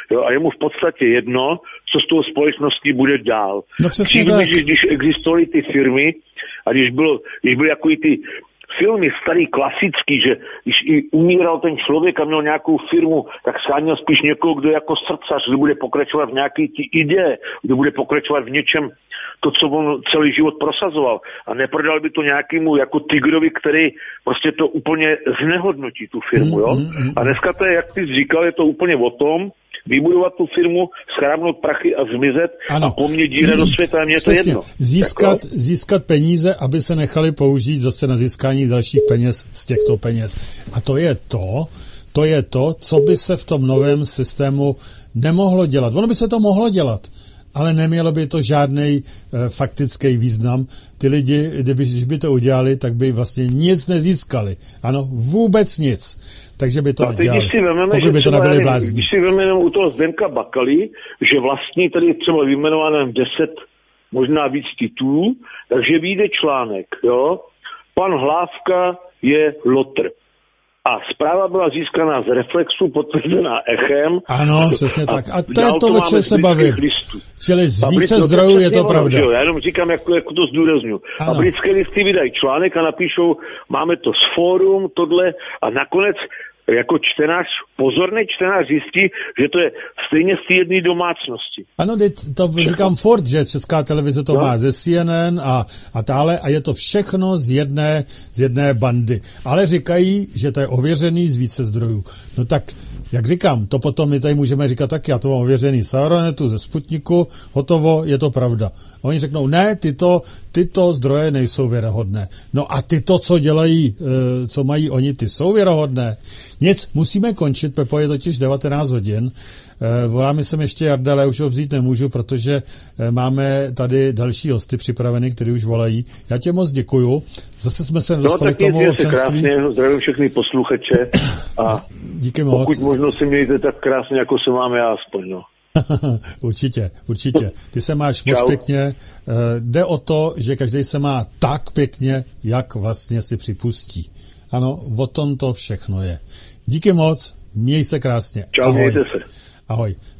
Jo, a je mu v podstatě jedno, co s tou společností bude dál. No přesně Přijde, tak. Když, když existovaly ty firmy a když, bylo, když byly jako ty filmy starý, klasický, že když i umíral ten člověk a měl nějakou firmu, tak scháněl spíš někoho, kdo jako srdcař, kdo bude pokračovat v nějaké ty ideje, kdo bude pokračovat v něčem, to, co on celý život prosazoval. A neprodal by to nějakému jako tigrovi, který prostě to úplně znehodnotí tu firmu, jo? A dneska to je, jak ty jsi říkal, je to úplně o tom, vybudovat tu firmu, schrábnout prachy a zmizet ano. a po mně díře do světa, mně to jedno. Získat, jako? získat peníze, aby se nechali použít zase na získání dalších peněz z těchto peněz. A to je to, to je to, co by se v tom novém systému nemohlo dělat. Ono by se to mohlo dělat, ale nemělo by to žádný e, faktický význam. Ty lidi, kdyby, když by to udělali, tak by vlastně nic nezískali. Ano, vůbec nic. Takže by to a nedělali. Když si vememe, pokud by to nebyli blázni. Když si vememe u toho Zdenka Bakaly, že vlastní tady třeba vyjmenované deset, možná víc titulů, takže vyjde článek, jo. Pan Hlávka je lotr. A zpráva byla získaná z Reflexu, potvrzená Echem. Ano, přesně tak. A to je to, o čem se bavím. Čili z více zdrojů je to pravda. Jo, já jenom říkám, jak, jak to zdůrazňuji. A britské listy vydají článek a napíšou, máme to z fórum, tohle, a nakonec jako čtenář, pozorný čtenář zjistí, že to je stejně z té jedné domácnosti. Ano, to říkám furt, že Česká televize to no. má ze C N N a, a dále a je to všechno z jedné, z jedné bandy. Ale říkají, že to je ověřený z více zdrojů. No tak, jak říkám, to potom my tady můžeme říkat taky, já to mám ověřený z Aeronetu, ze Sputniku, hotovo, je to pravda. A oni řeknou, ne, tyto, tyto zdroje nejsou věrohodné. No a tyto, co dělají, co mají oni, ty jsou věrohodné. Nic, musíme končit, Pepo, je totiž devatenáct hodin. Volá mi sem ještě Jarda, ale už ho vzít nemůžu, protože máme tady další hosty připraveny, kteří už volají. Já tě moc děkuju. Zase jsme se dostali no, k tomu občanství. Krásně, zdravím všechny posluchače a díky moc. Pokud možno si mějte tak krásně, jako se máme já aspoň, no. Určitě, určitě. Ty se máš moc pěkně. Jde o to, že každý se má tak pěkně, jak vlastně si připustí. Ano, o tom to všechno je. Díky moc, měj se krásně. Čau, ahoj. mějte se. Ahoj.